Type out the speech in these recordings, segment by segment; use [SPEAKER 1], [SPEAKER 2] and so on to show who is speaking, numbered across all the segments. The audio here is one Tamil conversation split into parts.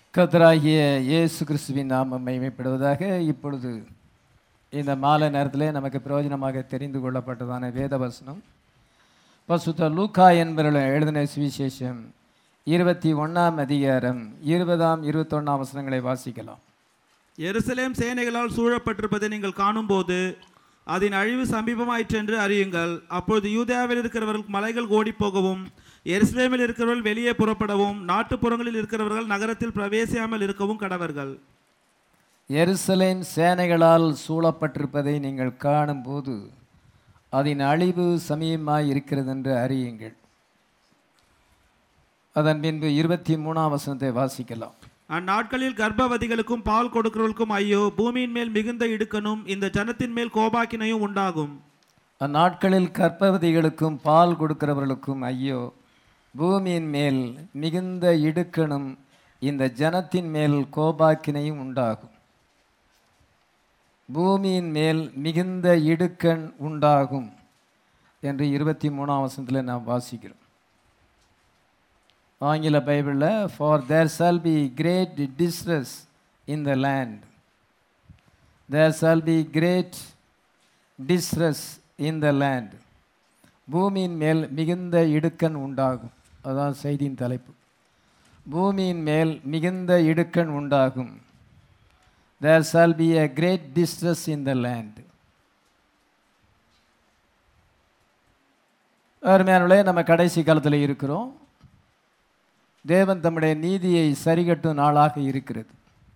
[SPEAKER 1] கர்த்தராகிய இயேசு கிறிஸ்துவின் நாமம் மகிமைப்படுவதாக. இப்பொழுது இந்த மாலை நேரத்திலே நமக்கு பிரயோஜனமாக தெரிந்து கொள்ளப்பட்டதான வேத வசனம் பரிசுத்த லூக்கா என்பவர்கள் எழுதின சுவிசேஷம் 21 அதிகாரம் 20-21 வசனங்களை வாசிக்கலாம்.
[SPEAKER 2] எருசலேம் சேனைகளால் சூழப்பட்டிருப்பதை நீங்கள் காணும்போது அதன் அழிவு சமீபமாயிற்றென்று அறியுங்கள். அப்பொழுது யூதேயாவில் இருக்கிறவர்கள் மலைகள் ஓடி போகவும், எருசலேமில் இருக்கிறவர்கள் வெளியே புறப்படவும், நாட்டுப்புறங்களில் இருக்கிறவர்கள் நகரத்தில் பிரவேசியாமல் இருக்கவும் கடவர்கள்.
[SPEAKER 1] எருசலேம் சேனைகளால் சூழப்பட்டிருப்பதை நீங்கள் காணும்போது அதன் அழிவு சமீபமாய் இருக்கிறது என்று அறியுங்கள். அதன் பின்பு 23 வசனத்தை வாசிக்கலாம்.
[SPEAKER 2] அந்நாட்களில் கர்ப்பவதிகளுக்கும் பால் கொடுக்கிறவர்களுக்கும் ஐயோ, பூமியின் மேல் மிகுந்த இடுக்கணும், இந்த ஜனத்தின் மேல் கோபாக்கினையும் உண்டாகும்.
[SPEAKER 1] அந்நாட்களில் கர்ப்பவதிகளுக்கும் பால் கொடுக்கிறவர்களுக்கும் ஐயோ, பூமியின் மேல் மிகுந்த இடுக்கணும், இந்த ஜனத்தின் மேல் கோபாக்கினையும் உண்டாகும். பூமியின் மேல் மிகுந்த இடுக்கண் உண்டாகும் என்று 23 வசனத்தில் நாம் வாசிக்கிறோம். ஆங்கில பைபிளில் for there shall be great distress in the land, there shall be great distress in the land. பூமியின் மேல் மிகுந்த இடுக்கண் உண்டாகும். அதுதான் செய்தியின் தலைப்பு. பூமியின் மேல் மிகுந்த இடுக்கண் உண்டாகும். There shall be a great distress in the land. அருமையானவர்களே, நம்ம கடைசி காலத்தில் இருக்கிறோம். தேவன் தம்முடைய நீதியை சரிகட்டும் நாளாக இருக்கிறது.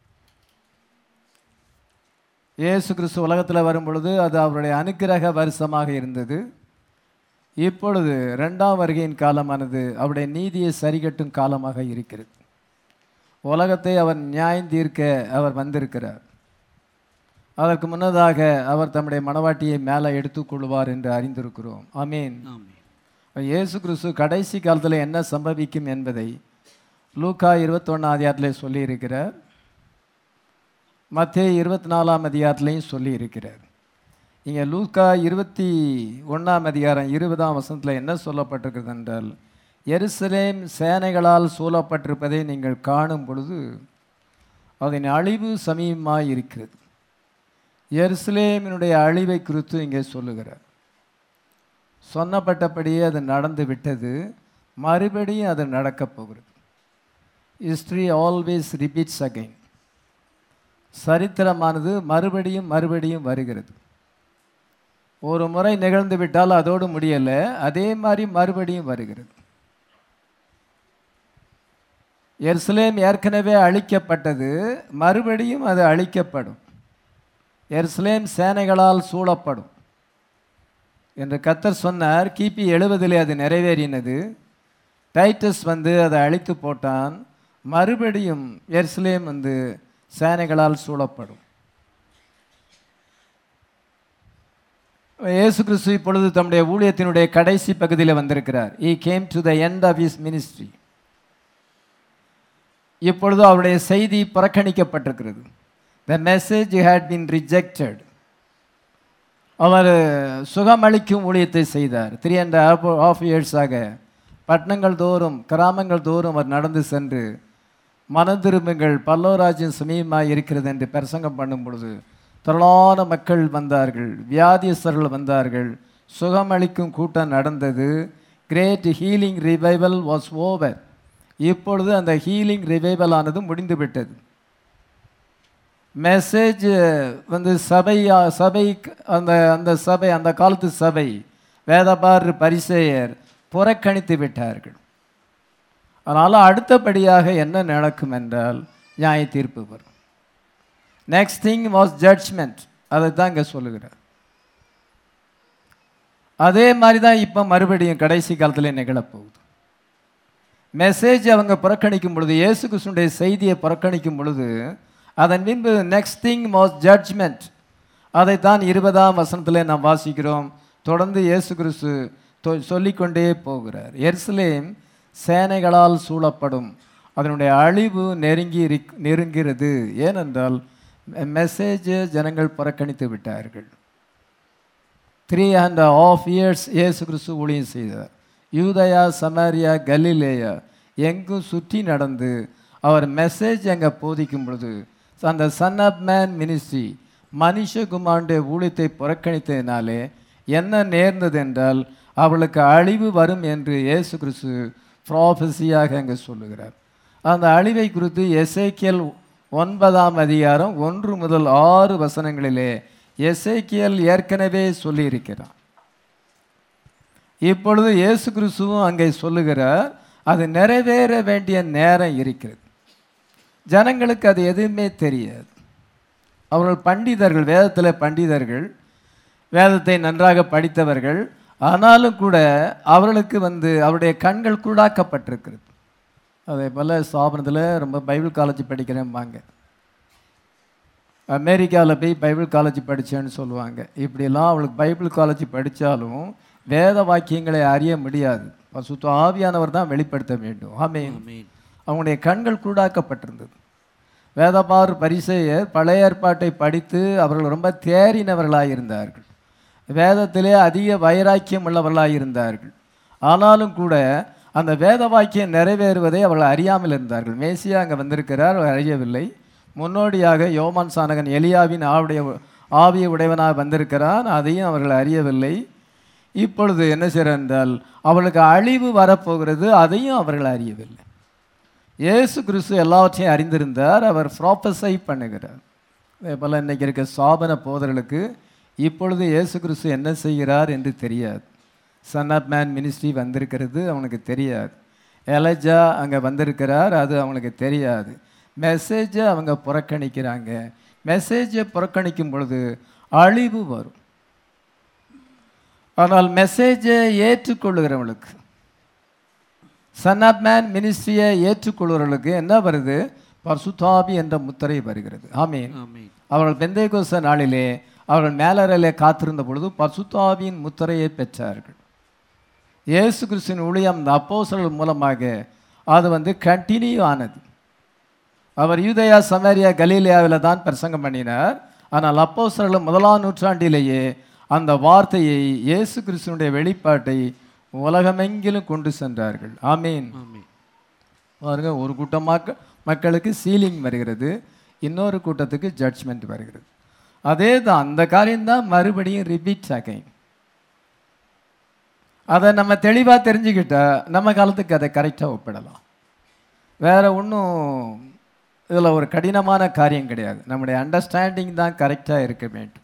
[SPEAKER 1] இயேசு கிறிஸ்து உலகத்தில் வரும் பொழுது அது அவருடைய அனுக்கிரக வருஷமாக இருந்தது. இப்பொழுது 2ஆம் வருகையின் காலமானது அவருடைய நீதியை சரிகட்டும் காலமாக இருக்கிறது. உலகத்தை அவர் நியாயம் தீர்க்க அவர் வந்திருக்கிறார். அதற்கு முன்னதாக அவர் தம்முடைய மனவாட்டியை மேலே எடுத்துக்கொள்வார் என்று அறிந்திருக்கிறோம். ஆமீன். இயேசு கிறிஸ்து கடைசி காலத்தில் என்ன சம்பவிக்கும் என்பதை லூக்கா 21 அதிகாரத்திலே சொல்லியிருக்கிறார். மத்தேயு 24 அதிகாரத்திலையும் சொல்லியிருக்கிறார். இங்கே லூக்கா 21 அதிகாரம் 20 வசனத்தில் என்ன சொல்லப்பட்டிருக்கிறது என்றால், எருசலேம் சேனைகளால் சூழப்பட்டிருப்பதை நீங்கள் காணும் பொழுது அதன் அழிவு சமீபமாய் இருக்கிறது. எருசலேமினுடைய அழிவை குறித்து இங்கே சொல்லுகிறார். சொன்னப்பட்டபடியே அது நடந்து விட்டது, மறுபடியும் அது நடக்கப் போகிறது. History always repeats again. சரித்திரமானது மறுபடியும் மறுபடியும் வருகிறது. ஒரு முறை நிகழ்ந்து விட்டால் அதோடு முடியலை, அதே மாதிரி மறுபடியும் வருகிறது. எருசலேம் ஏற்கனவே அழிக்கப்பட்டது, மறுபடியும் அது அழிக்கப்படும். எருசலேம் சேனைகளால் சூழப்படும் என்று கர்த்தர் சொன்னார். கிபி 70 அது நிறைவேறினது. டைட்டஸ் அதை அழித்து போட்டான். மறுபடியும் எருசலேம் சேனைகளால் சூழப்படும். இயேசு கிறிஸ்து இப்பொழுது தம்முடைய ஊழியத்தினுடைய கடைசி பகுதியில் வந்திருக்கிறார். He came to the end of his ministry. இப்பொழுது அவருடைய செய்தி புறக்கணிக்கப்பட்டிருக்கிறது. The message had been rejected. அவர் சுகமளிக்கும் ஊழியத்தை செய்தார். 3.5 yearsஆக பட்டணங்கள் தோறும் கிராமங்கள் தோறும் அவர் நடந்து சென்று மனந்திரும்புங்கள், பல்லவராஜ்யம் சமீபமாக இருக்கிறது என்று பிரசங்கம் பண்ணும் பொழுது திரளான மக்கள் வந்தார்கள், வியாதியஸ்தர்கள் வந்தார்கள், சுகமளிக்கும் கூட்டம் நடந்தது. Great healing revival was over. இப்பொழுது அந்த ஹீலிங் ரிவைவல் ஆனது முடிந்து விட்டது. மெசேஜ் சபை அந்த சபை, அந்த காலத்து சபை, வேதபார் பரிசேயர் புறக்கணித்து விட்டார்கள். அதனால் அடுத்தபடியாக என்ன நடக்கும் என்றால் நியாய தீர்ப்பு வரும். Next thing was judgment. அதை தான் இங்கே சொல்லுகிறார். அதே மாதிரி தான் இப்போ மறுபடியும் கடைசி காலத்தில் நிகழப்போகுது. மெசேஜ் அவங்க புறக்கணிக்கும் பொழுது, இயேசு கிறிஸ்துவினுடைய செய்தியை புறக்கணிக்கும் பொழுது, அதன் பின்பு நெக்ஸ்ட் திங் வாஸ் ஜட்ஜ்மெண்ட். அதைத்தான் 20ஆம் வசனத்தில் நாம் வாசிக்கிறோம். தொடர்ந்து இயேசு கிறிஸ்து சொல்லிக்கொண்டே போகிறார். எருசலேம் சேனைகளால் சூழப்படும், அதனுடைய அழிவு நெருங்கிறது. ஏனென்றால் மெசேஜை ஜனங்கள் புறக்கணித்து விட்டார்கள். 3.5 years இயேசு கிறிஸ்து ஊழியம் செய்தார். யூதயா, சமாரியா, கலிலேயா எங்கும் சுற்றி நடந்து அவர் மெசேஜ் அங்கே போதிக்கும் பொழுது அந்த சன் ஆஃப் மேன் மினிஸ்ட்ரி மனுஷகுமாரனுடைய ஊழியத்தை புறக்கணித்ததினாலே என்ன நேர்ந்தது என்றால் அவளுக்கு அழிவு வரும் என்று இயேசு கிறிஸ்து ப்ராஃபஸியாக அங்கே சொல்லுகிறார். அந்த அழிவை குறித்து எசேக்கியேல் 9ஆம் அதிகாரம் 1 முதல் 6 வசனங்களிலே எசேக்கியேல் ஏற்கனவே சொல்லியிருக்கிறார். இப்பொழுது இயேசு கிறிஸ்துவும் அங்கே சொல்லுகிறார், அது நிறைவேற வேண்டிய நேரம் இருக்கிறது. ஜனங்களுக்கு அது எதுவுமே தெரியாது. அவர்கள் பண்டிதர்கள், வேதத்தில் பண்டிதர்கள், வேதத்தை நன்றாக படித்தவர்கள், ஆனாலும் கூட அவர்களுக்கு அவருடைய கண்கள் கூடாக்கப்பட்டிருக்கிறது. அதே போல் ஸ்தாபனத்தில் ரொம்ப பைபிள் காலேஜ் படிக்கிறேன்பாங்க, அமெரிக்காவில் போய் பைபிள் காலேஜ் படித்தேன்னு சொல்லுவாங்க. இப்படிலாம் அவளுக்கு பைபிள் காலேஜ் படித்தாலும் வேத வாக்கியங்களை அறிய முடியாது. பரிசுத்த ஆவியானவர் தான் வெளிப்படுத்த வேண்டும். ஆமென். அவங்களுடைய கண்கள் கூடாக்கப்பட்டிருந்தது. வேதபார் பரிசேயர் பழைய ஏற்பாட்டை படித்து அவர்கள் ரொம்ப தேறினவர்களாக இருந்தார்கள், வேதத்திலே அதிக வைராக்கியம் உள்ளவர்களாக இருந்தார்கள். ஆனாலும் கூட அந்த வேத வாக்கியம் நிறைவேறுவதை அவர்கள் அறியாமல் இருந்தார்கள். மேசியா அங்கே வந்திருக்கிறார், அவர் அறியவில்லை. முன்னோடியாக யோவான் சானகன் எலியாவின் ஆவிய உடையவனாக வந்திருக்கிறான், அதையும் அவர்கள் அறியவில்லை. இப்பொழுது என்ன செய்கிறார் என்றால் அவளுக்கு அழிவு வரப்போகிறது, அதையும் அவர்கள் அறியவில்லை. இயேசு கிறிஸ்து எல்லாவற்றையும் அறிந்திருந்தார், அவர் ப்ராஃபஸை பண்ணுகிறார். அதே போல் இன்றைக்கி இருக்க ஸ்தாபன போதர்களுக்கு இப்பொழுது இயேசு கிறிஸ்து என்ன செய்கிறார் என்று தெரியாது. சன் ஆஃப் மேன் மினிஸ்ட்ரி வந்திருக்கிறது அவனுக்கு தெரியாது. எலஜா அங்கே வந்திருக்கிறார், அது அவனுக்கு தெரியாது. மெசேஜை அவங்க புறக்கணிக்கிறாங்க. மெசேஜை புறக்கணிக்கும் பொழுது அழிவு வரும். ஆனால் மெசேஜை ஏற்றுக்கொள்ளுகிறவங்களுக்கு, சன் ஆஃப் மேன் மினிஸ்ட்ரியை ஏற்றுக்கொள்கிறவர்களுக்கு என்ன வருது? பரிசுத்தாவி என்ற முத்திரை வருகிறது. ஆமீன். அவர்கள் பெந்தேகோஸ்தே நாளிலே அவர்கள் மேலறையிலே காத்திருந்த பொழுது பரிசுத்தாவியின் முத்திரையை பெற்றார்கள். இயேசு கிறிஸ்துவின் ஊழியம் இந்த அப்போஸ்தலர்கள் மூலமாக அது கண்டினியூ ஆனது. அவர் யூதேயா சமாரியா கலீலியாவில் தான் பிரசங்கம் பண்ணினார். ஆனால் அப்போஸ்தலர்கள் 1ஆம் நூற்றாண்டிலேயே அந்த வார்த்தையை, இயேசு கிறிஸ்துவினுடைய வெளிப்பாட்டை உலகமெங்கிலும் கொண்டு சென்றார்கள். ஆமீன். பாருங்க, ஒரு கூட்டம் மக்களுக்கு சீலிங் வருகிறது, இன்னொரு கூட்டத்துக்கு ஜட்ஜ்மெண்ட் வருகிறது. அதே தான், அந்த காரியம்தான் மறுபடியும் ரிப்பீட் ஆகும். அதை நம்ம தெளிவாக தெரிஞ்சுக்கிட்டா நம்ம காலத்துக்கு அதை கரெக்டாக ஒப்பிடலாம். வேற ஒன்றும் இதில் ஒரு கடினமான காரியம் கிடையாது. நம்முடைய அண்டர்ஸ்டாண்டிங் தான் கரெக்டாக இருக்க வேண்டும்.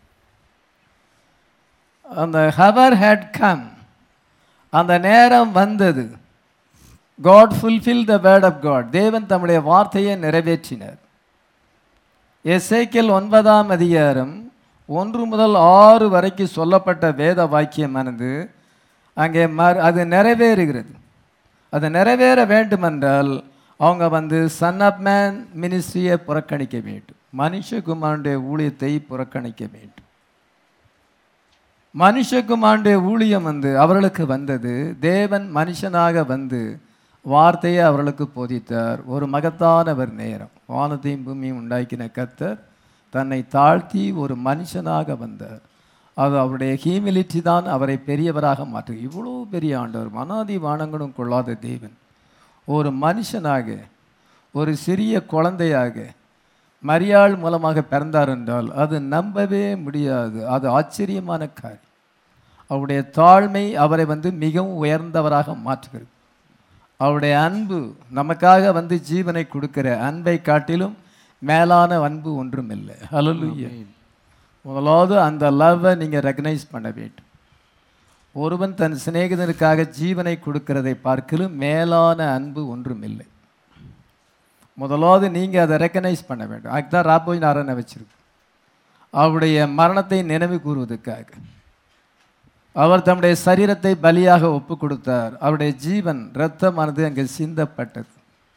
[SPEAKER 1] அந்த ஹவர் ஹேட் கம், அந்த நேரம் வந்தது. God fulfilled the word of God. தேவன் தம்முடைய வார்த்தையை நிறைவேற்றினார். எசேக்கியேல் 9ஆம் அதிகாரம் 1 முதல் 6 வரைக்கும் சொல்லப்பட்ட வேத வாக்கியமானது அங்கே அது நிறைவேறுகிறது. அது நிறைவேற வேண்டுமென்றால் அவங்க சன் ஆஃப் மேன் மினிஸ்ட்ரியை புறக்கணிக்க வேண்டும், மனுஷகுமாரனுடைய ஊழியத்தை புறக்கணிக்க வேண்டும். மனுஷகுமாரனுடைய ஊழியம் அவர்களுக்கு வந்தது. தேவன் மனுஷனாக வார்த்தையை அவர்களுக்கு போதித்தார். ஒரு மகத்தானவர் நேரம். வானத்தையும் பூமியும் உண்டாக்கின கர்த்தர் தன்னை தாழ்த்தி ஒரு மனுஷனாக வந்தார். அது அவருடைய ஹியூமிலிட்டி தான் அவரை பெரியவராக மாற்று. இவ்வளோ பெரிய ஆண்டவர், மனாதி வானங்களும் கொள்ளாத தேவன், ஒரு மனுஷனாக, ஒரு சிறிய குழந்தையாக மரியாள் மூலமாக பிறந்தார் என்றால் அது நம்பவே முடியாது. அது ஆச்சரியமான காரியம். அவருடைய தாழ்மை அவரை மிகவும் உயர்ந்தவராக மாற்றுகிறது. அவருடைய அன்பு, நமக்காக ஜீவனை கொடுக்கிற அன்பை காட்டிலும் மேலான அன்பு ஒன்றும் இல்லை. ஹல்லேலூயா. முதலாவது அந்த லவ்வை நீங்கள் ரெகனைஸ் பண்ண வேண்டும். ஒருவன் தன் சிநேகிதனுக்காக ஜீவனை கொடுக்கிறதை பார்க்கலும் மேலான அன்பு ஒன்றும் இல்லை. முதலாவது நீங்கள் அதை ரெக்கனைஸ் பண்ண வேண்டும். அதுதான் ராபோய் நாராயண வச்சிருக்கு. அவருடைய மரணத்தை நினைவு கூறுவதற்காக அவர் தம்முடைய சரீரத்தை பலியாக ஒப்பு கொடுத்தார். அவருடைய ஜீவன், இரத்தமானது அங்கே சிந்தப்பட்டது.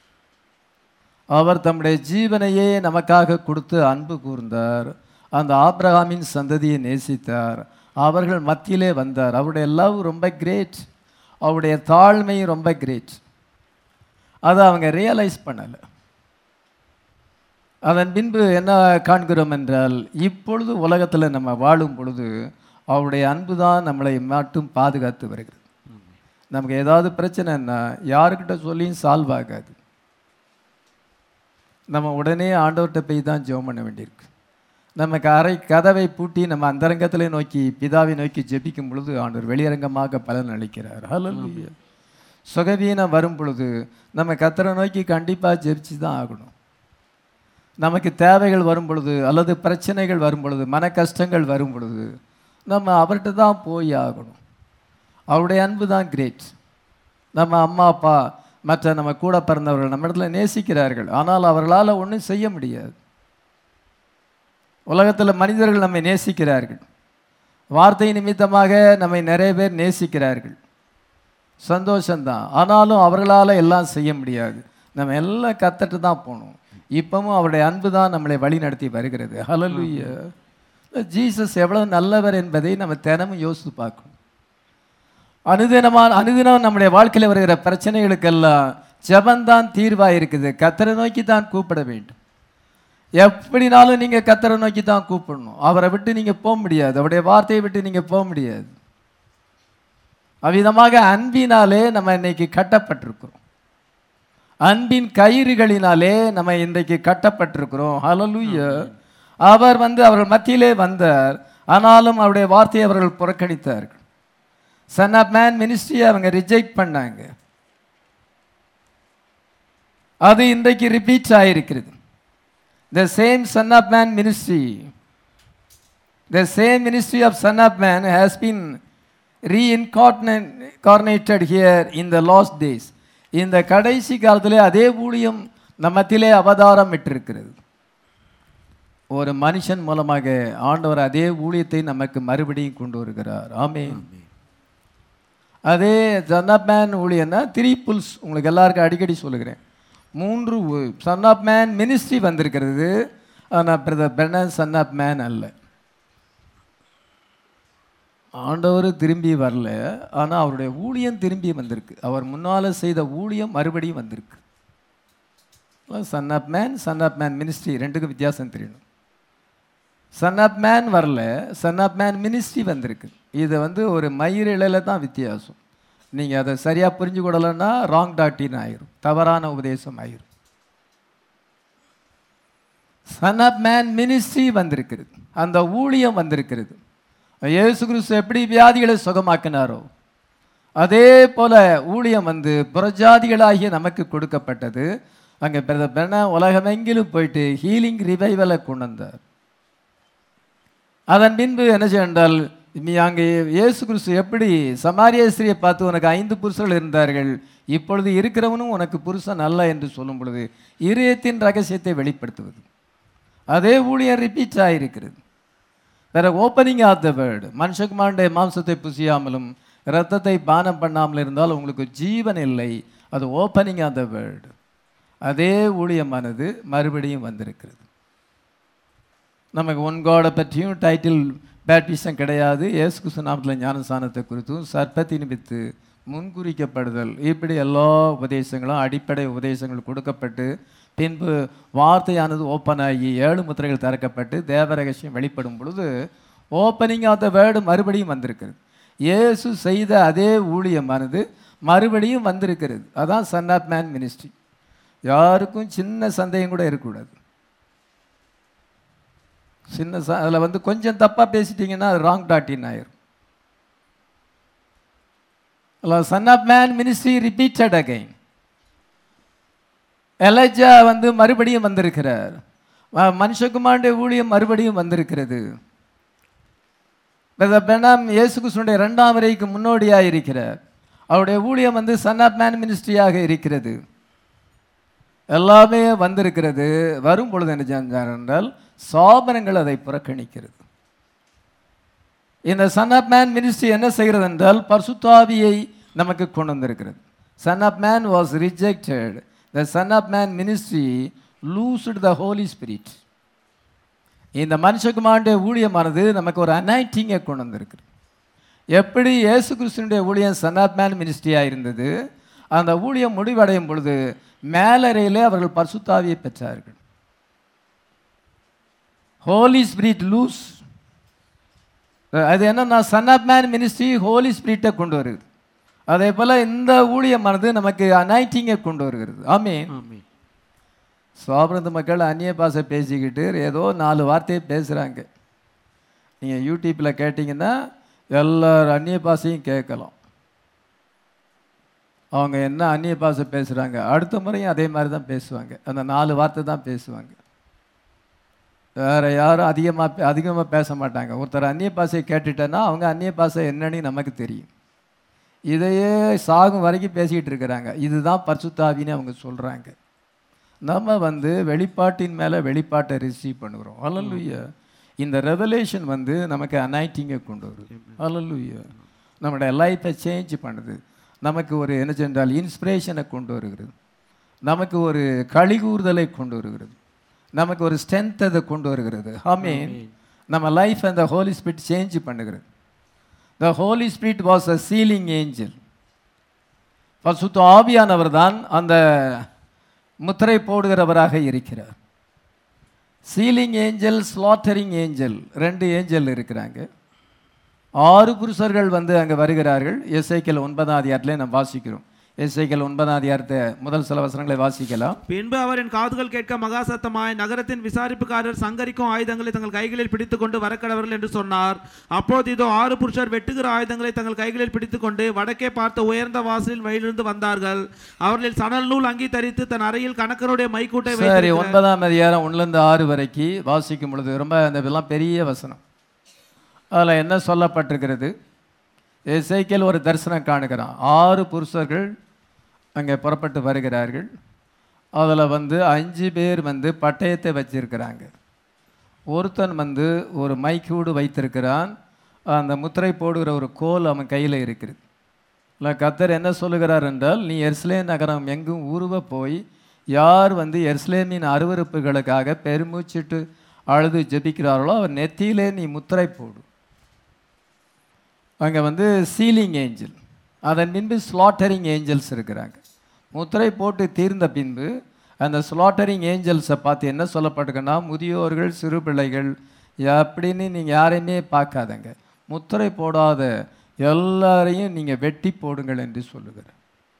[SPEAKER 1] அவர் தம்முடைய ஜீவனையே நமக்காக கொடுத்து அன்பு கூர்ந்தார். அந்த ஆபிரகாமின் சந்ததியை நேசித்தார். அவர்கள் மத்தியிலே வந்தார். அவருடைய லவ் ரொம்ப கிரேட், அவருடைய தாழ்மை ரொம்ப கிரேட். அதை அவங்க ரியலைஸ் பண்ணலை. அதன் பின்பு என்ன காண்கிறோம் என்றால், இப்பொழுது உலகத்தில் நம்ம வாழும் பொழுது அவருடைய அன்பு தான் நம்மளை மட்டும் பாதுகாத்து வருகிறது. நமக்கு ஏதாவது பிரச்சனைன்னா யாருக்கிட்ட சொல்லியும் சால்வ் ஆகாது. நம்ம உடனே ஆண்டவர்கிட்ட போய் தான் ஜெபம் பண்ண வேண்டியிருக்கு. நமக்கு கதவை பூட்டி நம்ம அந்தரங்கத்திலே நோக்கி பிதாவை நோக்கி ஜெபிக்கும் பொழுது ஆண்டவர் வெளியரங்கமாக பலன் அளிக்கிறார். ஹல்லேலூயா. சுகவீனம் வரும் பொழுது நம்ம கர்த்தரை நோக்கி கண்டிப்பாக ஜெபிச்சு தான் ஆகணும். நமக்கு தேவைகள் வரும் பொழுது அல்லது பிரச்சனைகள் வரும் பொழுது மன கஷ்டங்கள் வரும் பொழுது நம்ம அவர்கிட்ட தான் போய் ஆகணும். அவருடைய அன்பு தான் கிரேட். நம்ம அம்மா அப்பா மற்ற நம்ம கூட பிறந்தவர்கள் நம்ம இடத்துல நேசிக்கிறார்கள், ஆனால் அவர்களால் ஒன்றும் செய்ய முடியாது. உலகத்தில் மனிதர்கள் நம்மை நேசிக்கிறார்கள், வார்த்தை நிமித்தமாக நம்மை நிறைய பேர் நேசிக்கிறார்கள், சந்தோஷம்தான். ஆனாலும் அவர்களால் எல்லாம் செய்ய முடியாது. நம்ம எல்லாம் கற்றுட்டு தான் போகணும். இப்பவும் அவருடைய அன்பு தான் நம்மளை வழி நடத்தி வருகிறது. ஹல்லேலூயா. ஜீசஸ் எவ்வளவு நல்லவர் என்பதை நம்ம தினமும் யோசித்து பார்க்கணும். அனுதினம் நம்முடைய வாழ்க்கையில் வருகிற பிரச்சனைகளுக்கெல்லாம் ஜெபந்தான் தீர்வாக இருக்குது. கர்த்தரை நோக்கி தான் கூப்பிட வேண்டும். எப்படினாலும் நீங்கள் கர்த்தரை நோக்கி தான் கூப்பிடணும். அவரை விட்டு நீங்கள் போக முடியாது, அவருடைய வார்த்தையை விட்டு நீங்கள் போக முடியாது. அவ்விதமாக அன்பினாலே நம்ம இன்னைக்கு கட்டப்பட்டிருக்கிறோம். அன்பின் கயிறுகளினாலே நம்ம இன்றைக்கு கட்டப்பட்டிருக்கிறோம். ஹல்லேலூயா. அவர் அவர்கள் மத்தியிலே வந்தார், ஆனாலும் அவருடைய வார்த்தையை அவர்கள் புறக்கணித்தார்கள். சன் ஆஃப் மேன் மினிஸ்ட்ரியை அவங்க ரிஜெக்ட் பண்ணாங்க. அது இன்றைக்கு ரிப்பீட் ஆகிருக்கிறது. The same son of man ministry, the same ministry of son of man has been reincarnated here in the last days. இந்த கடைசி காலத்திலே அதே ஊழியம் நம்மத்திலே அவதாரம் விட்டிருக்கிறது. ஒரு மனுஷன் மூலமாக ஆண்டவர் அதே ஊழியத்தை நமக்கு மறுபடியும் கொண்டு வருகிறார். ஆமென். அதே சன் ஆஃப் மேன் ஊழியன்னா 3 புல்ஸ். உங்களுக்கு எல்லாருக்கும் அடிக்கடி சொல்லுகிறேன், 3 சன் ஆஃப் மேன் மினிஸ்ட்ரி வந்திருக்கிறது. ஆனால் brother Bernard son of man அல்ல. ஆண்டவர் திரும்பி வரல, ஆனால் அவருடைய ஊழியம் திரும்பி வந்திருக்கு. அவர் முன்னால் செய்த ஊழியம் மறுபடியும் வந்திருக்கு. சன் ஆஃப் மேன் மினிஸ்ட்ரி ரெண்டுக்கும் வித்தியாசம் தெரியணும். சன் ஆஃப் மேன் வரல, சன் ஆஃப் மேன் மினிஸ்ட்ரி வந்திருக்கு. இது ஒரு மயிர் இலையில் தான் வித்தியாசம். நீங்கள் அதை சரியாக புரிஞ்சு கொள்ளலைன்னா ராங் டாக்டின் ஆயிரும், தவறான உபதேசம் ஆயிரும். சன் ஆஃப் மேன் மினிஸ்ட்ரி வந்திருக்கிறது, அந்த ஊழியம் வந்திருக்கிறது. இயேசு கிறிஸ்து எப்படி வியாதிகளை சுகமாக்கினாரோ அதே போல ஊழியம் புறஜாதிகளாகிய நமக்கு கொடுக்கப்பட்டது. அங்கே பிரதர் பெர்னார்ட் உலகமெங்கிலும் போயிட்டு ஹீலிங் ரிவைவலை கொண்டு வந்தார். அதன் பின்பு என்ன செய்தால், அங்கே இயேசு கிறிஸ்து எப்படி சமாரிய ஸ்திரியை பார்த்து உனக்கு 5 புருஷர்கள் இருந்தார்கள், இப்பொழுது இருக்கிறவனும் உனக்கு புருஷன் அல்ல என்று சொல்லும் பொழுது இதயத்தின் ரகசியத்தை வெளிப்படுத்துவது. அதே ஊழியம் ரிப்பீட் ஆகிருக்கிறது. வேற ஓப்பனிங் ஆஃப் த வேர்டு. மனுஷகுமாரனுடைய மாம்சத்தை புசியாமலும் இரத்தத்தை பானம் பண்ணாமல் இருந்தால் உங்களுக்கு ஜீவன் இல்லை. அது ஓப்பனிங் ஆஃப் த வேர்டு. அதே ஊழியமானது மறுபடியும் வந்திருக்கிறது. நமக்கு ஒன் காடை பற்றியும் டைட்டில் பேப்டிசம் கிடையாது. இயேசு கிறிஸ்து நாமத்தில் ஞானஸ்நானத்தை குறித்தும் சர்ப்பத்தின் வித்து முன்குறிக்கப்படுதல், இப்படி எல்லா உபதேசங்களும் அடிப்படை உபதேசங்கள் கொடுக்கப்பட்டு பின்பு வார்த்தையானது ஓப்பன் ஆகி 7 முத்திரைகள் திறக்கப்பட்டு தேவ ரகசியம் வெளிப்படும் பொழுது ஓப்பனிங் ஆஃப் த வேர்டு மறுபடியும் வந்திருக்கிறது. இயேசு செய்த அதே ஊழியமானது மறுபடியும் வந்திருக்கிறது. அதான் சன் ஆஃப் மேன் மினிஸ்ட்ரி. யாருக்கும் சின்ன சந்தேகம் கூட இருக்கக்கூடாது. சின்ன அதில் கொஞ்சம் தப்பாக பேசிட்டீங்கன்னா அது ராங் டாக்டின் ஆயிரும். Son of man ministry repeated again. Elijah மறுபடியும் வந்திருக்கிறார். மனுஷகுமாரனுடைய ஊழியம் மறுபடியும் வந்திருக்கிறது. பெர்னார்ட் இயேசு கிறிஸ்துவினுடைய 2ஆம் வருகைக்கு முன்னோடியாக இருக்கிறார். அவருடைய ஊழியம் சன் ஆஃப் மேன் மினிஸ்ட்ரியாக இருக்கிறது. எல்லாமே வந்திருக்கிறது. வரும் பொழுது என்ன செஞ்சார் என்றால் சாபனங்கள் அதை புறக்கணிக்கிறது. இந்த சன் ஆஃப் மேன் மினிஸ்ட்ரி என்ன செய்கிறது என்றால் பரிசுத்த ஆவியை நமக்கு கொண்டு வந்திருக்கிறது. Son of man was rejected. The Son of Man ministry loosed the Holy Spirit. இந்த மனுஷகுமாரனுடைய ஊழியமானது நமக்கு ஒரு அனாயிண்டிங்கை கொண்டு வந்திருக்கு. எப்படி இயேசு கிறிஸ்துவினுடைய ஊழியம் சன் ஆஃப் மேன் மினிஸ்ட்ரியாக இருந்தது, அந்த ஊழியம் முடிவடையும் பொழுது மேலறையிலே அவர்கள் பரிசுத்த ஆவியை பெற்றார்கள். Holy spirit loose. அது என்னன்னா son of man ministry holy ஸ்பிரிட்டை கொண்டு வருது. அதே போல இந்த ஊழியமானது நமக்கு அனாயிண்டிங்கை கொண்டு வருகிறது. ஆமென். சோபனத்து மக்கள் அந்நிய பாஷை பேசிக்கிட்டு ஏதோ 4 வார்த்தையை பேசுகிறாங்க. நீங்கள் யூடியூப்பில் கேட்டிங்கன்னா எல்லார் அந்நிய பாஷையும் கேட்கலாம். அவங்க என்ன அந்நிய பாஷை பேசுகிறாங்க, அடுத்த முறையும் அதே மாதிரி தான் பேசுவாங்க. அந்த 4 வார்த்தை தான் பேசுவாங்க. வேறு யாரும் அதிகமாக பேச மாட்டாங்க. ஒருத்தர் அந்நிய பாஷையை கேட்டுட்டேன்னா அவங்க அந்நிய பாஷை என்னன்னு நமக்கு தெரியும். இதையே சாகும் வரைக்கும் பேசிக்கிட்டு இருக்கிறாங்க. இதுதான் பரிசுத்த ஆவின்னு அவங்க சொல்கிறாங்க. நம்ம வெளிப்பாட்டின் மேலே வெளிப்பாட்டை ரிசீவ் பண்ணுகிறோம். ஹல்லேலூயா. இந்த ரெவலேஷன் நமக்கு அனாயிட்டிங்கை கொண்டு வருது. ஹல்லேலூயா. நம்முடைய லைஃப்பை சேஞ்ச் பண்ணுது. நமக்கு ஒரு என்ன சென்றால் இன்ஸ்பிரேஷனை கொண்டு வருகிறது. நமக்கு ஒரு கழிகூறுதலை கொண்டு வருகிறது. நமக்கு ஒரு ஸ்ட்ரென்த் அதை கொண்டு வருகிறது. ஆமென். நம்ம லைஃப் அந்த ஹோலி ஸ்பிரிட் சேஞ்ச் பண்ணுகிறது. The holy spirit was a sealing angel. பரிசுத்த ஆவியானவர் தான் அந்த முத்திரை போடுகிறவராக இருக்கிறார். Sealing angel, slaughtering angel, 2 angel இருக்கிறாங்க. 6 புருஷர்கள் அங்கே வருகிறார்கள். எசேக்கியேல் 9ஆம் அதிகாரத்திலே நாம் வாசிக்கிறோம். எசேக்கியேல் 9ஆம் அதிகாரத்தை முதல் சில வசனங்களை வாசிக்கலாம்.
[SPEAKER 2] பின்பு அவரின் காதுகள் கேட்க மகா சத்தமாய் நகரத்தின் விசாரிப்புக்காரர் சங்கரிக்கும் ஆயுதங்களை தங்கள் கைகளில் பிடித்துக் கொண்டு வரக்கடவர்கள் என்று சொன்னார். அப்போது இதோ 6 புருஷர் வெட்டுகிற ஆயுதங்களை தங்கள் கைகளில் பிடித்துக் கொண்டு வடக்கே பார்த்த உயர்ந்த வாசலில் வழியிலிருந்து வந்தார்கள். அவர்களில் சணல் நூல் அங்கி தரித்து தன் அறையில் கணக்கருடைய மைக்கூட்டை
[SPEAKER 1] சரி, 9ஆம் அதிகாரம் 1லிருந்து 6 வரைக்கும் வாசிக்கும் பொழுது ரொம்ப இதெல்லாம் பெரிய வசனம். அதில் என்ன சொல்லப்பட்டிருக்கிறது? எசேக்கியேல் ஒரு தரிசனம் காணுகிறான். 6 புருஷர்கள் அங்கே புறப்பட்டு வருகிறார்கள். அதில் 5 பேர் பட்டயத்தை வச்சிருக்கிறாங்க. ஒருத்தன் ஒரு மைக்கூடு வைத்திருக்கிறான். அந்த முத்திரை போடுகிற ஒரு கோல் அவன் கையில் இருக்குது. இல்லை, கர்த்தர் என்ன சொல்லுகிறார் என்றால், நீ எருசலேம் நகரம் எங்கும் ஊருவ போய் யார் எருசலேமின் அருவருப்புகளுக்காக பெருமூச்சிட்டு அழுது ஜெபிக்கிறார்களோ அவர் நெத்தியிலே நீ முத்திரை போடு. அங்கே சீலிங் ஏஞ்சல், அதன் பின்பு ஸ்லாட்டரிங் ஏஞ்சல்ஸ் இருக்கிறாங்க. முத்திரை போட்டு தீர்ந்த பின்பு அந்த ஸ்லாட்டரிங் ஏஞ்சல்ஸை பார்த்து என்ன சொல்லப்பட்டிருக்குன்னா, முதியோர்கள், சிறு பிள்ளைகள் அப்படின்னு நீங்கள் யாரையுமே பார்க்காதங்க, முத்திரை போடாத எல்லாரையும் நீங்கள் வெட்டி போடுங்கள் என்று சொல்லுகிறார்.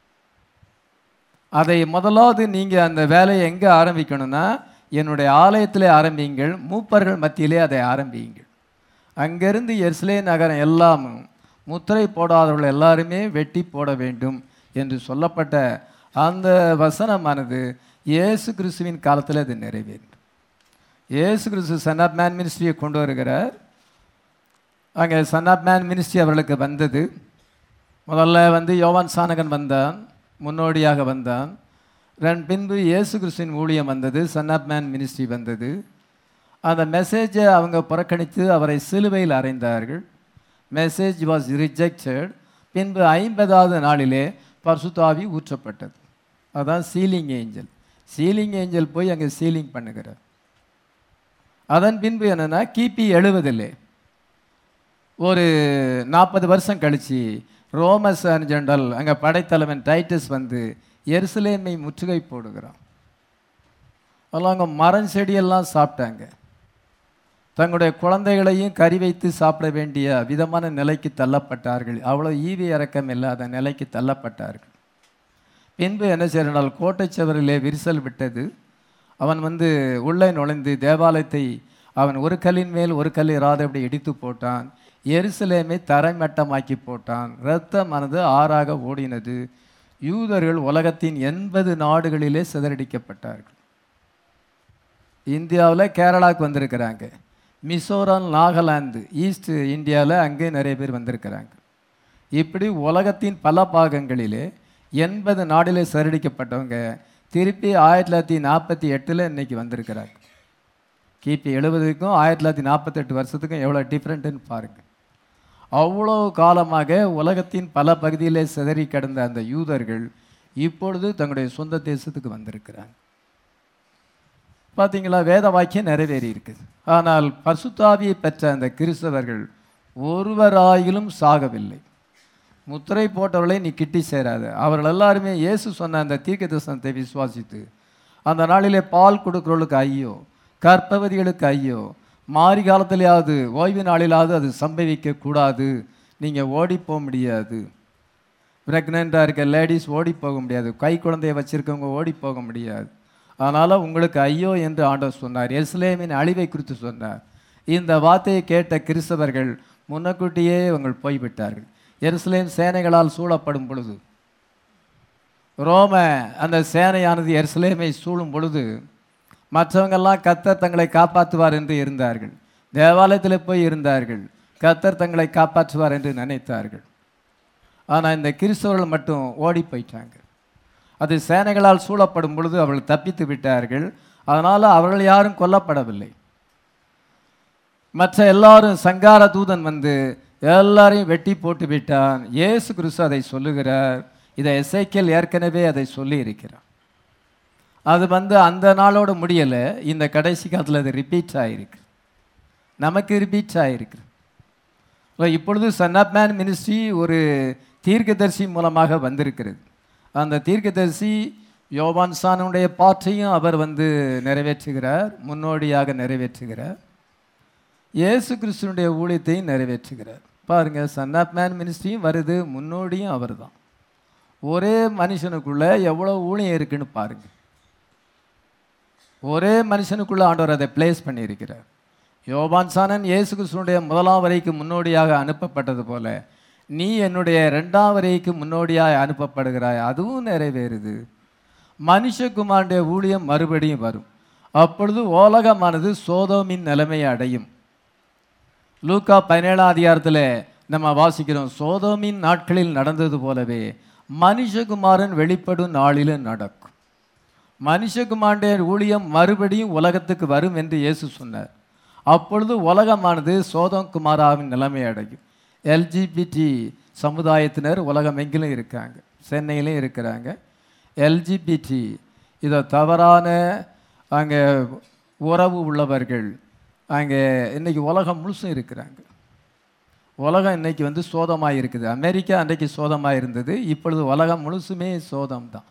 [SPEAKER 1] அதை முதலாவது நீங்கள் அந்த வேலையை எங்கே ஆரம்பிக்கணும்னா, என்னுடைய ஆலயத்திலே ஆரம்பிங்கள், மூப்பர்கள் மத்தியிலே அதை ஆரம்பியுங்கள். அங்கேருந்து எருசலேம் நகரம் எல்லாமும் முத்திரை போடாதவர்கள் எல்லாருமே வெட்டி போட வேண்டும் என்று சொல்லப்பட்ட அந்த வசனமானது இயேசு கிறிஸ்துவின் காலத்தில் அது நிறைவேறும். இயேசு கிறிஸ்து சன் ஆஃப் மேன் மினிஸ்ட்ரியை கொண்டு வருகிறார். அங்கே சன் ஆஃப் மேன் மினிஸ்ட்ரி அவர்களுக்கு வந்தது. முதல்ல யோவான் சானகன் வந்தான், முன்னோடியாக வந்தான். பின்பு இயேசு கிறிஸ்துவின் ஊழியம் வந்தது, சன் ஆஃப் மேன் மினிஸ்ட்ரி வந்தது. அந்த மெசேஜை அவங்க புறக்கணித்து அவரை சிலுவையில் அறைந்தார்கள். Message was rejected. பின்பு 50ஆவது நாளிலே பரிசுத்த ஆவி ஊற்றப்பட்டது. அதுதான் சீலிங் ஏஞ்சல். சீலிங் ஏஞ்சல் போய் அங்கே சீலிங் பண்ணுகிறார். அதன் பின்பு என்னென்னா, கிபி 70 ஒரு 40 வருஷம் கழித்து ரோமஸ் ஜெனரல் அங்கே படைத்தலைவன் டைட்டஸ் எருசலேமை முற்றுகை போடுகிறான். அதெல்லாம் அங்கே மரம் செடியெல்லாம் சாப்பிட்டாங்க. தங்களுடைய குழந்தைகளையும் கறி வைத்து சாப்பிட வேண்டிய விதமான நிலைக்கு தள்ளப்பட்டார்கள். அவ்வளோ ஈவி இறக்கம் இல்லாத நிலைக்கு தள்ளப்பட்டார்கள். பின்பு என்ன செய்யறால், கோட்டை சுவரிலே விரிசல் விட்டது. அவன் உள்ளே நுழைந்து தேவாலயத்தை அவன் ஒரு கல்லின் மேல் ஒரு கல் இராதபடி இடித்து போட்டான். எருசலேமை தரைமட்டமாக்கி போட்டான். இரத்தமானது ஆறாக ஓடினது. யூதர்கள் உலகத்தின் 80 நாடுகளிலே சிதறடிக்கப்பட்டார்கள். இந்தியாவில் கேரளாவுக்கு வந்திருக்கிறாங்க. மிசோரம், நாகாலாந்து, ஈஸ்ட் இந்தியாவில் அங்கே நிறைய பேர் வந்திருக்கிறாங்க. இப்படி உலகத்தின் பல பாகங்களிலே 80 நாடிலே சிதறடிக்கப்பட்டவங்க திருப்பி 1948 இன்னைக்கு வந்திருக்கிறாங்க. கிபி 70க்கும் 1948 வருஷத்துக்கும் எவ்வளோ டிஃப்ரெண்ட்டுன்னு பாருங்கள். அவ்வளோ காலமாக உலகத்தின் பல பகுதியிலே சிதறி கிடந்த அந்த யூதர்கள் இப்பொழுது தங்களுடைய சொந்த தேசத்துக்கு வந்திருக்கிறாங்க. பார்த்தீங்களா, வேத வாக்கியம் நிறைவேறி இருக்குது. ஆனால் பரிசுத்த ஆவியை பெற்ற அந்த கிறிஸ்தவர்கள் ஒருவராயிலும் சாகவில்லை. முத்திரை போட்டவர்களை நீ கிட்டி சேராத. அவர்கள் எல்லாருமே இயேசு சொன்ன அந்த தீர்க்க தரிசனத்தை விசுவாசித்து அந்த நாளிலே பால் கொடுக்கிறவர்களுக்கு ஐயோ, கர்ப்பவதிகளுக்கு ஐயோ, மாறி காலத்திலேயாவது ஓய்வு நாளிலாவது அது சம்பவிக்கக்கூடாது. நீங்கள் ஓடி போக முடியாது. ப்ரெக்னெண்ட்டாக இருக்க லேடிஸ் ஓடி போக முடியாது. கை குழந்தையை வச்சுருக்கவங்க ஓடி போக முடியாது. அதனால் உங்களுக்கு ஐயோ என்று ஆண்டவர் சொன்னார். எருசலேமின் அழிவை குறித்து சொன்னார். இந்த வார்த்தையை கேட்ட கிறிஸ்தவர்கள் முன்னக்கூட்டியே அவங்க போய்விட்டார்கள். எருசலேம் சேனைகளால் சூழப்படும் பொழுது, ரோம அந்த சேனையானது எருசலேமை சூழும் பொழுது, மற்றவங்கெல்லாம் கர்த்தர் தங்களை காப்பாற்றுவார் என்று இருந்தார்கள். தேவாலயத்தில் போய் இருந்தார்கள், கர்த்தர் தங்களை காப்பாற்றுவார் என்று நினைத்தார்கள். ஆனால் இந்த கிறிஸ்தவர்கள் மட்டும் ஓடி போயிட்டாங்க. அது சேனைகளால் சூழப்படும் பொழுது அவர்கள் தப்பித்து விட்டார்கள். அதனால் அவர்கள் யாரும் கொல்லப்படவில்லை. மற்ற எல்லாரும் சங்கார தூதன் வந்து எல்லாரையும் வெட்டி போட்டு விட்டான். இயேசு கிறிஸ்து அதை சொல்லுகிறார். இதை எசேக்கியேல் ஏற்கனவே அதை சொல்லி இருக்கிறார். அது வந்து அந்த நாளோடு முடியலை, இந்த கடைசி காலத்தில் அது ரிப்பீட் ஆகிருக்கு, நமக்கு ரிப்பீட் ஆகிருக்கு. இப்பொழுது சன் ஆஃப் மேன் மினிஸ்ட்ரி ஒரு தீர்க்கதரிசி மூலமாக வந்திருக்கிறது. அந்த தீர்க்கதரிசி யோவான் சானுடைய பாற்றையும் அவர் வந்து நிறைவேற்றுகிறார், முன்னோடியாக நிறைவேற்றுகிறார். இயேசு கிறிஸ்துனுடைய ஊழியத்தையும் நிறைவேற்றுகிறார். பாருங்கள், சன் ஆஃப் மேன் மினிஸ்ட்ரியும் வருது, முன்னோடியும் அவர் தான். ஒரே மனுஷனுக்குள்ளே எவ்வளோ ஊழியம் இருக்குன்னு பாருங்கள். ஒரே மனுஷனுக்குள்ளே ஆண்டவர் அதை பிளேஸ் பண்ணியிருக்கிறார். யோவான் சானன் இயேசு கிறிஸ்துனுடைய முதலாம் வரைக்கு முன்னோடியாக அனுப்பப்பட்டது போல நீ என்னுடைய 2ஆம் வரைக்கு முன்னோடியாக அனுப்பப்படுகிறாய். அதுவும் நிறைவேறுது. மனுஷகுமாரனுடைய ஊழியம் மறுபடியும் வரும். அப்பொழுது உலகமானது சோதோமின் நிலைமையை அடையும். லூக்கா 17ஆம் அதிகாரத்தில் நம்ம வாசிக்கிறோம், சோதோமின் நாட்களில் நடந்தது போலவே மனுஷகுமாரன் வெளிப்படும் நாளிலும் நடக்கும். மனுஷகுமாரனுடைய ஊழியம் மறுபடியும் உலகத்துக்கு வரும் என்று இயேசு சொன்னார். அப்பொழுது உலகமானது சோதோம் குமாராவின் நிலைமை அடையும். எல்ஜிபிடி சமுதாயத்தினர் உலகம் எங்கிலும் இருக்காங்க, சென்னையிலும் இருக்கிறாங்க. எல்ஜிபிடி இதை தவறான அங்கே உறவு உள்ளவர்கள் அங்கே இன்றைக்கி உலகம் முழுசும் இருக்கிறாங்க. உலகம் இன்றைக்கி வந்து சோதமாக இருக்குது. அமெரிக்கா அன்றைக்கு சோதமாக இருந்தது, இப்பொழுது உலகம் முழுசுமே சோதம் தான்.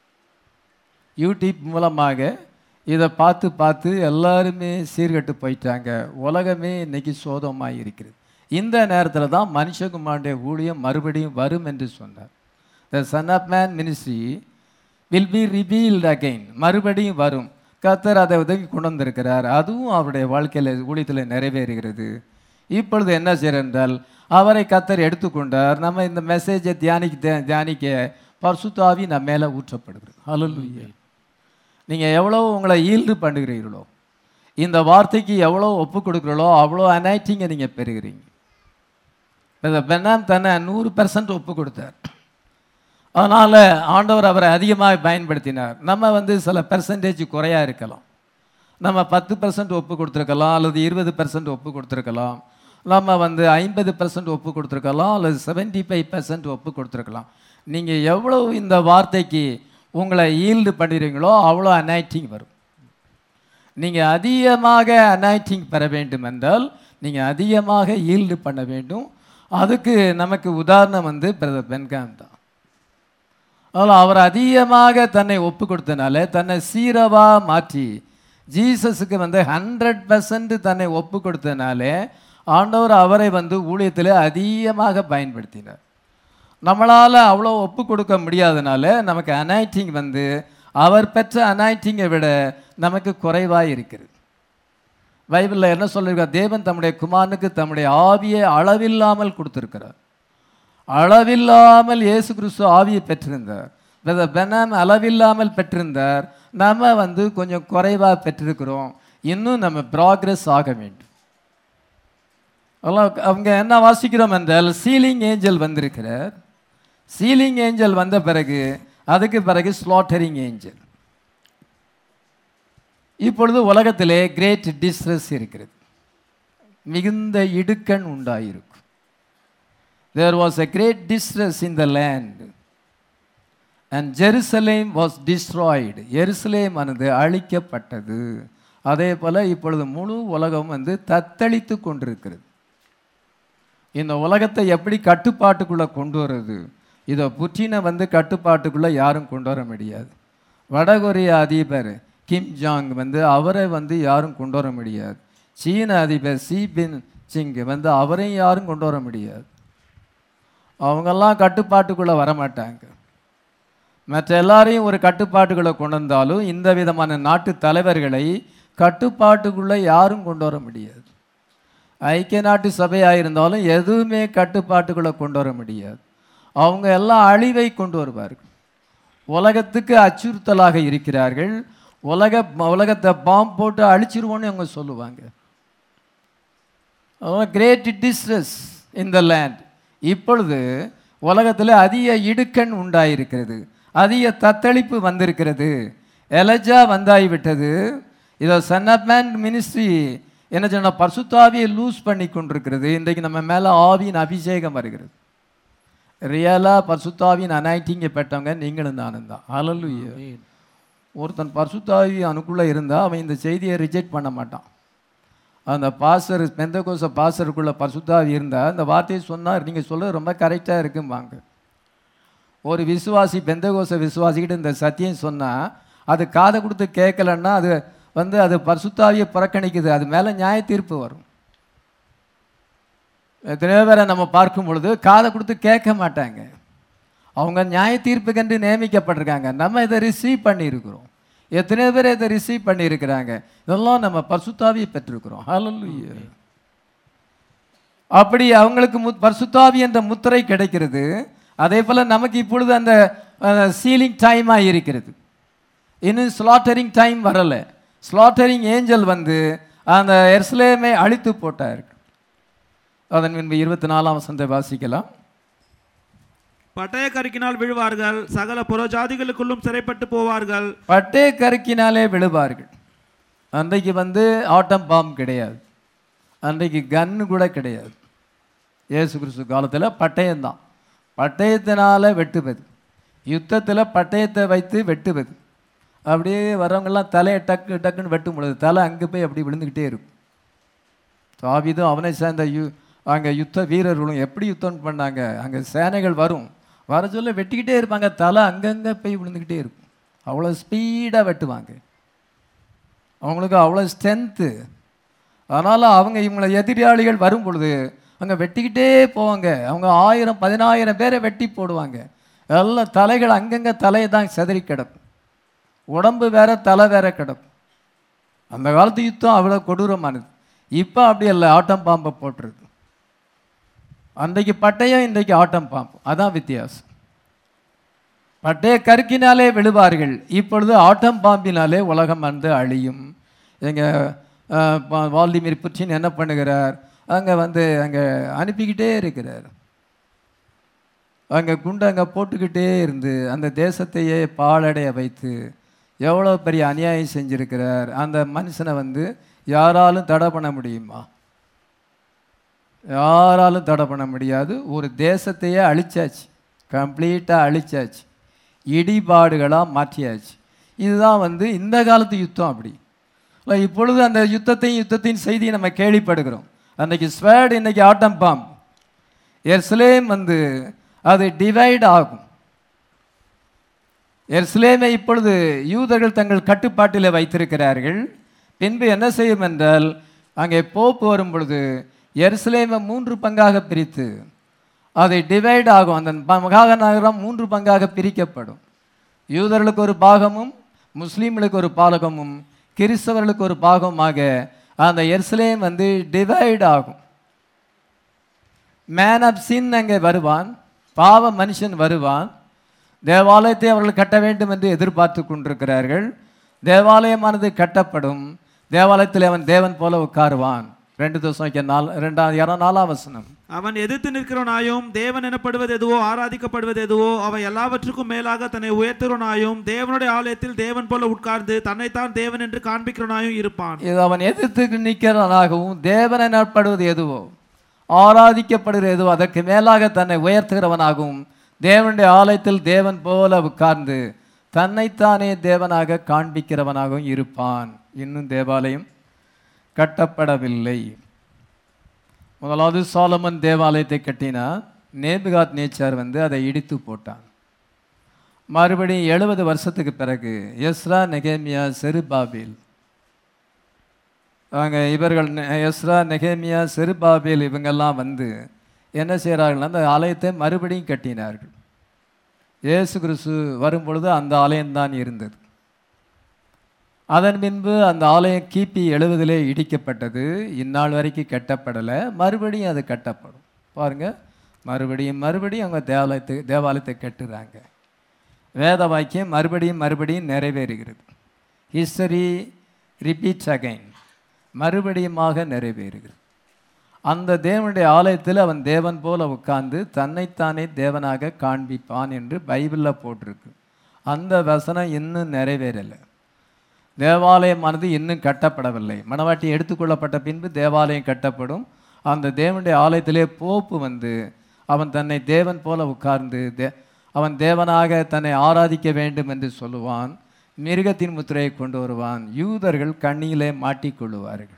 [SPEAKER 1] யூடியூப் மூலமாக இதை பார்த்து பார்த்து எல்லாருமே சீர்கட்டு போயிட்டாங்க. உலகமே இன்றைக்கி சோதமாக இருக்கிறது. இந்த நேரத்தில் தான் மனுஷகுமாரனுடைய ஊழியம் மறுபடியும் வரும் என்று சொன்னார். The son of man ministry will be revealed again, மறுபடியும் வரும். கர்த்தர் அதை உதவி கொண்டு வந்திருக்கிறார். அதுவும் அவருடைய வாழ்க்கையில் ஊழியத்தில் நிறைவேறுகிறது. இப்பொழுது என்ன செய்யறார் என்றால், அவரை கர்த்தர் எடுத்துக்கொண்டார். நம்ம இந்த மெசேஜை தியானிக்க பரிசுத்த ஆவி நம்ம மேலே ஊற்றப்படுகிறது. ஹல்லேலூயா. நீங்கள் எவ்வளோ உங்களை ஈல்டு பண்ணுகிறீர்களோ, இந்த வார்த்தைக்கு எவ்வளோ ஒப்பு கொடுக்குறீங்களோ அவ்வளோ அனாய்டிங்கை நீங்கள் பெறுகிறீங்க. பென்னாம் தன்னை 100% ஒப்பு கொடுத்தார். அதனால் ஆண்டவர் அவரை அதிகமாக பயன்படுத்தினார். நம்ம வந்து சில பெர்சன்டேஜ் குறையாக இருக்கலாம். நம்ம 10% ஒப்பு கொடுத்துருக்கலாம், அல்லது 20% ஒப்பு கொடுத்துருக்கலாம். நம்ம வந்து 50% ஒப்பு கொடுத்துருக்கலாம், அல்லது 75% ஒப்பு கொடுத்துருக்கலாம். நீங்கள் எவ்வளோ இந்த வார்த்தைக்கு உங்களை ஈல்டு பண்ணுறீங்களோ அவ்வளோ அனாய்டிங் வரும். நீங்கள் அதிகமாக அனாய்டிங் பெற வேண்டும் என்றால் நீங்கள் அதிகமாக ஈல்டு பண்ண வேண்டும். அதுக்கு நமக்கு உதாரணம் வந்து பிரதர் பென்காம் தான். அதனால் அவர் அதிகமாக தன்னை ஒப்பு கொடுத்தனால, தன்னை சீரவாக மாற்றி ஜீசஸுக்கு வந்து 100% தன்னை ஒப்பு கொடுத்தனாலே ஆண்டவர் அவரை வந்து ஊழியத்தில் அதிகமாக பயன்படுத்தினார். நம்மளால் அவ்வளோ ஒப்பு கொடுக்க முடியாதனால நமக்கு அனாய்டிங் வந்து அவர் பெற்ற அனாய்டிங்கை விட நமக்கு குறைவாக இருக்கிறது. பைபிளில் என்ன சொல்லியிருக்கார்? தேவன் தம்முடைய குமாரனுக்கு தம்முடைய ஆவியை அளவில்லாமல் கொடுத்துருக்கிறார். அளவில்லாமல் இயேசு கிறிஸ்து ஆவியை பெற்றிருந்தார். பெனாம் அளவில்லாமல் பெற்றிருந்தார். நம்ம வந்து கொஞ்சம் குறைவாக பெற்றிருக்கிறோம். இன்னும் நம்ம ப்ராக்ரஸ் ஆக வேண்டும். அவங்க என்ன வாசிக்கிறோம் என்றால், சீலிங் ஏஞ்சல் வந்திருக்கிறார். சீலிங் ஏஞ்சல் வந்த பிறகு அதுக்கு பிறகு ஸ்லாட்டரிங் ஏஞ்சல். இப்பொழுது உலகத்திலே கிரேட் டிஸ்ட்ரெஸ் இருக்கிறது, மிகுந்த இடுக்கண் உண்டாயிருக்கும். There was a great distress in the land and Jerusalem was destroyed. எருசலேம் ஆனது அழிக்கப்பட்டது. அதே போல இப்பொழுது முழு உலகம் வந்து தத்தளித்து கொண்டிருக்கிறது. இந்த உலகத்தை எப்படி கட்டுப்பாட்டுக்குள்ளே கொண்டு வர்றது? இதை புட்டினை வந்து கட்டுப்பாட்டுக்குள்ளே யாரும் கொண்டு வர முடியாது. வடகொரிய அதிபர் கிம் ஜாங் வந்து அவரை வந்து யாரும் கொண்டு வர முடியாது. சீன அதிபர் ஷி ஜின்பிங் வந்து அவரையும் யாரும் கொண்டு வர முடியாது. அவங்கெல்லாம் கட்டுப்பாட்டுக்குள்ளே வரமாட்டாங்க. மற்ற எல்லாரையும் ஒரு கட்டுப்பாட்டுக்குள்ளே கொண்டு வந்தாலும் இந்த விதமான நாட்டு தலைவர்களை கட்டுப்பாட்டுக்குள்ளே யாரும் கொண்டு வர முடியாது. ஐக்கிய நாட்டு சபையாக இருந்தாலும் எதுவுமே கட்டுப்பாட்டுக்குள்ளே கொண்டு வர முடியாது. அவங்க எல்லாம் அழிவை கொண்டு வருவார்கள். உலகத்துக்கு அச்சுறுத்தலாக இருக்கிறார்கள். உலகத்தை பாம்பு போட்டு அழிச்சிருவோன்னு அவங்க சொல்லுவாங்க. Great distress in the land. இப்பொழுது உலகத்தில் அதிக இடுக்கண் உண்டாயிருக்கிறது, அதிக தத்தளிப்பு வந்திருக்கிறது. எலஜா வந்தாகிவிட்டது. இதை சன் ஆஃப் மேன் மினிஸ்ட்ரி என்ன சொன்ன பரிசுத்தாவியை லூஸ் பண்ணி கொண்டிருக்கிறது. இன்றைக்கு நம்ம மேலே ஆவியின் அபிஷேகம் வருகிறது. ரியலாக பரிசுத்தாவியின் அனாயிட்டிங்க பெற்றவங்க நீங்களும் நானும் தான். ஹல்லேலூயா. ஒருத்தன் பரிசுத்தாவி அனுக்குள்ளே இருந்தால் அவன் இந்த செய்தியை ரிஜெக்ட் பண்ண மாட்டான். அந்த பாஸ்டர் பெந்தகோஸ்த பாஸ்டருக்குள்ளே பரிசுத்தாவி இருந்தால் அந்த வார்த்தையை சொன்னால் நீங்கள் சொல்கிறது ரொம்ப கரெக்டாக இருக்கும்பாங்க. ஒரு விசுவாசி பெந்தகோஸ்த விசுவாசிக்கிட்ட இந்த சத்தியம் சொன்னால் அது காதை கொடுத்து கேட்கலன்னா அது பரிசுத்தாவியை புறக்கணிக்குது. அது மேலே நியாய தீர்ப்பு வரும். எத்தனையோ பேரை நம்ம பார்க்கும் பொழுது காதை கொடுத்து கேட்க மாட்டாங்க. அவங்க நியாய தீர்ப்புக்கென்று நியமிக்கப்பட்டிருக்காங்க. நம்ம இதை ரிசீவ் பண்ணியிருக்கிறோம். எத்தனையோ பேர் இதை ரிசீவ் பண்ணியிருக்கிறாங்க. இதெல்லாம் நம்ம பரிசுத்தாவியை பெற்றிருக்கிறோம். ஹல்லேலூயா. அப்படி அவங்களுக்கு பரிசுத்தாவி என்ற முத்திரை கிடைக்கிறது. அதே போல் நமக்கு இப்பொழுது அந்த சீலிங் டைமாக இருக்கிறது. இன்னும் ஸ்லாட்டரிங் டைம் வரலை. ஸ்லாட்டரிங் ஏஞ்சல் அந்த எருசலேமை அழித்து போட்டார். அதன் பின்பு 24ஆம் வசனத்தை வாசிக்கலாம்.
[SPEAKER 2] பட்டய கருக்கினால் விழுவார்கள், சகல புறஜாதிகளுக்குள்ளும் சிறைப்பட்டு போவார்கள்.
[SPEAKER 1] பட்டய கருக்கினாலே விழுவார்கள். அன்றைக்கு ஆட்டம் பாம் கிடையாது, அன்றைக்கு கன்னு கூட கிடையாது. இயேசு கிறிஸ்து காலத்தில் பட்டயம்தான். பட்டயத்தினால வெட்டுவது, யுத்தத்தில் பட்டயத்தை வைத்து வெட்டுவது. அப்படியே வரவங்கெல்லாம் தலையை டக்கு டக்குன்னு வெட்டும் பொழுது தலை அங்கே போய் அப்படி விழுந்துக்கிட்டே இருக்கும். தாவீதும் அவனை சேர்ந்த அங்கே யுத்த வீரர்களும் எப்படி யுத்தம் பண்ணாங்க. அங்கே சேனைகள் வர சொல்ல வெட்டிக்கிட்டே இருப்பாங்க. தலை அங்கங்கே போய் விழுந்துக்கிட்டே இருக்கும். அவ்வளோ ஸ்பீடாக வெட்டுவாங்க. அவங்களுக்கு அவ்வளோ ஸ்ட்ரென்த்து. அதனால் இவங்களை எதிராளிகள் வரும் பொழுது அங்கே வெட்டிக்கிட்டே போவாங்க. அவங்க 1000 10000 பேரை வெட்டி போடுவாங்க. எல்லாம் தலைகள் அங்கங்கே தலையை தான் செதறி கிடக்கும். உடம்பு வேற தலை வேற கிடக்கும். அந்த காலத்து யுத்தம் அவ்வளோ கொடூரமானது. இப்போ அப்படி இல்லை, ஆட்டம் பாம்பை போட்டுருது. அன்றைக்கு பட்டயம், இன்றைக்கு ஆட்டம் பாம்பு. அதான் வித்தியாசம். பட்டய கருக்கினாலே விழுவார்கள், இப்பொழுது ஆட்டம் பாம்பினாலே உலகம் அழியும். எங்கள் வால்டிமிர் புட்டின் என்ன பண்ணுகிறார், அங்கே அங்கே அனுப்பிக்கிட்டே இருக்கிறார். அங்கே குண்டு அங்கே போட்டுக்கிட்டே இருந்து அந்த தேசத்தையே பாழடைய வைத்து எவ்வளோ பெரிய அநியாயம் செஞ்சிருக்கிறார். அந்த மனுஷனை யாராலும் தடை பண்ண முடியுமா? யாராலும் தடை பண்ண முடியாது. ஒரு தேசத்தையே அழிச்சாச்சு, கம்ப்ளீட்டாக அழிச்சாச்சு, இடிபாடுகளாக மாற்றியாச்சு. இதுதான் இந்த காலத்து யுத்தம். அப்படி இப்பொழுது அந்த யுத்தத்தின் செய்தியை நம்ம கேள்விப்படுகிறோம். அன்றைக்கி ஸ்வேர்டு, இன்றைக்கி ஆட்டம் பாம். எருசலேம் அது டிவைட் ஆகும். எருசலேமை இப்பொழுது யூதர்கள் தங்கள் கட்டுப்பாட்டில் வைத்திருக்கிறார்கள். பின்பு என்ன செய்யும் என்றால், அங்கே போப்பு வரும் பொழுது எருசலேமை 3 பங்காக பிரித்து அதை டிவைட் ஆகும். அந்த மகா நகரம் 3 பங்காக பிரிக்கப்படும். யூதர்களுக்கு ஒரு பாகமும், முஸ்லீம்களுக்கு ஒரு பாகமும், கிறிஸ்தவர்களுக்கு ஒரு பாகமாக அந்த எருசலேம் டிவைட் ஆகும். மேன் ஆஃப் சின் அங்கே வருவான், பாவ மனுஷன் வருவான். தேவாலயத்தை அவர்கள் கட்ட வேண்டும் என்று எதிர்பார்த்து கொண்டிருக்கிறார்கள். தேவாலயமானது கட்டப்படும். தேவாலயத்தில் அவன் தேவன் போல உட்காருவான். 2
[SPEAKER 2] அவன் எதிர்த்து நிற்கிறவனாயும் தேவன் எனப்படுவது எதுவோ ஆராதிக்கப்படுவது எதுவோ அவை எல்லாவற்றுக்கும் மேலாக தன்னை உயர்த்துறவனாயும் தேவனுடைய ஆலயத்தில் தேவன் போல உட்கார்ந்து தன்னைத்தான் தேவன் என்று காண்பிக்கிறவனாயும் இருப்பான்.
[SPEAKER 1] இது அவன் எதிர்த்து நிற்கிறவனாகவும் தேவன் எனப்படுவது எதுவோ ஆராதிக்கப்படுவது எதுவோ அதற்கு மேலாக தன்னை உயர்த்துகிறவனாகவும் தேவனுடைய ஆலயத்தில் தேவன் போல உட்கார்ந்து தன்னைத்தானே தேவனாக காண்பிக்கிறவனாகவும் இருப்பான். இன்னும் தேவாலயம் கட்டப்படவில்லை. முதலாவது சாலமன் தேவாலயத்தை கட்டினார். நேபுகாத் நேச்சார் அதை இடித்து போட்டான். மறுபடியும் 70 வருஷத்துக்கு பிறகு எஸ்ரா, நெகேமியா, செருபாபேல், இவர்கள் எஸ்ரா, நெகேமியா, செருபாபேல் இவங்கெல்லாம் என்ன செய்கிறார்கள், அந்த ஆலயத்தை மறுபடியும் கட்டினார்கள். இயேசு கிறிஸ்து வரும்பொழுது அந்த ஆலயம்தான் இருந்தது. அதன் பின்பு அந்த ஆலயம் கிபி 70 இடிக்கப்பட்டது. இந்நாள் வரைக்கும் கட்டப்படலை. மறுபடியும் அது கட்டப்படும். பாருங்கள், மறுபடியும் அவங்க தேவாலயத்தை கட்டுறாங்க. வேத வாக்கியம் மறுபடியும் நிறைவேறுகிறது. ஹிஸ்டரி ரிப்பீட்ஸ் அகைன், மறுபடியுமாக நிறைவேறுகிறது. அந்த தேவனுடைய ஆலயத்தில் அவன் தேவன் போல உட்கார்ந்து தன்னைத்தானே தேவனாக காண்பிப்பான் என்று பைபிளில் போட்டிருக்கு. அந்த வசனம் இன்னும் நிறைவேறலை. தேவாலயமானது இன்னும் கட்டப்படவில்லை. மணவாட்டி எடுத்துக்கொள்ளப்பட்ட பின்பு தேவாலயம் கட்டப்படும். அந்த தேவனுடைய ஆலயத்திலே போப்பு வந்து அவன் தன்னை தேவன் போல உட்கார்ந்து அவன் தேவனாக தன்னை ஆராதிக்க வேண்டும் என்று சொல்லுவான். மிருகத்தின் முத்திரையை கொண்டு வருவான். யூதர்கள் கண்ணியிலே மாட்டிக்கொள்ளுவார்கள்.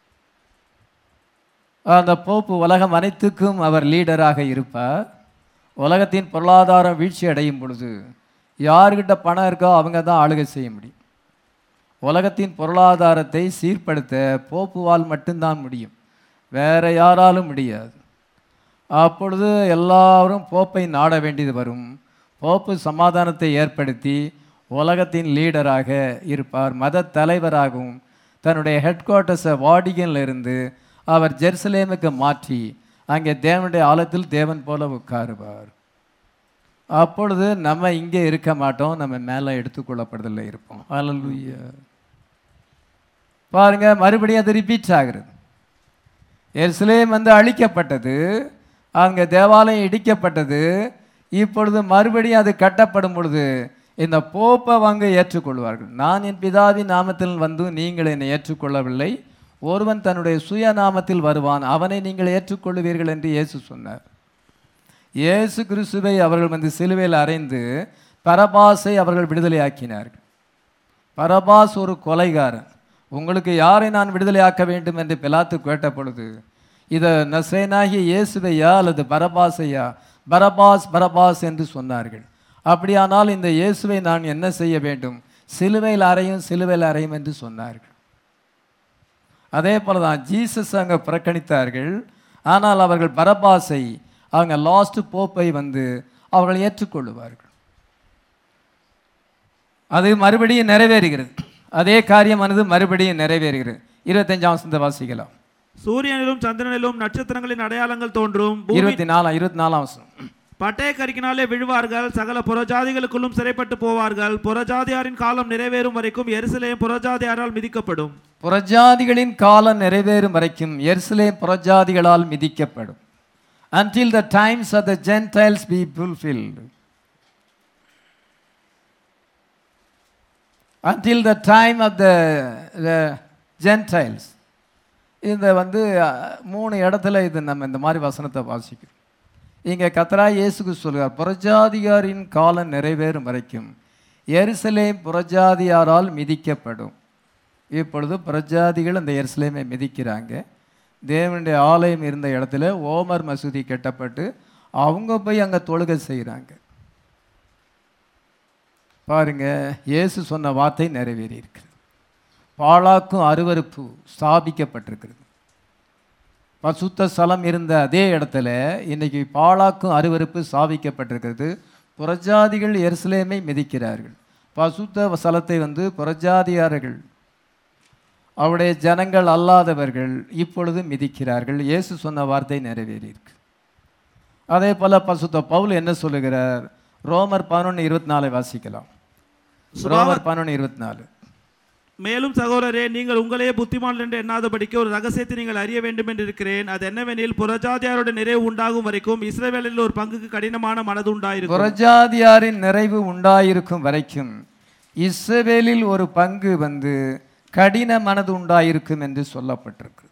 [SPEAKER 1] அந்த போப்பு உலகம் அனைத்துக்கும் அவர் லீடராக இருப்பார். உலகத்தின் பொருளாதாரம் வீழ்ச்சி அடையும் பொழுது யார்கிட்ட பணம் இருக்கோ அவங்க தான் ஆளுகை செய்ய முடியும். உலகத்தின் பொருளாதாரத்தை சீர்படுத்த போப்புவால் மட்டும்தான் முடியும், வேற யாராலும் முடியாது. அப்பொழுது எல்லாரும் போப்பை நாட வேண்டியது வரும். போப்பு சமாதானத்தை ஏற்படுத்தி உலகத்தின் லீடராக இருப்பார். மத தலைவராகவும் தன்னுடைய ஹெட் குவார்ட்டர்ஸை வாடிகனில் இருந்து அவர் ஜெருசலேமுக்கு மாற்றி அங்கே தேவனுடைய ஆலயத்தில் தேவன் போல உட்காருவார். அப்பொழுது நம்ம இங்கே இருக்க மாட்டோம், நம்ம மேலே எடுத்துக்கொள்ளப்படுதலில் இருப்போம். அல்லேலூயா. பாருங்க, மறுபடியும் அது ரிப்பீட் ஆகிறது. எருசலேம் வந்து அழிக்கப்பட்டது, அங்கே தேவாலயம் இடிக்கப்பட்டது. இப்பொழுது மறுபடியும் அது கட்டப்படும் பொழுது இந்த போப்பை வாங்க ஏற்றுக்கொள்வார்கள். நான் என் பிதாவின் நாமத்தில் வந்து நீங்கள் என்னை ஏற்றுக்கொள்ளவில்லை, ஒருவன் தன்னுடைய சுய நாமத்தில் வருவான், அவனை நீங்கள் ஏற்றுக்கொள்வீர்கள் என்று இயேசு சொன்னார். இயேசு கிறிஸ்துவை அவர்கள் வந்து சிலுவையில் அறைந்து பரபாசை அவர்கள் விடுதலை ஆக்கினார்கள். பரபாஸ் ஒரு கொலைகாரன். உங்களுக்கு யாரை நான் விடுதலை ஆக்க வேண்டும் என்று பிலாத்து கேட்ட பொழுது இதை நசரேயனாகிய இயேசுவையா அல்லது பரபாசையா? பரபாஸ் என்று சொன்னார்கள். அப்படியானால் இந்த இயேசுவை நான் என்ன செய்ய வேண்டும்? சிலுவையில் அறையும் என்று சொன்னார்கள். அதே போல தான் ஜீசஸ் அங்கே புறக்கணித்தார்கள். ஆனால் அவர்கள் பரபாசை, அவங்க லாஸ்ட் போப்பை வந்து அவர்கள் ஏற்றுக்கொள்ளுவார்கள். அது மறுபடியும் நிறைவேறுகிறது. அதே காரியமானது மறுபடியும் நிறைவேறுகிறது. 25ஆம் வசனத்தை வாசிக்கலாம்.
[SPEAKER 2] சூரியனிலும் சந்திரனிலும் நட்சத்திரங்களின் அடையாளங்கள் தோன்றும்.
[SPEAKER 1] 24ஆம் வசனம்.
[SPEAKER 2] பட்டய கருக்கினாலே விழுவார்கள், சகல புறஜாதிகளுக்குள்ளும் சிறைப்பட்டு போவார்கள். புறஜாதியாரின் காலம் நிறைவேறும் வரைக்கும் எருசலேம் புறஜாதியாரால் மிதிக்கப்படும்.
[SPEAKER 1] புறஜாதிகளின் காலம் நிறைவேறும் வரைக்கும் எருசலேம் புறஜாதிகளால் மிதிக்கப்படும். Until the times of the Gentiles be fulfilled. Until the time of the Gentiles. இந்த வந்து 3 இடத்துல இது நம்ம இந்த மாதிரி வசனத்தை வாசிக்கிறோம். இங்கே கர்த்தராகிய இயேசு சொல்கிறார், புறஜாதியாரின் காலம் நிறைவேறும் வரைக்கும் எருசலேம் புறஜாதியாரால் மிதிக்கப்படும். இப்பொழுது புறஜாதிகள் அந்த எருசலேமை மிதிக்கிறாங்க. தேவனுடைய ஆலயம் இருந்த இடத்துல ஓமர் மசூதி கட்டப்பட்டு அவங்க போய் அங்கே தொழுகை செய்கிறாங்க. பாருங்க, இயேசு சொன்ன வார்த்தை நிறைவேறி இருக்கிறது. பாழாக்கும் அருவருப்பு ஸ்தாபிக்கப்பட்டிருக்கிறது. பசுத்த ஸ்தலம் இருந்த அதே இடத்துல இன்னைக்கு பாழாக்கும் அருவருப்பு ஸ்தாபிக்கப்பட்டிருக்கிறது. புறஜாதிகள் எருசலேமை மிதிக்கிறார்கள். பசுத்த ஸ்தலத்தை வந்து புறஜாதியார்கள், அவருடைய ஜனங்கள் அல்லாதவர்கள் இப்பொழுது மிதிக்கிறார்கள். இயேசு சொன்ன வார்த்தை நிறைவேறியிருக்கு. அதே போல பசுத்த பவுல் என்ன சொல்லுகிறார்? ரோமர் 11:24 வாசிக்கலாம். ரோமர் 11:24.
[SPEAKER 2] மேலும் சகோதரரே, நீங்கள் உங்களையே புத்திமான் என்று எண்ணாதபடிக்கு ஒரு ரகசியத்தை நீங்கள் அறிய வேண்டும் என்று இருக்கிறேன். அது என்னவெனில், புறஜாதியாருடைய நிறைவு உண்டாகும் வரைக்கும் இஸ்ரவேலில் ஒரு பங்குக்கு கடினமான மனது உண்டாயிருக்கும்.
[SPEAKER 1] புறஜாதியாரின் நிறைவு உண்டாயிருக்கும் வரைக்கும் இஸ்ரவேலில் ஒரு பங்கு வந்து கடின மனது உண்டாயிருக்கும் என்று சொல்லப்பட்டிருக்கு.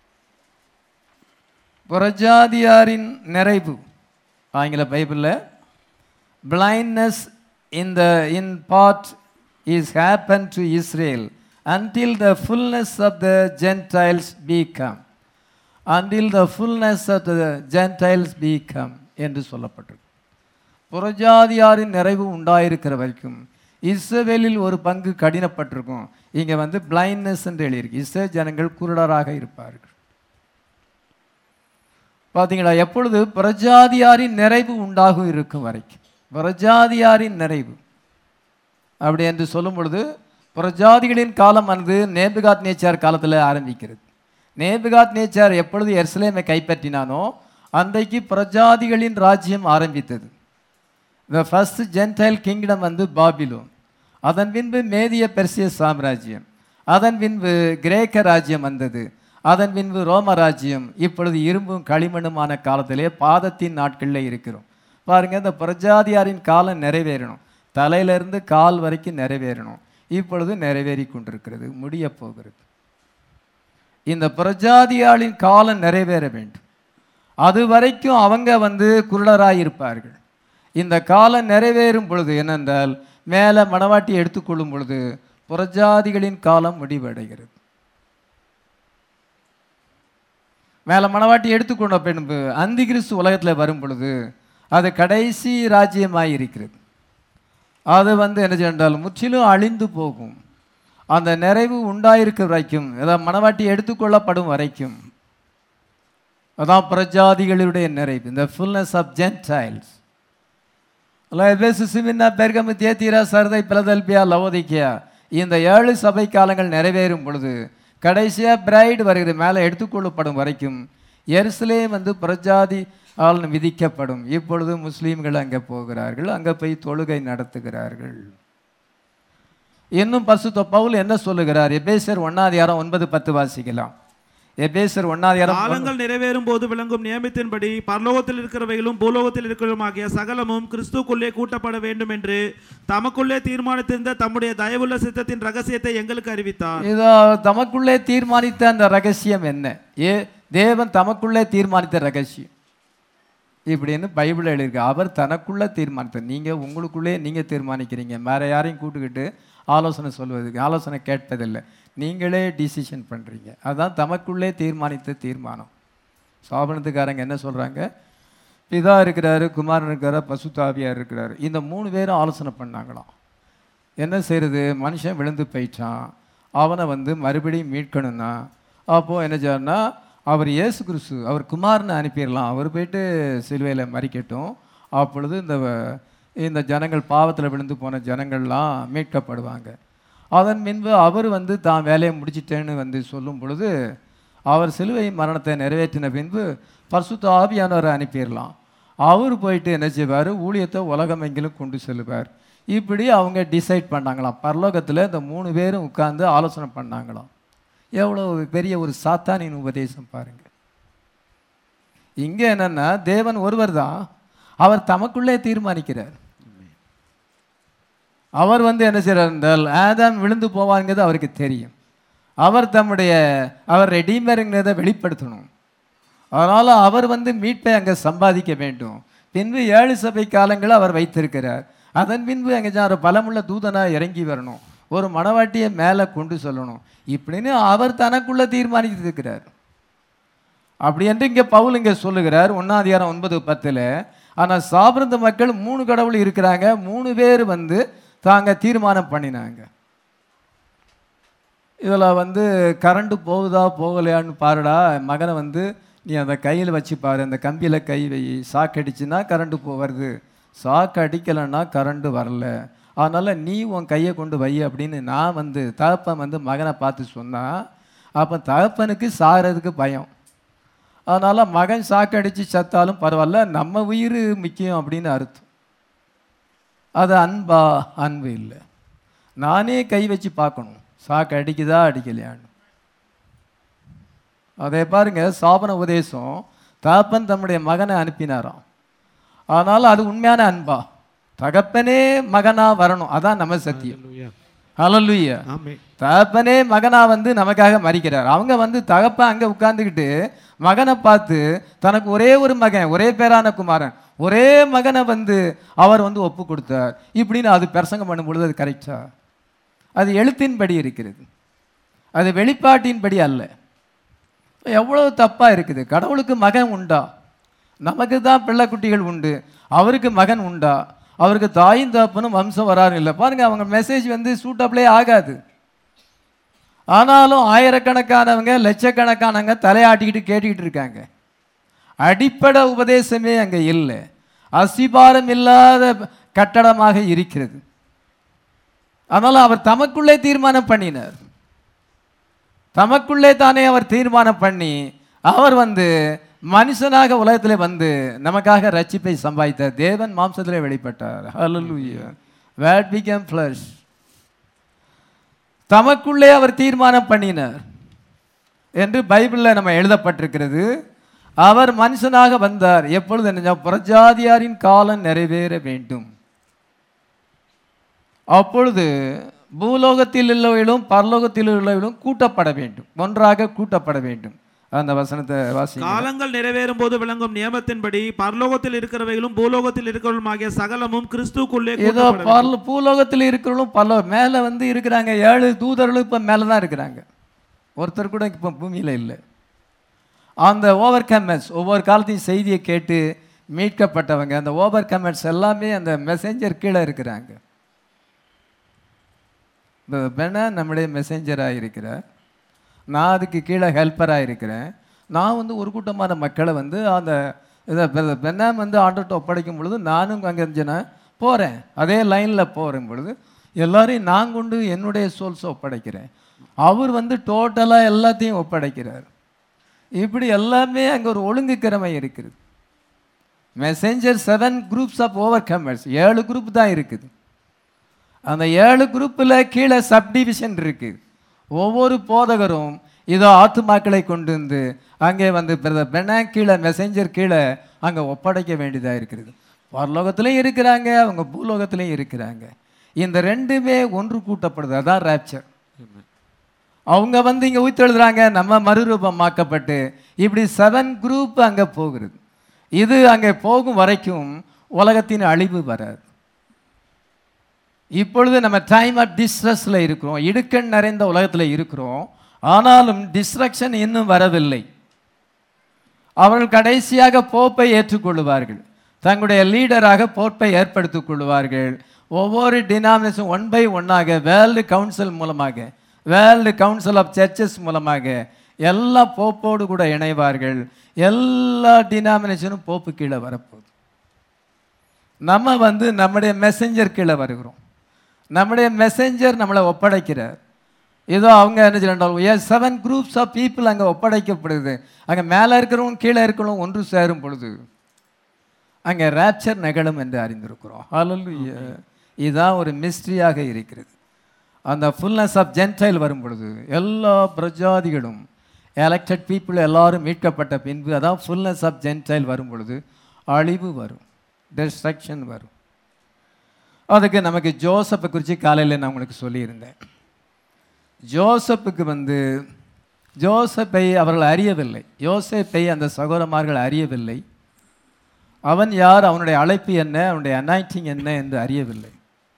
[SPEAKER 1] புறஜாதியாரின் நிறைவு, ஆங்கில பைபிளில் blindness in part is happened to Israel until the fullness of the Gentiles become. Until the fullness of the Gentiles become என்று சொல்லப்பட்டிருக்கு. புறஜாதியாரின் நிறைவு உண்டாயிருக்கிற வரைக்கும் இஸ்ரவேலில் ஒரு பங்கு கடினப்பட்டிருக்கும். இங்கே வந்து பிளைண்ட்னஸ் என்று எழுதியிருக்கு. இஸ்ரேல் ஜனங்கள் குருடராக இருப்பார்கள். பார்த்தீங்களா? எப்பொழுது புறஜாதியாரின் நிறைவு உண்டாகும் இருக்கும் வரைக்கும். புறஜாதியாரின் நிறைவு அப்படி என்று சொல்லும் பொழுது புறஜாதிகளின் காலம் வந்து நேபுகாத் நேச்சார் காலத்தில் ஆரம்பிக்கிறது. நேபுகாத் நேச்சார் எப்பொழுது எருசலேமை கைப்பற்றினானோ அன்றைக்கு புறஜாதிகளின் ராஜ்யம் ஆரம்பித்தது. த ஃபர்ஸ்ட் ஜென்டைல் கிங்டம் வந்து பாபிலோன், அதன் பின்பு மேதிய பெர்சிய சாம்ராஜ்யம், அதன் பின்பு கிரேக்க ராஜ்யம் வந்தது, அதன் பின்பு ரோம ராஜ்யம். இப்பொழுது இரும்பும் களிமண்ணுமான காலத்திலே பாதத்தின் நாட்களில் இருக்கிறோம். பாருங்கள், இந்த புறஜாதியாரின் காலம் நிறைவேறணும், தலையிலிருந்து கால் வரைக்கும் நிறைவேறணும். இப்பொழுது நிறைவேறி கொண்டிருக்கிறது, முடிய போகிறது. இந்த புறஜாதியாரின் காலம் நிறைவேற வேண்டும். அது வரைக்கும் அவங்க வந்து குருடராயிருப்பார்கள். இந்த காலம் நிறைவேறும் பொழுது என்னென்றால் மேலே மணவாட்டி எடுத்துக்கொள்ளும் பொழுது புறஜாதிகளின் காலம் முடிவடைகிறது. மேலே மணவாட்டி எடுத்துக்கொண்ட பின்பு அந்தி கிறிஸ்து உலகத்தில் வரும் பொழுது அது கடைசி ராஜ்யமாக இருக்கிறது. அது வந்து என்ன சென்றால் முற்றிலும் அழிந்து போகும். அந்த நிறைவு உண்டாயிருக்கிற வரைக்கும், அதாவது மணவாட்டி எடுத்துக்கொள்ளப்படும் வரைக்கும், அதான் புறஜாதிகளுடைய நிறைவு, இந்த ஃபுல்னஸ் ஆஃப் ஜென்டைல்ஸ். பெர்கமு, தியத்தீரா, சர்தை, பிலதெல்பியா, லவோதிக்கியா, இந்த 7 சபை காலங்கள் நிறைவேறும் பொழுது கடைசியாக பிரைடு வருகிறது. மேலே எடுத்துக்கொள்ளப்படும் வரைக்கும் எருசலேம் வந்து புறஜாதி ஆள் விதிக்கப்படும். இப்பொழுது முஸ்லீம்கள் அங்கே போகிறார்கள், அங்கே போய் தொழுகை நடத்துகிறார்கள். இன்னும் பரிசுத்த பவுல் என்ன சொல்லுகிறார்? எபேசியர் 1:9-10 வாசிக்கலாம். எபேசியர் 1:9.
[SPEAKER 2] காலங்கள் நிறைவேறும் போது விளங்கும் நியமத்தின்படி பரலோகத்தில் இருக்கிறவைகளும் பூலோகத்தில் இருக்கிறவரும் ஆகிய சகலமும் கிறிஸ்துக்குள்ளே கூட்டப்பட வேண்டும் என்று தமக்குள்ளே தீர்மானித்திருந்த தம்முடைய தயவுள்ள சித்தத்தின் ரகசியத்தை எங்களுக்கு அறிவித்தார்.
[SPEAKER 1] இதோ தமக்குள்ளே தீர்மானித்த அந்த ரகசியம் என்ன? தேவன் தமக்குள்ளே தீர்மானித்த ரகசியம் இப்படின்னு பைபிள் எழுதியிருக்கு. அவர் தனக்குள்ளே தீர்மானித்தார். நீங்கள் உங்களுக்குள்ளே நீங்கள் தீர்மானிக்கிறீங்க, வேற யாரையும் கூட்டுக்கிட்டு ஆலோசனை சொல்வதுக்கு ஆலோசனை கேட்பதில்லை, நீங்களே டிசிஷன் பண்ணுறீங்க. அதுதான் தமக்குள்ளே தீர்மானித்த தீர்மானம். சாபனத்துக்காரங்க என்ன சொல்கிறாங்க? பிதா இருக்கிறாரு, குமாரன் இருக்கிறார், பசுத்தாவியார் இருக்கிறாரு. இந்த 3 பேரும் ஆலோசனை பண்ணாங்களாம். என்ன செய்கிறது? மனுஷன் விழுந்து போயிட்டான், அவனை வந்து மறுபடியும் மீட்கணும்னா அப்போது என்ன செய்யணும்னா அவர் இயேசு கிறிஸ்து அவர் குமாரனை அனுப்பிடலாம், அவர் போயிட்டு சிலுவையில் மறிக்கட்டும். அப்பொழுது இந்த ஜனங்கள் பாவத்தில் விழுந்து போன ஜனங்கள்லாம் மீட்கப்படுவாங்க. அதன் பின்பு அவர் வந்து தான் வேலையை முடிச்சிட்டேன்னு வந்து சொல்லும் பொழுது அவர் சிலுவை மரணத்தை நிறைவேற்றின பின்பு பரிசுத்த ஆவியானவரை அனுப்பிடலாம். அவர் போயிட்டு என்ன செய்வார்? ஊழியத்தை உலகமெங்கிலும் கொண்டு செல்லுவார். இப்படி அவங்க டிசைட் பண்ணாங்களாம். பரலோகத்தில் இந்த 3 பேரும் உட்கார்ந்து ஆலோசனை பண்ணாங்களாம். எவ்வளோ பெரிய ஒரு சாத்தானின் உபதேசம் பாருங்கள். இங்கே என்னென்னா தேவன் ஒருவர் தான், அவர் தமக்குள்ளே தீர்மானிக்கிறார். அவர் வந்து என்ன செய்கிறார் என்றால் ஆதாம் விழுந்து போவாங்கிறது அவருக்கு தெரியும். அவர் ரெடீமருங்கிறத வெளிப்படுத்தணும். அதனால் அவர் வந்து மீட்பை அங்கே சம்பாதிக்க வேண்டும். பின்பு 7 சபை காலங்களை அவர் வைத்திருக்கிறார். அதன் பின்பு அங்கே ஒரு பலமுள்ள தூதனாக இறங்கி வரணும், ஒரு மணவாட்டியை மேலே கொண்டு சொல்லணும். இப்படின்னு அவர் தனக்குள்ளே தீர்மானித்திருக்கிறார். அப்படி என்று இங்கே பவுல் இங்கே சொல்லுகிறார் 1:9-10. ஆனால் சாபிரந்த மக்கள் 3 கடவுள் இருக்கிறாங்க, 3 பேர் வந்து தாங்க தீர்மானம் பண்ணினாங்க. இதில் வந்து கரண்ட்டு போகுதா போகலையான்னு பாருடா, மகனை வந்து நீ அந்த கையில் வச்சு பாரு, அந்த கம்பியில் கை வை, சாக்கு அடிச்சுன்னா கரண்ட்டு வருது, சாக்கு அடிக்கலைன்னா கரண்ட்டு வரல, அதனால் நீ உன் கையை கொண்டு வை அப்படின்னு நான் வந்து தகப்பன் வந்து மகனை பார்த்து சொன்னால் அப்போ தகப்பனுக்கு சாகிறதுக்கு பயம். அதனால் மகன் சாக்கு அடித்து சத்தாலும் பரவாயில்ல, நம்ம உயிர் முக்கியம் அப்படின்னு அர்த்தம். அது அன்பா? அன்பு இல்லை. நானே கை வச்சு பார்க்கணும் சாக்கு அடிக்குதா அடிக்கலையான்னு. அதே பாருங்க, சாபன உபதேசம் தகப்பன் தம்முடைய மகனை அனுப்பினாராம். அதனால் அது உண்மையான அன்பா? தகப்பனே மகனா வரணும், அதான் நம்ம சத்தியம். ஹல்லேலூயா. தகப்பனே மகனா வந்து நமக்காக மரிக்கிறார். அவங்க வந்து தகப்பன் அங்கே உட்கார்ந்துக்கிட்டு மகனை பார்த்து தனக்கு ஒரே ஒரு மகன், ஒரே பேரான குமாரன், ஒரே மகனை வந்து அவர் வந்து ஒப்பு கொடுத்தார் இப்படின்னு அது பிரசங்கம் பண்ணும் பொழுது அது கரெக்டா? அது எழுத்தின்படி இருக்கிறது, அது வெளிப்பாட்டின்படி அல்ல. எவ்வளோ தப்பாக இருக்குது. கடவுளுக்கு மகன் உண்டா? நமக்கு தான் பிள்ளை குட்டிகள் உண்டு, அவருக்கு மகன் உண்டா? அவருக்கு தாயும் தகப்பனும் வம்சம் வராரு இல்லை. பாருங்கள், அவங்க மெசேஜ் வந்து சூட்டபிளே ஆகாது. ஆனாலும் ஆயிரக்கணக்கானவங்க லட்சக்கணக்கானவங்க தலையாட்டிக்கிட்டு கேட்டுக்கிட்டு இருக்காங்க. அடிப்படை உபதேசமே அங்கே இல்லை. அசிபாரம் இல்லாத கட்டடமாக இருக்கிறது. அதனால் அவர் தமக்குள்ளே தீர்மானம் பண்ணினார். தமக்குள்ளே தானே அவர் தீர்மானம் பண்ணி அவர் மனுஷனாக உலகத்திலே நமக்காக ரட்சிப்பை சம்பாதித்தார். தேவன் மாம்சத்திலே வெளிப்பட்டார். ஹல்லேலூயா. Word became flesh. தமக்குள்ளே அவர் தீர்மானம் பண்ணினார் என்று பைபிளில் நம்ம எழுதப்பட்டிருக்கிறது. அவர் மனுஷனாக வந்தார். எப்பொழுது? புறஜாதியாரின் காலம் நிறைவேற வேண்டும். அப்பொழுது பூலோகத்தில் உள்ளவர்களும் பரலோகத்தில் உள்ளவர்களும் கூட்டப்பட வேண்டும், ஒன்றாக கூட்டப்பட வேண்டும். அந்த வசனத்தை வாசி.
[SPEAKER 2] காலங்கள் நிறைவேறும் போது விளங்கும் நியமத்தின்படி பரலோகத்தில் இருக்கிறவைகளும் பூலோகத்தில் இருக்கிறவர்களுமாகிய சகலமும் கிறிஸ்துக்குள்ளே
[SPEAKER 1] ஏதோ பூலோகத்தில் இருக்கிறவங்களும் மேல இருக்கிறாங்க. 7 தூதர்களும் இப்ப மேலதான் இருக்கிறாங்க. ஒருத்தர் கூட இப்ப பூமியில இல்லை. அந்த ஓவர் கமர்ஸ் ஒவ்வொரு காலத்தையும் செய்தியை கேட்டு மீட்கப்பட்டவங்க, அந்த ஓவர் கமர்ஸ் எல்லாமே அந்த மெசேஞ்சர் கீழே இருக்கிறாங்க. நம்முடைய மெசேஞ்சராக இருக்கிறார். நான் அதுக்கு கீழே ஹெல்ப்பராக இருக்கிறேன். நான் ஒரு கூட்டமான மக்களை அந்த இதை பெண்ணாம் ஆண்டர்கிட்ட ஒப்படைக்கும் பொழுது நானும் அங்கே இருந்துச்சுன்னா போகிறேன். அதே லைனில் போகிற பொழுது எல்லாரையும் நான் கொண்டு என்னுடைய சோல்ஸை ஒப்படைக்கிறேன். அவர் டோட்டலாக எல்லாத்தையும் ஒப்படைக்கிறார். இப்படி எல்லாமே அங்கே ஒரு ஒழுங்கு கிழமை இருக்குது. Messenger 7 groups of overcomers, 7 group தான் இருக்குது. அந்த 7 குரூப்பில் கீழே சப்டிவிஷன் இருக்குது. ஒவ்வொரு போதகரும் இதோ ஆத்துமாக்களை கொண்டு அங்கே பெண்ணாம் கீழே மெசேஞ்சர் கீழே அங்கே ஒப்படைக்க வேண்டியதாக இருக்கிறது. பரலோகத்திலையும் இருக்கிறாங்க, அவங்க பூலோகத்திலையும் இருக்கிறாங்க. இந்த ரெண்டுமே ஒன்று கூட்டப்படுது. அதான் ராப்சர். அவங்க இங்கே ஊத்தெழுதுறாங்க, நம்ம மறுரூபமாக்கப்பட்டு இப்படி 7 குரூப் அங்கே போகிறது. இது அங்கே போகும் வரைக்கும் உலகத்தின் அழிவு வராது. இப்பொழுது நம்ம டைம் ஆஃப் டிஸ்ட்ரஸில் இருக்கிறோம், இடுக்கண் நிறைந்த உலகத்தில் இருக்கிறோம். ஆனாலும் டிஸ்ட்ரக்ஷன் இன்னும் வரவில்லை. அவர்கள் கடைசியாக போப்பை ஏற்றுக்கொள்வார்கள். தங்களுடைய லீடராக போப்பை ஏற்படுத்திக் கொள்வார்கள். ஒவ்வொரு டினாமினேஷன் 1 by 1 வேர்ல்டு கவுன்சில் மூலமாக, வேர்ல்டு கவுன்சில் ஆஃப் சர்ச்சஸ் மூலமாக எல்லா போப்போடு கூட இணைவார்கள். எல்லா டினாமினேஷனும் போப்பு கீழே வரப்போகுது. நம்ம நம்முடைய மெசேஞ்சர் கீழே வருகிறோம். நம்முடைய மெசேஞ்சர் நம்மளை ஒப்படைக்கிறார். ஏதோ அவங்க என்ன சொல்றாங்க, 7 குரூப்ஸ் ஆஃப் பீப்புள் அங்கே ஒப்படைக்கப்படுது. அங்கே மேலே இருக்கிறவங்க கீழே இருக்கிறவங்க ஒன்று சேரும் பொழுது அங்கே ராப்சர் நிகழும் என்று அறிந்திருக்கிறோம். ஹல்லேலூயா. இதுதான் ஒரு மிஸ்ட்ரியாக இருக்கிறது. அந்த ஃபுல்னஸ் ஆஃப் ஜென்டைல் வரும் பொழுது எல்லா பிரஜாதிகளும் எலெக்டட் பீப்புள் எல்லாரும் மீட்கப்பட்ட பின்பு அதான் ஃபுல்னஸ் ஆஃப் ஜென்டைல் வரும் பொழுது அழிவு வரும், டிஸ்ட்ரக்ஷன் வரும். அதுக்கு நமக்கு ஜோசப்பை குறித்து காலையில் நான் உங்களுக்கு சொல்லியிருந்தேன். ஜோசப்புக்கு ஜோசப்பை அவர்கள் அறியவில்லை. யோசேப்பை அந்த சகோதரமார்கள் அறியவில்லை. அவன் யார், அவனுடைய அழைப்பு என்ன, அவனுடைய அனாயிண்டிங் என்ன என்று அறியவில்லை.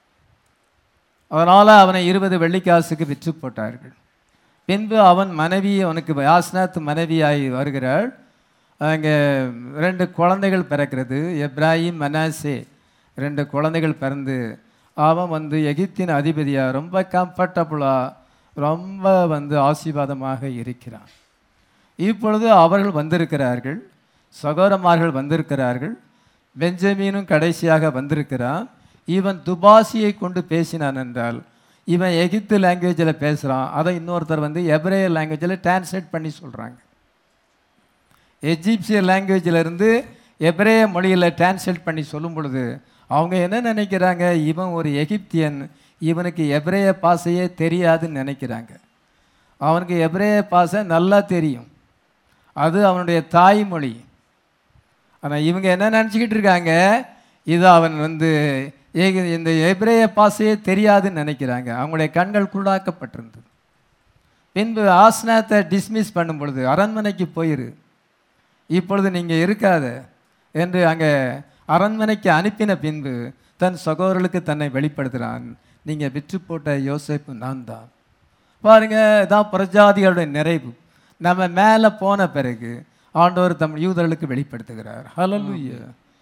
[SPEAKER 1] அதனால் அவனை 20 வெள்ளிக்காசுக்கு விற்று போட்டார்கள். பின்பு அவன் மனைவி, அவனுக்கு யாஸ்னாத் மனைவியாகி வருகிறாள். அங்கே 2 குழந்தைகள் பிறக்கிறது. எப்ராஹிம், மனாசே 2 குழந்தைகள் பிறந்து அவன் எகிப்தின் அதிபதியாக ரொம்ப கம்ஃபர்டபுளாக ரொம்ப ஆசீர்வாதமாக இருக்கிறான். இப்பொழுது அவர்கள் வந்திருக்கிறார்கள், சகோதரமார்கள் வந்திருக்கிறார்கள். பெஞ்சமீனும் கடைசியாக வந்திருக்கிறான். இவன் துபாசியை கொண்டு பேசினான் என்றால் இவன் எகிப்து லாங்குவேஜில் பேசுகிறான். அதை இன்னொருத்தர் எபிரேய லாங்குவேஜில் டிரான்ஸ்லேட் பண்ணி சொல்கிறாங்க. எஜிப்சிய லாங்குவேஜிலிருந்து எபிரேய மொழியில் டிரான்ஸ்லேட் பண்ணி சொல்லும் பொழுது அவங்க என்ன நினைக்கிறாங்க, இவன் ஒரு எகிப்தியன், இவனுக்கு எபிரேய பாஷையே தெரியாதுன்னு நினைக்கிறாங்க. அவனுக்கு எபிரேய பாஷை நல்லா தெரியும், அது அவனுடைய தாய்மொழி. ஆனால் இவங்க என்ன நினச்சிக்கிட்டு இருக்காங்க, இது அவன் இந்த எபிரேய பாஷையே தெரியாதுன்னு நினைக்கிறாங்க. அவங்களுடைய கண்கள் குருடாக்கப்பட்டிருந்தது. பின்பு ஆஸ்னாத்தை டிஸ்மிஸ் பண்ணும் பொழுது அரண்மனைக்கு போயிரு, இப்பொழுது நீங்கள் இருக்காத என்று அங்கே அரண்மனைக்கு அனுப்பின பின்பு தன் சகோதரர்களுக்கு தன்னை வெளிப்படுத்துகிறான். நீங்கள் விற்று போட்ட யோசேப்பு நான் தான். பாருங்க, இதான் பிரஜாதிகளுடைய நிறைவு. நம்ம மேலே போன பிறகு ஆண்டவர் தம் யூதர்களுக்கு வெளிப்படுத்துகிறார். ஹல்லேலூயா.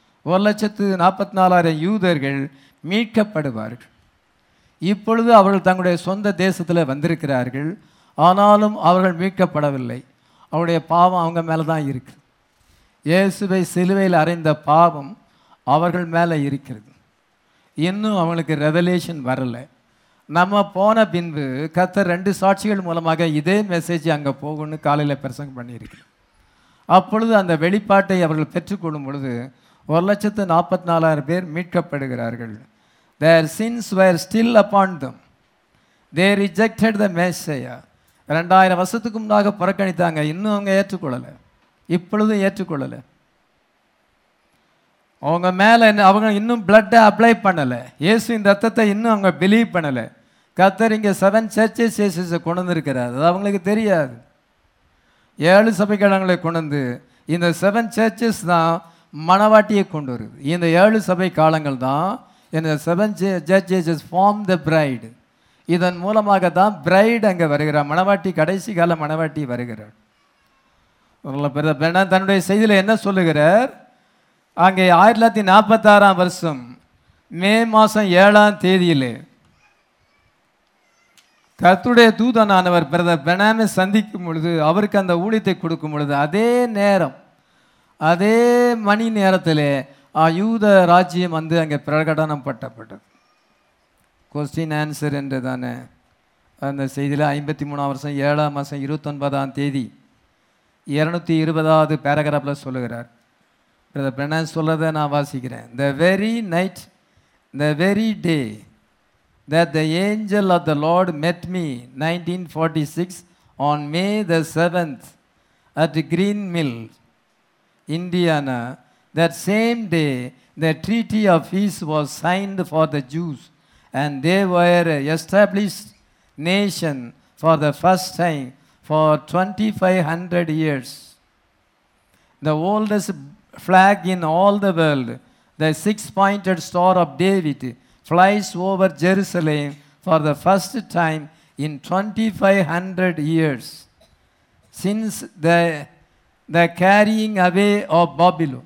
[SPEAKER 1] 1,44,000 யூதர்கள் மீட்கப்படுவார்கள். இப்பொழுது அவர்கள் தங்களுடைய சொந்த தேசத்தில் வந்திருக்கிறார்கள். ஆனாலும் அவர்கள் மீட்கப்படவில்லை. அவருடைய பாவம் அவங்க மேலே தான் இருக்குது. இயேசுவை சிலுவையில் அறைந்த பாவம் அவர்கள் மேலே இருக்கிறது. இன்னும் அவங்களுக்கு ரெவலேஷன் வரலை. நம்ம போன பின்பு கர்த்தர் 2 சாட்சிகள் மூலமாக இதே மெசேஜ் அங்கே போகும்னு காலையில் பிரசங்கம் பண்ணியிருக்கிறேன். அப்பொழுது அந்த வெளிப்பாட்டை அவர்கள் பெற்றுக்கொள்ளும் பொழுது 1,44,000 பேர் மீட்கப்படுகிறார்கள். Their sins were still upon them. They rejected the Messiah. 2000 வருஷத்துக்கு முன்னாக புறக்கணித்தாங்க, இன்னும் அவங்க ஏற்றுக்கொள்ளலை, இப்பொழுதும் ஏற்றுக்கொள்ளலை. அவங்க மேலே அவங்க இன்னும் பிளட்டை அப்ளை பண்ணலை, இயேசுவின் ரத்தத்தை இன்னும் அவங்க பிலீவ் பண்ணலை. கர்த்தர் இங்கே 7 சர்ச்சஸ் இயேசுஸை கொண்டு வந்திருக்கிறார், அது அவங்களுக்கு தெரியாது. 7 சபைகளை கொண்டு வந்து இந்த 7 சர்ச்சஸ் தான் மணவாட்டியை கொண்டு வருது. இந்த 7 சபை காலங்கள் தான் இந்த 7 சர்ச்சஸ் ஃபார்ம் த பிரைடு. இதன் மூலமாக தான் பிரைடு அங்கே வருகிறார், மணவாட்டி, கடைசி கால மணவாட்டி வருகிறார். தன்னுடைய செய்தியில் என்ன சொல்லுகிறார்? அங்கே 1946 வருஷம் மே மாதம் 7ஆம் தேதியிலே கர்த்தருடைய தூதனானவர் பிரதர் பெனாமை சந்திக்கும் பொழுது, அவருக்கு அந்த ஊழியத்தை கொடுக்கும் பொழுது, அதே நேரம் அதே மணி நேரத்தில் யூத ராஜ்யம் வந்து அங்கே பிரகடனம் பட்டப்பட்டது. கொஸ்டின் ஆன்சர் என்று தானே அந்த செய்தியில் 53ஆம் வருஷம் 7ஆம் மாதம் 29ஆம் தேதி 220வது பேராகிராஃபில் சொல்லுகிறார். பிரதர் பெனாம் சொல்கிறத நான் வாசிக்கிறேன். The very night, the very day that the angel of the Lord met me 1946 on May the 7th at Green Mill, Indiana, that same day the treaty of peace was signed for the Jews and they were established nation for the first time for 2500 years. The oldest flag in all the world, the 6-pointed star of David, flies over Jerusalem for the first time in 2500 years since the carrying away of Babylon.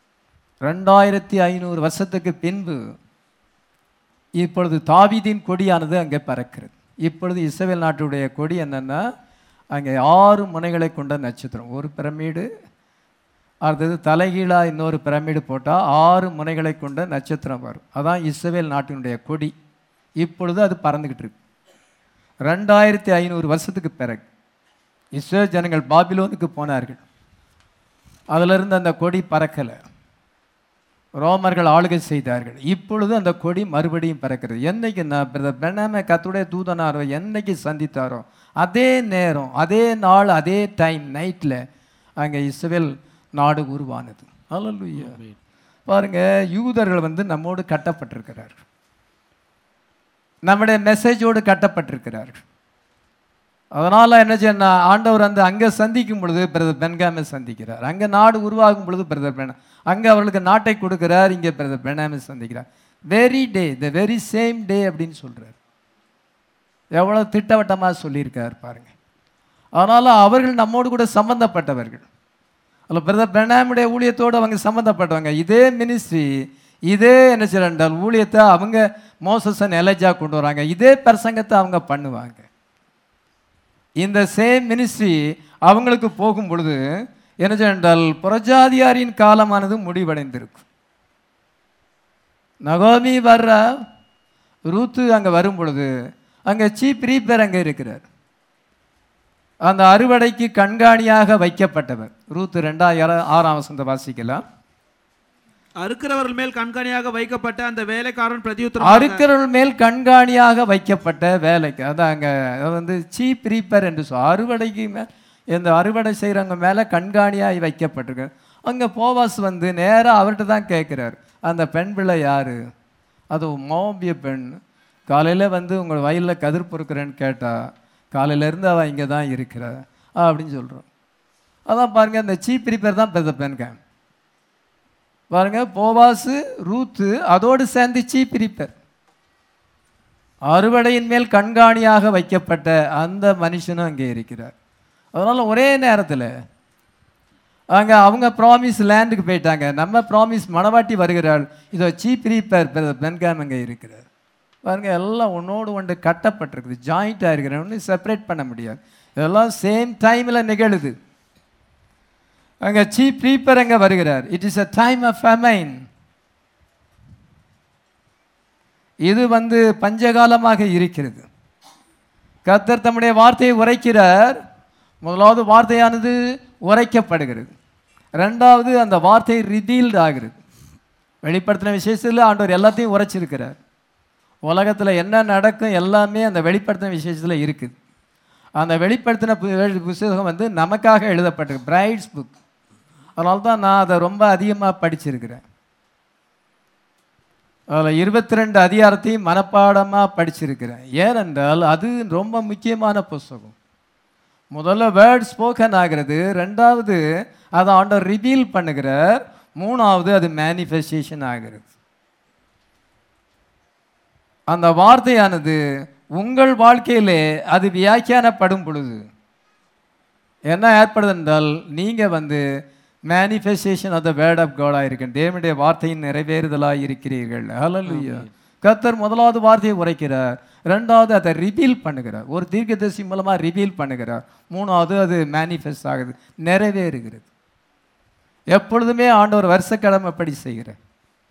[SPEAKER 1] 2500 வருஷத்துக்கு பின்பு இப்பொழுது தாவீதின் கொடியானது அங்கே பறக்கிறது. இப்பொழுது இஸ்ரவேல் நாட்டுடைய கொடி என்னன்னா, அங்கே 6 முனைகளை கொண்ட நட்சத்திரம், ஒரு பிரமிடு, அடுத்தது தலைகீழாக இன்னொரு பிரமிடு போட்டால் 6 முனைகளை கொண்ட நட்சத்திரம் வரும். அதான் இஸ்ரவேல் நாட்டினுடைய கொடி. இப்பொழுது அது பறந்துக்கிட்டு இருக்கு. 2500 வருஷத்துக்கு பிறகு இஸ்ரவேல் ஜனங்கள் பாபிலோனுக்கு போனார்கள். அதிலிருந்து அந்த கொடி பறக்கலை, ரோமர்கள் ஆளுகை செய்தார்கள். இப்பொழுது அந்த கொடி மறுபடியும் பறக்கிறது. என்னைக்கு நான் பிரதர் பெனாமை கர்த்தருடைய தூதனாரோ என்னைக்கு சந்தித்தாரோ அதே நேரம், அதே நாள், அதே டைம் நைட்டில் அங்கே இஸ்ரவேல் நாடு உருவானது. அல்லேலூயா. பாருங்க, யூதர்கள் வந்து நம்மோடு கட்டப்பட்டிருக்கிறார்கள், நம்முடைய மெசேஜோடு கட்டப்பட்டிருக்கிறார்கள். அதனால் என்ன செய்யணும், ஆண்டவர் வந்து அங்கே சந்திக்கும் பொழுது பிரதர் பென்காமை சந்திக்கிறார், அங்கே நாடு உருவாகும் பொழுது பிரதர் பெனா அங்கே அவர்களுக்கு நாட்டை கொடுக்கிறார், இங்கே பிரதர் பெனாமை சந்திக்கிறார். Very day, the very same day அப்படின்னு சொல்கிறார். எவ்வளோ திட்டவட்டமாக சொல்லியிருக்கார் பாருங்க. அதனால் அவர்கள் நம்மோடு கூட சம்பந்தப்பட்டவர்கள். அதில் பிரதர் பெனாமுடைய ஊழியத்தோடு அவங்க சம்மந்தப்பட்டவங்க. இதே மினிஸ்ட்ரி, இதே என்ன செய்யறால் ஊழியத்தை அவங்க மோசஸன் எலஜா கொண்டு வராங்க, இதே பிரசங்கத்தை அவங்க பண்ணுவாங்க. இந்த சேம் மினிஸ்ட்ரி அவங்களுக்கு போகும் பொழுது என்ன செய்யறால் புறஜாதியாரின் காலமானது முடிவடைந்திருக்கும். நகோமி வர்ற ரூத்து அங்கே வரும் பொழுது அங்கே சீப் ரீப்பர் அங்கே இருக்கிறார், அந்த அறுவடைக்கு கண்காணியாக வைக்கப்பட்டவர். ரூத்து 2:6 வசனத்தை வாசிக்கலாம்.
[SPEAKER 2] அறுக்கிறவர்கள் மேல் கண்காணியாக வைக்கப்பட்ட அந்த வேலைக்காரன் பிரதியுத்தரம்,
[SPEAKER 1] அறுக்கிறவர்கள் மேல் கண்காணியாக வைக்கப்பட்ட வேலைக்கு, அதான் அங்கே வந்து சீப் ரீப்பர் என்று அறுவடைக்கு இந்த அறுவடை செய்கிறவங்க மேலே கண்காணியாக வைக்கப்பட்டிருக்கு. அங்கே போவாஸ் வந்து நேராக அவர்கிட்ட தான் கேட்குறார், அந்த பெண் பிள்ளை யார்? அது மோபிய பெண். காலையில் வந்து உங்கள் வயலில் கதிர் பொறுக்கிறேன்னு கேட்டால் காலையிலேருந்து அவள் இங்கே தான் இருக்கிறா அப்படின்னு சொல்கிறோம். அதான் பாருங்கள், இந்த சீப் ரீப்பர் தான் பெரிய பெண்க பாருங்க. போவாசு, ரூத்து, அதோடு சேர்ந்து சீப் ரீப்பர், அறுவடையின் மேல் கண்காணியாக வைக்கப்பட்ட அந்த மனுஷனும் அங்கே இருக்கிறார். அதனால் ஒரே நேரத்தில் அங்கே அவங்க ப்ராமிஸ் லேண்டுக்கு போயிட்டாங்க, நம்ம ப்ராமிஸ் மணவாட்டி வருகிறாள், இதோ சீப் ரீப்பர் பென்காம் அங்கே இருக்கிறார். பாருங்க, எல்லாம் ஒன்றோடு ஒன்று கட்டப்பட்டிருக்குது, ஜாயிண்டாக இருக்கிற ஒன்று செப்பரேட் பண்ண முடியாது, இதெல்லாம் சேம் டைமில் நிகழுது. அங்கே சீப் ரீப்பர் அங்கே வருகிறார். It is a time of famine. இது பஞ்சகாலமாக இருக்கிறது. கர்த்தர் தம்முடைய வார்த்தையை உரைக்கிறார். முதலாவது வார்த்தையானது உரைக்கப்படுகிறது. ரெண்டாவது அந்த வார்த்தை ரிவீல்ட் ஆகிறது. வெளிப்படுத்தின விசேஷத்தில் ஆண்டவர் எல்லாத்தையும் உரைச்சிருக்கிறார். உலகத்தில் என்ன நடக்கும் எல்லாமே அந்த வெளிப்படுத்தின விசேஷத்தில் இருக்குது. அந்த வெளிப்படுத்தின புத்தகம் நமக்காக எழுதப்பட்டிருக்கு, பிரைட்ஸ் புக். அதனால தான் நான் அதை ரொம்ப அதிகமாக படிச்சிருக்கிறேன். அதில் 22 அதிகாரத்தையும் மனப்பாடமாக படிச்சிருக்கிறேன். ஏனென்றால் அது ரொம்ப முக்கியமான புத்தகம். முதல்ல வேர்ட் ஸ்போக்கன் ஆகிறது, ரெண்டாவது அதை ஆண்டவர் ரிவீல் பண்ணுகிறார், மூணாவது அது மேனிஃபெஸ்டேஷன் ஆகிறது. அந்த வார்த்தையானது உங்கள் வாழ்க்கையிலே அது வியாக்கியானப்படும் பொழுது என்ன ஏற்படுது என்றால் நீங்கள் manifestation of the word of காடாக இருக்கு, தேவனுடைய வார்த்தையின் நிறைவேறுதலாக இருக்கிறீர்கள். ஹல்லேலூயா. கர்த்தர் முதலாவது வார்த்தையை உரைக்கிறார், ரெண்டாவது அதை ரிவீல் பண்ணுகிறார், ஒரு தீர்க்கதரிசி மூலமாக ரிவீல் பண்ணுகிறார், மூணாவது அது மேனிஃபெஸ்ட் ஆகுது, நிறைவேறுகிறது. எப்பொழுதுமே ஆண்டவர் வருஷக்கிழமைப்படி செய்கிறார்.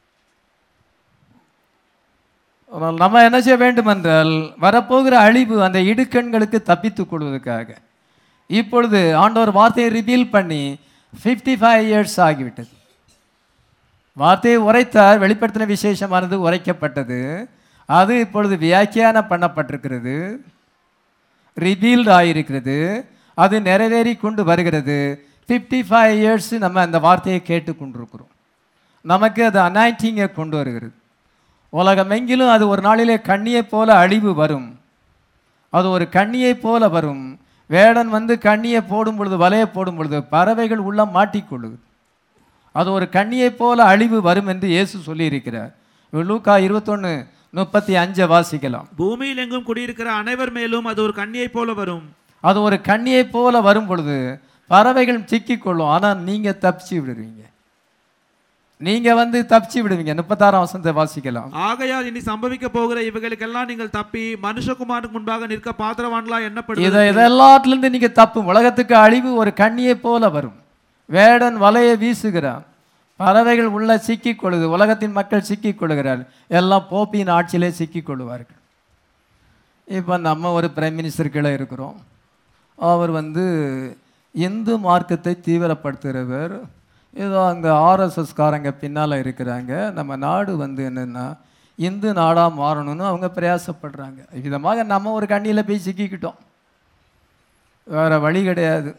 [SPEAKER 1] நம்ம என்ன செய்ய வேண்டும் என்றால் வரப்போகிற அழிவு அந்த இடுக்கண்களுக்கு தப்பித்துக் கொள்வதற்காக இப்பொழுது ஆண்டவர் வார்த்தையை ரிவீல் பண்ணி 55 இயர்ஸ் ஆகிவிட்டது. வார்த்தையை உரைத்தார், வெளிப்படுத்தின விசேஷமானது உரைக்கப்பட்டது, அது இப்பொழுது வியாக்கியானம் பண்ணப்பட்டிருக்கிறது, ரிவீல்டு ஆகியிருக்கிறது, அது நிறைவேறி கொண்டு வருகிறது. 55 இயர்ஸ் நம்ம அந்த வார்த்தையை கேட்டுக்கொண்டிருக்கிறோம். நமக்கு அது அனாயிண்டிங்கை கொண்டு வருகிறது. உலகமெங்கிலும் அது ஒரு நாளிலே கண்ணியை போல அழிவு வரும், அது ஒரு கண்ணியை போல வரும். வேடன் கண்ணியை போடும் பொழுது, வலையை போடும் பொழுது பறவைகள் உள்ள மாட்டிக்கொள்ளுது. அது ஒரு கண்ணியை போல அழிவு வரும் என்று இயேசு சொல்லியிருக்கிறார். லூக்கா 21:35 வாசிக்கலாம்.
[SPEAKER 2] பூமியில் எங்கும் குடியிருக்கிற அனைவர் மேலும் அது ஒரு கண்ணியை போல வரும்.
[SPEAKER 1] அது ஒரு கண்ணியை போல வரும் பொழுது பறவைகள் சிக்கிக்கொள்ளும், ஆனால் நீங்க தப்பிச்சு விடுவீங்க. நீங்க தப்பிச்சு விடுவீங்க. 36ஆம் வசனத்தை வாசிக்கலாம்.
[SPEAKER 2] ஆகையால் இனி சம்பவிக்க போகிற இவைகளுக்கெல்லாம் நீங்கள் தப்பி மனுஷகுமாருக்கு முன்பாக நிற்க பாத்திரவான்களா எண்ணப்படுவது.
[SPEAKER 1] இதெல்லாத்திலிருந்து நீங்க தப்பும். உலகத்துக்கு அழிவு ஒரு கண்ணியை போல வரும். வேடன் வலையை வீசுகிறான், பறவைகள் உள்ள சிக்கிக் கொள்ளுது, உலகத்தின் மக்கள் சிக்கிக் கொள்ளுகிறார்கள், எல்லாம் போப்பியின் ஆட்சியிலே சிக்கிக் கொள்ளுவார்கள். இப்போ நம்ம ஒரு பிரைம் மினிஸ்டர் கீழே இருக்கிறோம். அவர் இந்து மார்க்கத்தை தீவிரப்படுத்துகிறவர். ஏதோ அங்கே ஆர்எஸ்எஸ்காரங்க பின்னால் இருக்கிறாங்க. நம்ம நாடு என்னென்னா இந்து நாடாக மாறணும்னு அவங்க பிரயாசப்படுறாங்க. விதமாக நம்ம ஒரு கண்ணியில் போய் சிக்கிக்கிட்டோம், வேறு வழி கிடையாது.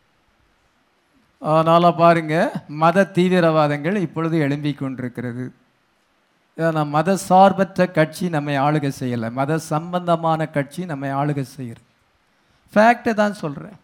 [SPEAKER 1] அதனால் பாருங்கள், மத தீவிரவாதங்கள் இப்பொழுது எழும்பி கொண்டிருக்கிறது. ஏன்னா மத சார்பற்ற கட்சி நம்மை ஆளுகை செய்யலை, மத சம்பந்தமான கட்சி நம்மை ஆளுகை செய்கிறது. ஃபேக்டை தான் சொல்கிறேன்.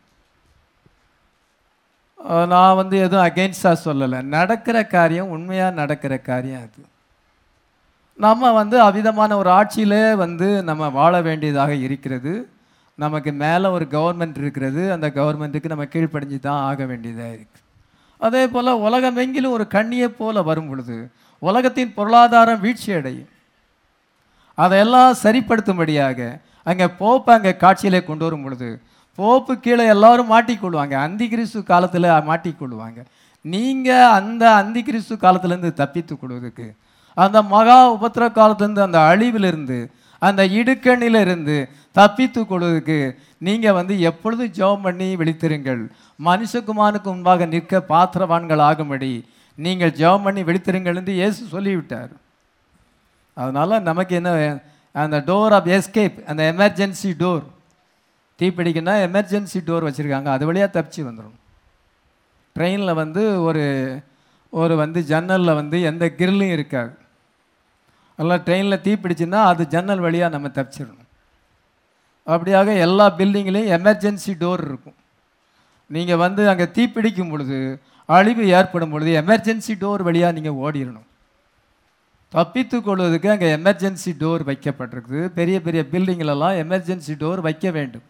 [SPEAKER 1] நான் எதுவும் அகெயின்ஸ்டாக சொல்லலை, நடக்கிற காரியம், உண்மையாக நடக்கிற காரியம் அது. நம்ம அவ்விதமான ஒரு ஆட்சியிலே நம்ம வாழ வேண்டியதாக இருக்கிறது. நமக்கு மேலே ஒரு கவர்மெண்ட் இருக்கிறது, அந்த கவர்மெண்ட்டுக்கு நம்ம கீழ்ப்படிஞ்சு தான் ஆக வேண்டியதாக இருக்குது. அதே போல் உலகமெங்கிலும் ஒரு கண்ணியை போல வரும் பொழுது உலகத்தின் பொருளாதாரம் வீழ்ச்சி அடையும். அதையெல்லாம் சரிப்படுத்தும்படியாக அங்கே போப்பை அங்கே காட்சியிலே கொண்டு வரும் பொழுது போப்பு கீழே எல்லாரும் மாட்டிக்கொள்வாங்க, அந்தி கிறிஸ்து காலத்தில் மாட்டிக்கொள்வாங்க. நீங்கள் அந்த அந்தி கிறிஸ்து காலத்திலேருந்து தப்பித்து கொள்வதற்கு, அந்த மகா உபத்திர காலத்திலேருந்து, அந்த அழிவிலிருந்து, அந்த இடுக்கண்ணிலிருந்து தப்பித்து கொள்வதற்கு நீங்கள் எப்பொழுது ஜெபம் பண்ணி விழித்திருங்கள். மனுஷகுமாருக்கு முன்பாக நிற்க பாத்திரவான்கள் ஆகும்படி நீங்கள் ஜெபம் பண்ணி விழித்திருங்கள் என்று இயேசு சொல்லிவிட்டார். அதனால் நமக்கு என்ன, அந்த டோர் ஆஃப் எஸ்கேப், அந்த எமர்ஜென்சி டோர், தீப்பிடிக்குன்னா எமர்ஜென்சி டோர் வச்சுருக்காங்க, அது வழியாக தப்பிச்சு வந்துடும். ட்ரெயினில் ஒரு ஜன்னலில் எந்த கிரில்லும் இருக்காது. அதெல்லாம் ட்ரெயினில் தீப்பிடிச்சுன்னா அது ஜன்னல் வழியாக நம்ம தப்பிச்சிடணும். அப்படியாக எல்லா பில்டிங்லேயும் எமர்ஜென்சி டோர் இருக்கும். நீங்கள் அங்கே தீப்பிடிக்கும் பொழுது, அழிவு ஏற்படும் பொழுது எமர்ஜென்சி டோர் வழியாக நீங்கள் ஓடிடணும். தப்பித்து கொள்வதற்கு அங்கே எமர்ஜென்சி டோர் வைக்கப்பட்டிருக்குது. பெரிய பெரிய பில்டிங்கிலெல்லாம் எமர்ஜென்சி டோர் வைக்க வேண்டும்.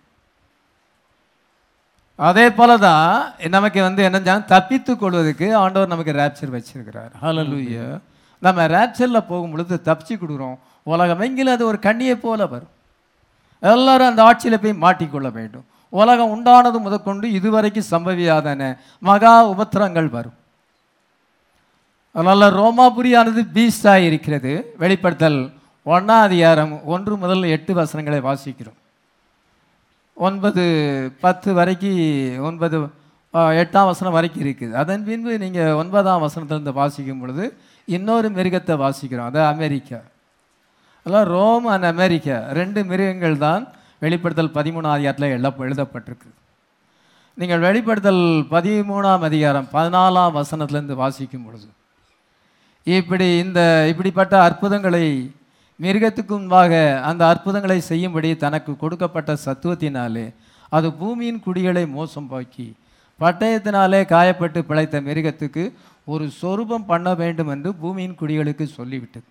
[SPEAKER 1] அதே போல தான் நமக்கு என்ன தப்பித்து கொள்வதற்கு ஆண்டவர் நமக்கு ரேப்சர் வச்சிருக்கிறார். ஹல்லேலூயா. நம்ம ரேப்சரில் போகும் பொழுது தப்பிச்சு கொடுக்குறோம். உலகமெங்கிலும் அது ஒரு கண்ணியை போல வரும். எல்லாரும் அந்த ஆட்சியில் போய் மாட்டிக்கொள்ள வேண்டும். உலகம் உண்டானது முதற்கொண்டு இதுவரைக்கும் சம்பவியாதன மகா உபத்திரங்கள் வரும். அதனால் ரோமாபுரியானது பீஸ்டாக இருக்கிறது. வெளிப்படுத்தல் 1ஆம் அதிகாரம் 1 முதல் 8 வசனங்களை வாசிக்கிறோம். 9, 10 வரைக்கும் 9, 8ஆம் வசனம் வரைக்கும் இருக்குது. அதன் பின்பு நீங்கள் 9ஆம் வசனத்திலிருந்து வாசிக்கும் பொழுது இன்னொரு மிருகத்தை வாசிக்கிறோம். அது அமெரிக்கா. அதெல்லாம் ரோம் அண்ட் அமெரிக்கா 2 மிருகங்கள் தான் வெளிப்படுத்தல் 13ஆம் அதிகாரத்தில் எழுதப்பட்டிருக்கு. நீங்கள் வெளிப்படுத்தல் 13ஆம் அதிகாரம் 14ஆம் வசனத்திலிருந்து வாசிக்கும் பொழுது இப்படிப்பட்ட அற்புதங்களை மிருகத்துக்கு முன்பாக அந்த அற்புதங்களை செய்யும்படி தனக்கு கொடுக்கப்பட்ட சத்துவத்தினாலே அது பூமியின் குடிகளை மோசம் போக்கி பட்டயத்தினாலே காயப்பட்டு பிழைத்த மிருகத்துக்கு ஒரு சொரூபம் பண்ண வேண்டும் என்று பூமியின் குடிகளுக்கு சொல்லிவிட்டது.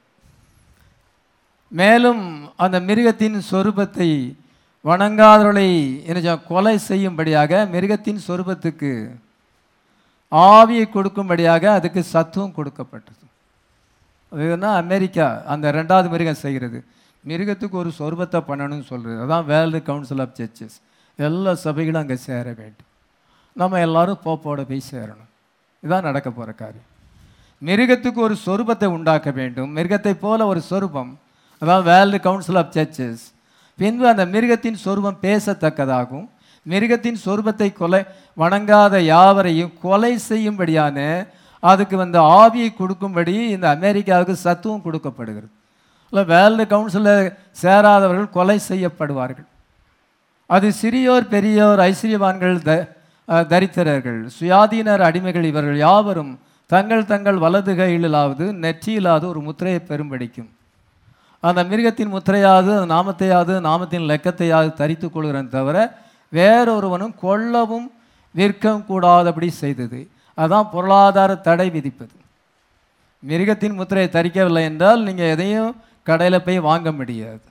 [SPEAKER 1] மேலும் அந்த மிருகத்தின் சொரூபத்தை வணங்காதவர்களை கொலை செய்யும்படியாக மிருகத்தின் சொரூபத்துக்கு ஆவியை கொடுக்கும்படியாக அதுக்கு சத்துவம் கொடுக்கப்பட்டது. அதுன்னா அமெரிக்கா அந்த 2வது மிருகம் செய்கிறது. மிருகத்துக்கு ஒரு சொரூபத்தை பண்ணணும்னு சொல்கிறது. அதான் வேர்ல்டு கவுன்சில் ஆஃப் சர்ச்சஸ். எல்லா சபைகளும் அங்கே சேர வேண்டும். நம்ம எல்லாரும் போப்போட போய் சேரணும். இதுதான் நடக்க போகிற காரியம். மிருகத்துக்கு ஒரு சொரூபத்தை உண்டாக்க வேண்டும். மிருகத்தை போல ஒரு சொரூபம், அதாவது வேர்ல்டு கவுன்சில் ஆஃப் சர்ச்சஸ். பின்பு அந்த மிருகத்தின் சொரூபம் பேசத்தக்கதாகும். மிருகத்தின் சொரூபத்தை வணங்காத யாவரையும் கொலை செய்யும்படியான அதுக்கு ஆவியை கொடுக்கும்படி இந்த அமெரிக்காவுக்கு சத்துவம் கொடுக்கப்படுகிறது. இல்லை, வேர்ல்டு கவுன்சிலில் சேராதவர்கள் கொலை செய்யப்படுவார்கள். அது சிறியோர் பெரியோர் ஐஸ்வர்யவான்கள் தரித்திரர்கள் சுயாதீனர் அடிமைகள் இவர்கள் யாவரும் தங்கள் தங்கள் வலது கையிலாவது நெற்றியிலாவது ஒரு முத்திரையை பெரும்படிக்கும் அந்த மிருகத்தின் முத்திரையாவது நாமத்தையாவது நாமத்தின் லெக்கத்தையாவது தரித்து கொள்கிறேன் தவிர வேறொருவனும் கொல்லவும் விற்கவும் கூடாதபடி செய்தது. அதான் பொருளாதார தடை விதிப்பது. மிருகத்தின் முத்திரையை தரிக்கவில்லை என்றால் நீங்கள் எதையும் கடையில் போய் வாங்க முடியாது.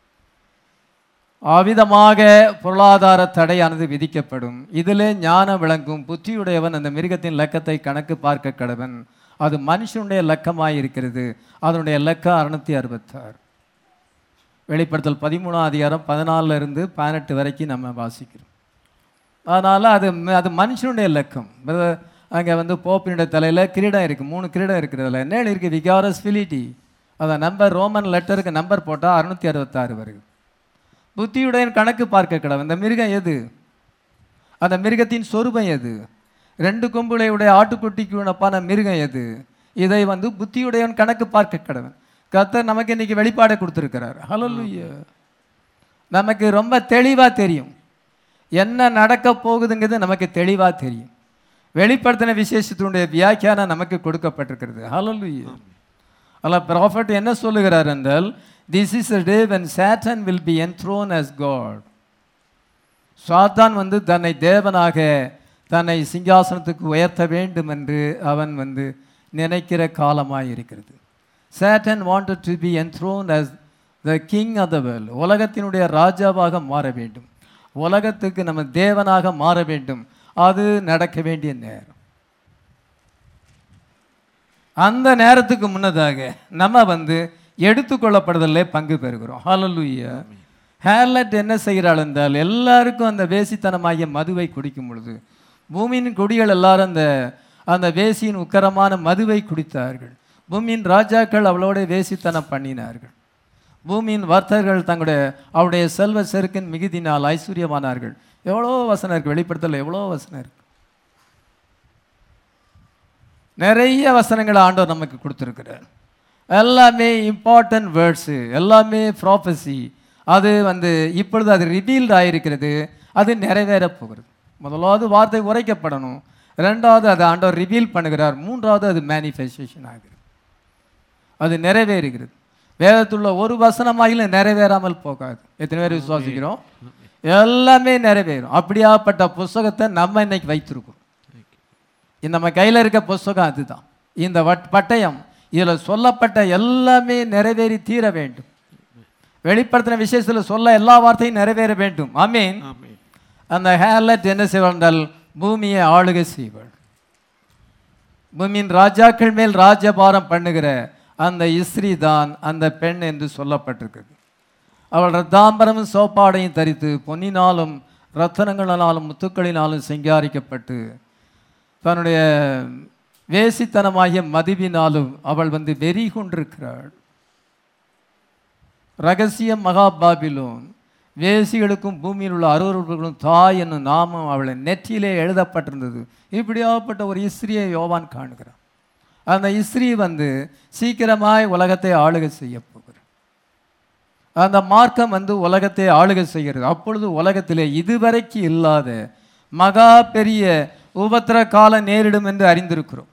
[SPEAKER 1] அவ்விதமாக பொருளாதார தடையானது விதிக்கப்படும். இதிலே ஞானம் விளங்கும் புத்தியுடையவன் அந்த மிருகத்தின் லக்கத்தை கணக்கு பார்க்க கடவன். அது மனுஷனுடைய லக்கமாய் இருக்கிறது. அதனுடைய லக்கம் 666. வெளிப்படுத்தல் 13ஆம் அதிகாரம் 14 - 18 வரைக்கும் நம்ம வாசிக்கிறோம். அதனால் அது மனுஷனுடைய லக்கம். அங்கே போப்பினுடைய தலையில் கிரீடம் இருக்குது. 3 கிரீடம் இருக்கிறதுல என்ன இருக்குது? விகாரஸ் ஃபிலிட்டி. அதை நம்பர் ரோமன் லெட்டருக்கு நம்பர் போட்டால் 666 வருது. புத்தியுடைய கணக்கு பார்க்க கடவன். அந்த மிருகம் எது? அந்த மிருகத்தின் சொரூபம் எது? 2 கொம்புடைய ஆட்டுக்குட்டிக்கு உணப்பான மிருகம் எது? இதை புத்தியுடையவன் கணக்கு பார்க்க கடவன். கர்த்தர் நமக்கு இன்னைக்கு வெளிப்பாடை கொடுத்துருக்கிறார். ஹல்லேலூயா. நமக்கு ரொம்ப தெளிவாக தெரியும் என்ன நடக்க போகுதுங்கிறது. நமக்கு தெளிவாக தெரியும். வெளிப்படுத்தின விசேஷத்தினுடைய வியாக்கியானம் நமக்கு கொடுக்கப்பட்டிருக்கிறது. ஹல்லேலூயா. அல்ல, ப்ராஃபட் என்ன சொல்லுகிறார் என்றால், this is a day when Satan will be enthroned as God. சாத்தான் தன்னை தேவனாக தன்னை சிங்காசனத்துக்கு உயர்த்த வேண்டும் என்று அவன் நினைக்கிற காலமாக இருக்கிறது. Satan wanted to be enthroned as the king of the world. உலகத்தினுடைய ராஜாவாக மாற வேண்டும். உலகத்துக்கு நம்ம தேவனாக மாற வேண்டும். அது நடக்க வேண்டிய நேரம். அந்த நேரத்துக்கு முன்னதாக நம்ம எடுத்துக்கொள்ளப்படுதலே பங்கு பெறுகிறோம். ஹல்லேலூயா. ஹேர்லட் என்ன செய்கிறாள் என்றால், எல்லாருக்கும் அந்த வேசித்தனமாகிய மதுவை குடிக்கும் பொழுது பூமியின் குடிகள் எல்லாரும் அந்த வேசியின் உக்கரமான மதுவை குடித்தார்கள். பூமியின் ராஜாக்கள் அவளோட வேசித்தனம் பண்ணினார்கள். பூமியின் வர்த்தகர்கள் அவருடைய செல்வ செருக்கின் மிகுதினால் ஐஸ்வர்யமானார்கள். எவ்வளோ வசனம் இருக்கு வெளிப்படுத்தல, எவ்வளோ வசனம் இருக்கு. நிறைய வசனங்களை ஆண்டவர் நமக்கு கொடுத்துருக்கிறார். எல்லாமே இம்பார்ட்டன்ட் வேர்ட்ஸு, எல்லாமே ப்ராஃபஸி. அது இப்பொழுது அது ரிவீல்ட் ஆகிருக்கிறது. அது நிறைவேற போகிறது. முதலாவது வார்த்தை உரைக்கப்படணும். 2வது அதை ஆண்டவர் ரிவீல் பண்ணுகிறார். 3வது அது மேனிஃபெஸ்டேஷன் ஆகிறது. அது நிறைவேறுகிறது. வேதத்துள்ள ஒரு வசனமாகிலும் நிறைவேறாமல் போகாது. எத்தனை பேர் விசுவாசிக்கிறோம்? எல்லாமே நிறைவேறும். அப்படியாப்பட்ட புஸ்தகத்தை நம்ம இன்னைக்கு வைத்திருக்கோம். நம்ம கையில் இருக்க புஸ்தகம் அதுதான். இந்த பட்டயம் இதில் சொல்லப்பட்ட எல்லாமே நிறைவேறி தீர வேண்டும். வெளிப்படுத்தின விசேஷத்தில் சொல்ல எல்லா வார்த்தையும் நிறைவேற வேண்டும். ஆமீன். அந்த ஹேர்லட் என்ன செய்வாள்? பூமியை ஆளுகை செய்வாள். பூமியின் ராஜாக்கள் மேல் ராஜபாரம் பண்ணுகிற அந்த இஸ்ரீ தான் அந்த பெண் என்று சொல்லப்பட்டிருக்கிறது. அவள் ரத்தாம்பரமும் சோப்பாடையும் தரித்து பொன்னினாலும் ரத்தனங்களினாலும் முத்துக்களினாலும் சிங்காரிக்கப்பட்டு தன்னுடைய வேசித்தனமாகிய மதுவினாலும் அவள் வெறி கொண்டிருக்கிறாள். ரகசிய மகா பாபிலோன், வேசிகளுக்கும் பூமியில் உள்ள அருவருப்புகளும் தாய் என்னும் நாமம் அவளை நெற்றியிலே எழுதப்பட்டிருந்தது. இப்படியாப்பட்ட ஒரு இஸ்திரியை யோவான் காணுகிறான். அந்த இஸ்திரி வந்து சீக்கிரமாய் உலகத்தை ஆளுகை செய்ய போகிறார். அந்த மார்க்கம் வந்து உலகத்தை ஆளுகை செய்கிறது. அப்பொழுது உலகத்திலே இதுவரைக்கும் இல்லாத மகா பெரிய உபத்திர காலம் நேரிடும் என்று அறிந்திருக்கிறோம்.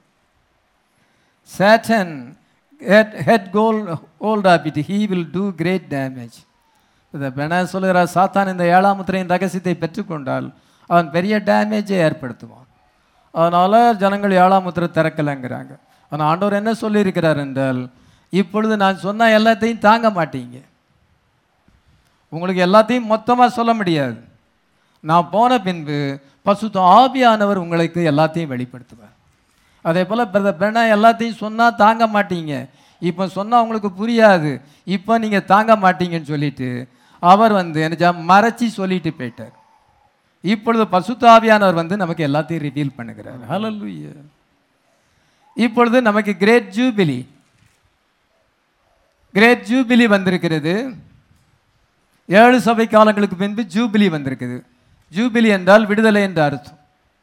[SPEAKER 1] Satan had hold of it. He will do great damage. சொல்கிறார், சாத்தான் இந்த 7ஆம் முத்திரையின் ரகசியத்தை பெற்றுக்கொண்டால் அவன் பெரிய டேமேஜை ஏற்படுத்துவான். அதனால் ஜனங்கள் 7ஆம் முத்திரை திறக்கலைங்கிறாங்க. ஆனால் ஆண்டவர் என்ன சொல்லியிருக்கிறார் என்றால், இப்பொழுது நான் சொன்ன எல்லாத்தையும் தாங்க மாட்டீங்க, உங்களுக்கு எல்லாத்தையும் மொத்தமாக சொல்ல முடியாது. நான் போன பின்பு பசுத்த ஆவியானவர் உங்களுக்கு எல்லாத்தையும் வெளிப்படுத்துவார். அதே போல் பிரதர் எல்லாத்தையும் சொன்னால் தாங்க மாட்டீங்க, இப்போ சொன்னால் உங்களுக்கு புரியாது, இப்போ நீங்கள் தாங்க மாட்டீங்கன்னு சொல்லிட்டு அவர் வந்து என்ன மறைச்சி சொல்லிட்டு போயிட்டார். இப்பொழுது பசுத்த ஆவியானவர் வந்து நமக்கு எல்லாத்தையும் ரிவீல் பண்ணுகிறார். ஹல்லேலூயா. இப்பொழுது நமக்கு கிரேட் ஜூபிலி வந்திருக்கிறது. 7 சபை காலங்களுக்கு பின்பு ஜூபிலி வந்திருக்குது. ஜூபிலி என்றால் விடுதலை என்ற அர்த்தம்.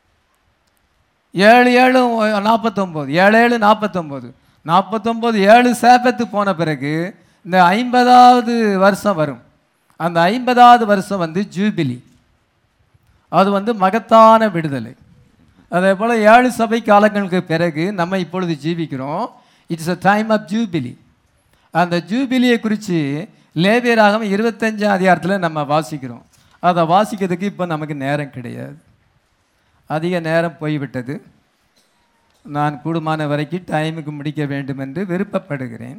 [SPEAKER 1] 7 7 சாபத்து போன பிறகு இந்த 50வது வருஷம் வரும். அந்த 50வது வருஷம் வந்து ஜூபிலி, அது வந்து மகத்தான விடுதலை. அதே போல் 7 சபை காலங்களுக்கு பிறகு நம்ம இப்பொழுது ஜீவிக்கிறோம். It's a time of jubilee. அந்த ஜூபிலியை குறித்து லேவியராகமம் 25ஆம் அதிகாரத்தில் நம்ம வாசிக்கிறோம். அதை வாசிக்கிறதுக்கு இப்போ நமக்கு நேரம் கிடையாது, அதிக நேரம் போய்விட்டது. நான் கூடுமான வரைக்கும் டைமுக்கு முடிக்க வேண்டும் என்று விருப்பப்படுகிறேன்.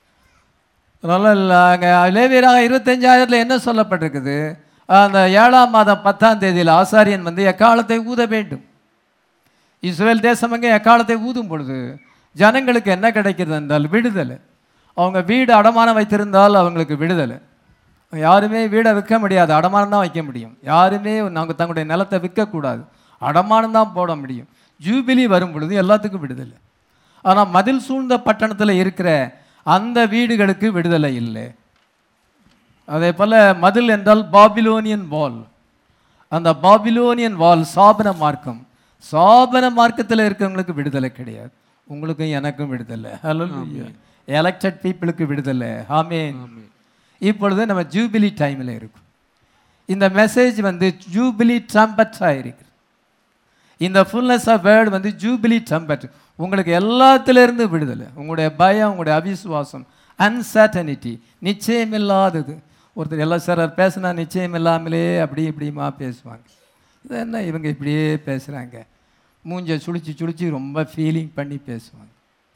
[SPEAKER 1] அதனால் லேவியராக 25ஆயிரத்தில் என்ன சொல்லப்பட்டிருக்குது, அந்த 7ஆம் மாதம் 10ஆம் தேதியில் ஆசாரியன் வந்து எக்காலத்தை ஊத வேண்டும். இஸ்ரேல் தேசம் அங்கே எக்காலத்தை ஊதும் பொழுது ஜனங்களுக்கு என்ன கிடைக்கிறது என்றால் விடுதலை. அவங்க வீடு அடமானம் வைத்திருந்தால் அவங்களுக்கு விடுதலை. யாருமே வீடை விற்க முடியாது, அடமானம் தான் வைக்க முடியும். யாருமே நாங்கள் தங்களுடைய நிலத்தை விற்கக்கூடாது, அடமானம் தான் போட முடியும். ஜூபிலி வரும் பொழுது எல்லாத்துக்கும் விடுதலை. ஆனால் மதில் சூழ்ந்த பட்டணத்தில் இருக்கிற அந்த வீடுகளுக்கு விடுதலை இல்லை. அதே போல் மதில் என்றால் பாபிலோனியன் வால். அந்த பாபிலோனியன் வால் சாபன மார்க்கம். சாபன மார்க்கத்தில் இருக்கிறவங்களுக்கு விடுதலை கிடையாது. உங்களுக்கும் எனக்கும் விடுதலை. ஹல்லேலூயா. எலெக்டட் பீப்புளுக்கு விடுதலை. ஆமென். இப்பொழுது நம்ம ஜூபிலி டைமில் இருக்கும். இந்த மெசேஜ் வந்து ஜூபிலி ட்ரம்பட்டாக இருக்கு. இந்த ஃபுல்னஸ் ஆஃப் வேர்டு வந்து ஜூபிலி ட்ரம்பட். உங்களுக்கு எல்லாத்திலிருந்து விடுதலை. உங்களுடைய பயம், உங்களுடைய அவிசுவாசம், அன்சர்டனிட்டி, நிச்சயமில்லாதது. ஒருத்தர் எல்லாம் சார் பேசுனா நிச்சயம் இல்லாமலே அப்படி இப்படிமா பேசுவாங்க. இது என்ன இவங்க இப்படியே பேசுகிறாங்க, மூஞ்சை சுழிச்சு ரொம்ப ஃபீலிங் பண்ணி பேசுவாங்க.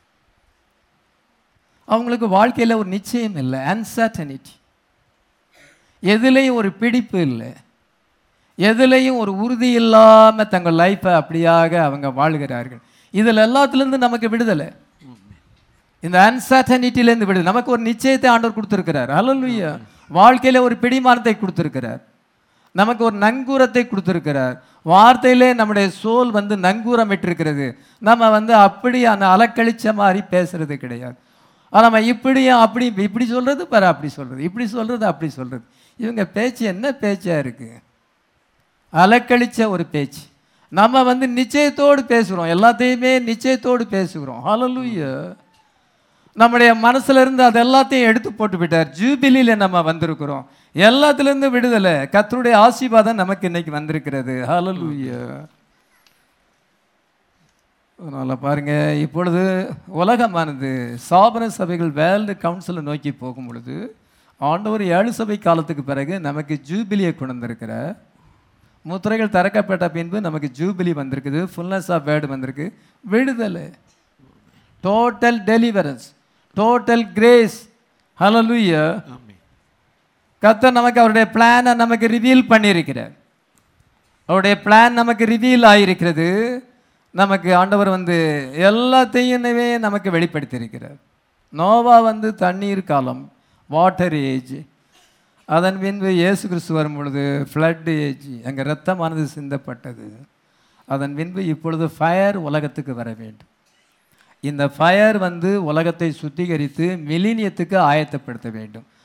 [SPEAKER 1] அவங்களுக்கு வாழ்க்கையில் ஒரு நிச்சயம் இல்லை, அன்சர்டனிட்டி. எதுலேயும் ஒரு பிடிப்பு இல்லை, எதுலேயும் ஒரு உறுதி இல்லாமல் தங்கள் லைஃப்பை அப்படியாக அவங்க வாழ்கிறார்கள். இதில் எல்லாத்துலேருந்து நமக்கு விடுதலை, இந்த அன்சர்டனிட்டிலேருந்து விடுதலை. நமக்கு ஒரு நிச்சயத்தை ஆண்டவர் கொடுத்துருக்கிறார். ஹல்லேலூயா. வாழ்க்கையில் ஒரு பிடிமானத்தை கொடுத்துருக்கிறார், நமக்கு ஒரு நங்கூரத்தை கொடுத்துருக்கிறார். வார்த்தையிலே நம்முடைய சோல் வந்து நங்கூரமிட்டிருக்கிறது. நம்ம வந்து அப்படி அந்த அலக்கழிச்ச மாதிரி பேசுறது கிடையாது. ஆனால் நம்ம இப்படியும் அப்படி இப்படி சொல்கிறது பாரு, அப்படி சொல்கிறது, இப்படி சொல்கிறது, அப்படி சொல்கிறது. இவங்க பேச்சு என்ன பேச்சாக இருக்குது, அலக்கழிச்ச ஒரு பேச்சு. நம்ம வந்து நிச்சயத்தோடு பேசுகிறோம், எல்லாத்தையுமே நிச்சயத்தோடு பேசுகிறோம். ஹல்லேலூயா. நம்முடைய மனசுல இருந்து அது எல்லாத்தையும் எடுத்து போட்டு விட்டார். ஜூபிலியில் நம்ம வந்திருக்கிறோம். எல்லாத்துலேருந்து விடுதலை, கர்த்தருடைய ஆசீர்வாதம் நமக்கு இன்னைக்கு வந்திருக்கிறது. ஹல்லேலூயா. அதனால் பாருங்கள், இப்பொழுது உலகமானது சாபன சபைகள் வேர்ல்டு கவுன்சிலை நோக்கி போகும் பொழுது ஆண்டவர் 7 சபை காலத்துக்கு பிறகு நமக்கு ஜூபிலியை கொண்டு வந்திருக்கிறார். முத்திரைகள் திறக்கப்பட்ட பின்பு நமக்கு ஜூபிலி வந்திருக்குது, ஃபுல்னஸ் ஆஃப் வேர்டு வந்திருக்கு, விடுதலை, டோட்டல் டெலிவரன்ஸ், டோட்டல் கிரேஸ். ஹல்லேலூயா. கர்த்தர் நமக்கு அவருடைய பிளானை நமக்கு ரிவீல் பண்ணியிருக்கிறார். அவருடைய பிளான் நமக்கு ரிவீல் ஆகியிருக்கிறது. நமக்கு ஆண்டவர் வந்து எல்லாத்தையுமே நமக்கு வெளிப்படுத்தியிருக்கிறார். நோவா வந்து தண்ணீர் காலம், வாட்டர் ஏஜ். அதன் பின்பு இயேசு கிறிஸ்து வரும் பொழுது ஃப்ளட் ஏஜ், அங்கே இரத்தமானது சிந்தப்பட்டது. அதன் பின்பு இப்பொழுது ஃபயர் உலகத்துக்கு வர வேண்டும். இந்த ஃபயர் வந்து உலகத்தை சுத்திகரித்து மில்லினியத்துக்கு ஆயத்தப்படுத்த வேண்டும்.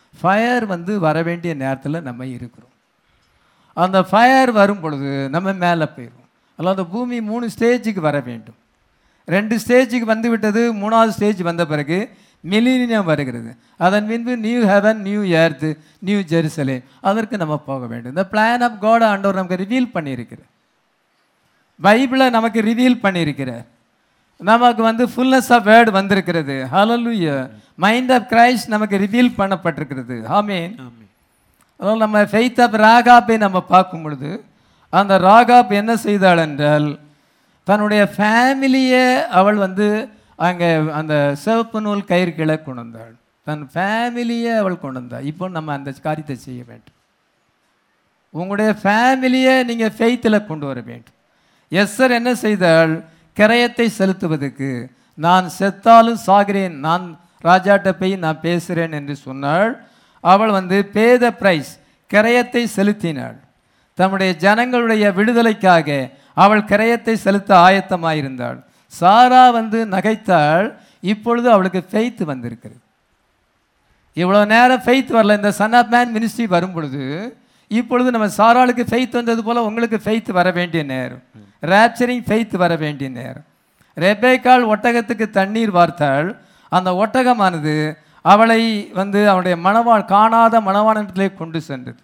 [SPEAKER 1] ஃபயர் வந்து வர வேண்டிய நேரத்தில் நம்ம இருக்கிறோம். அந்த ஃபயர் வரும் பொழுது நம்ம மேலே போயிடும். அல்ல அந்த பூமி 3 ஸ்டேஜுக்கு வர வேண்டும். 2 ஸ்டேஜுக்கு வந்து விட்டது. 3வது ஸ்டேஜ் வந்த பிறகு மில்லினியம் வருகிறது. அதன் பின்பு new heaven, new earth, new Jerusalem, அதற்கு நம்ம போக வேண்டும். இந்த பிளான் ஆஃப் காட் ஆண்டவர் நமக்கு ரிவீல் பண்ணியிருக்கிறார். பைபிளை நமக்கு ரிவீல் பண்ணியிருக்கிறார். நமக்கு வந்து ஃபுல்னஸ் ஆஃப் வேர்டு வந்திருக்கிறது. ஹல்லேலூயா. மைண்ட் ஆஃப் கிரைஸ்ட் நமக்கு ரிவீல் பண்ணப்பட்டிருக்கிறது. ஆமென். அதனால் நம்ம ஃபெய்த் ஆஃப் ராகாப்பை நம்ம பார்க்கும் பொழுது அந்த ராகாப் என்ன செய்தாள் என்றால் தன்னுடைய ஃபேமிலியை அவள் வந்து அங்கே அந்த சிவப்பு நூல் கயிறு கீழே கொண்டு வந்தாள். தன் ஃபேமிலியை அவள் கொண்டு வந்தாள். இப்போ நம்ம அந்த காரியத்தை செய்ய வேண்டும். உங்களுடைய ஃபேமிலியை நீங்கள் ஃபெய்த்தில் கொண்டு வர வேண்டும். எஸ்ஸர் என்ன செய்தாள்? கிரயத்தை செலுத்துவதற்கு நான் செத்தாலும் சாகிறேன், நான் ராஜாட்ட போய் நான் பேசுகிறேன் என்று சொன்னாள். அவள் வந்து பே த பிரைஸ், கிரயத்தை செலுத்தினாள். தம்முடைய ஜனங்களுடைய விடுதலைக்காக அவள் கிரயத்தை செலுத்த ஆயத்தமாயிருந்தாள். சாரா வந்து நகைத்தாள். இப்பொழுது அவளுக்கு ஃபெய்த் வந்திருக்கிறது. இவ்வளோ நேரம் ஃபெய்த் வரல. இந்த சன் ஆஃப் மேன் மினிஸ்ட்ரி வரும் பொழுது இப்பொழுது நம்ம சாராளுக்கு ஃபெய்த் வந்தது போல் உங்களுக்கு ஃபெய்த் வர வேண்டிய நேரம், ரேப்சரிங் ஃபெய்த் வர வேண்டிய நேரம். ரெபேக்காள் ஒட்டகத்துக்கு தண்ணீர் வார்த்தாள். அந்த ஒட்டகமானது அவளை வந்து அவனுடைய காணாத மணவாளத்திலே கொண்டு சென்றது.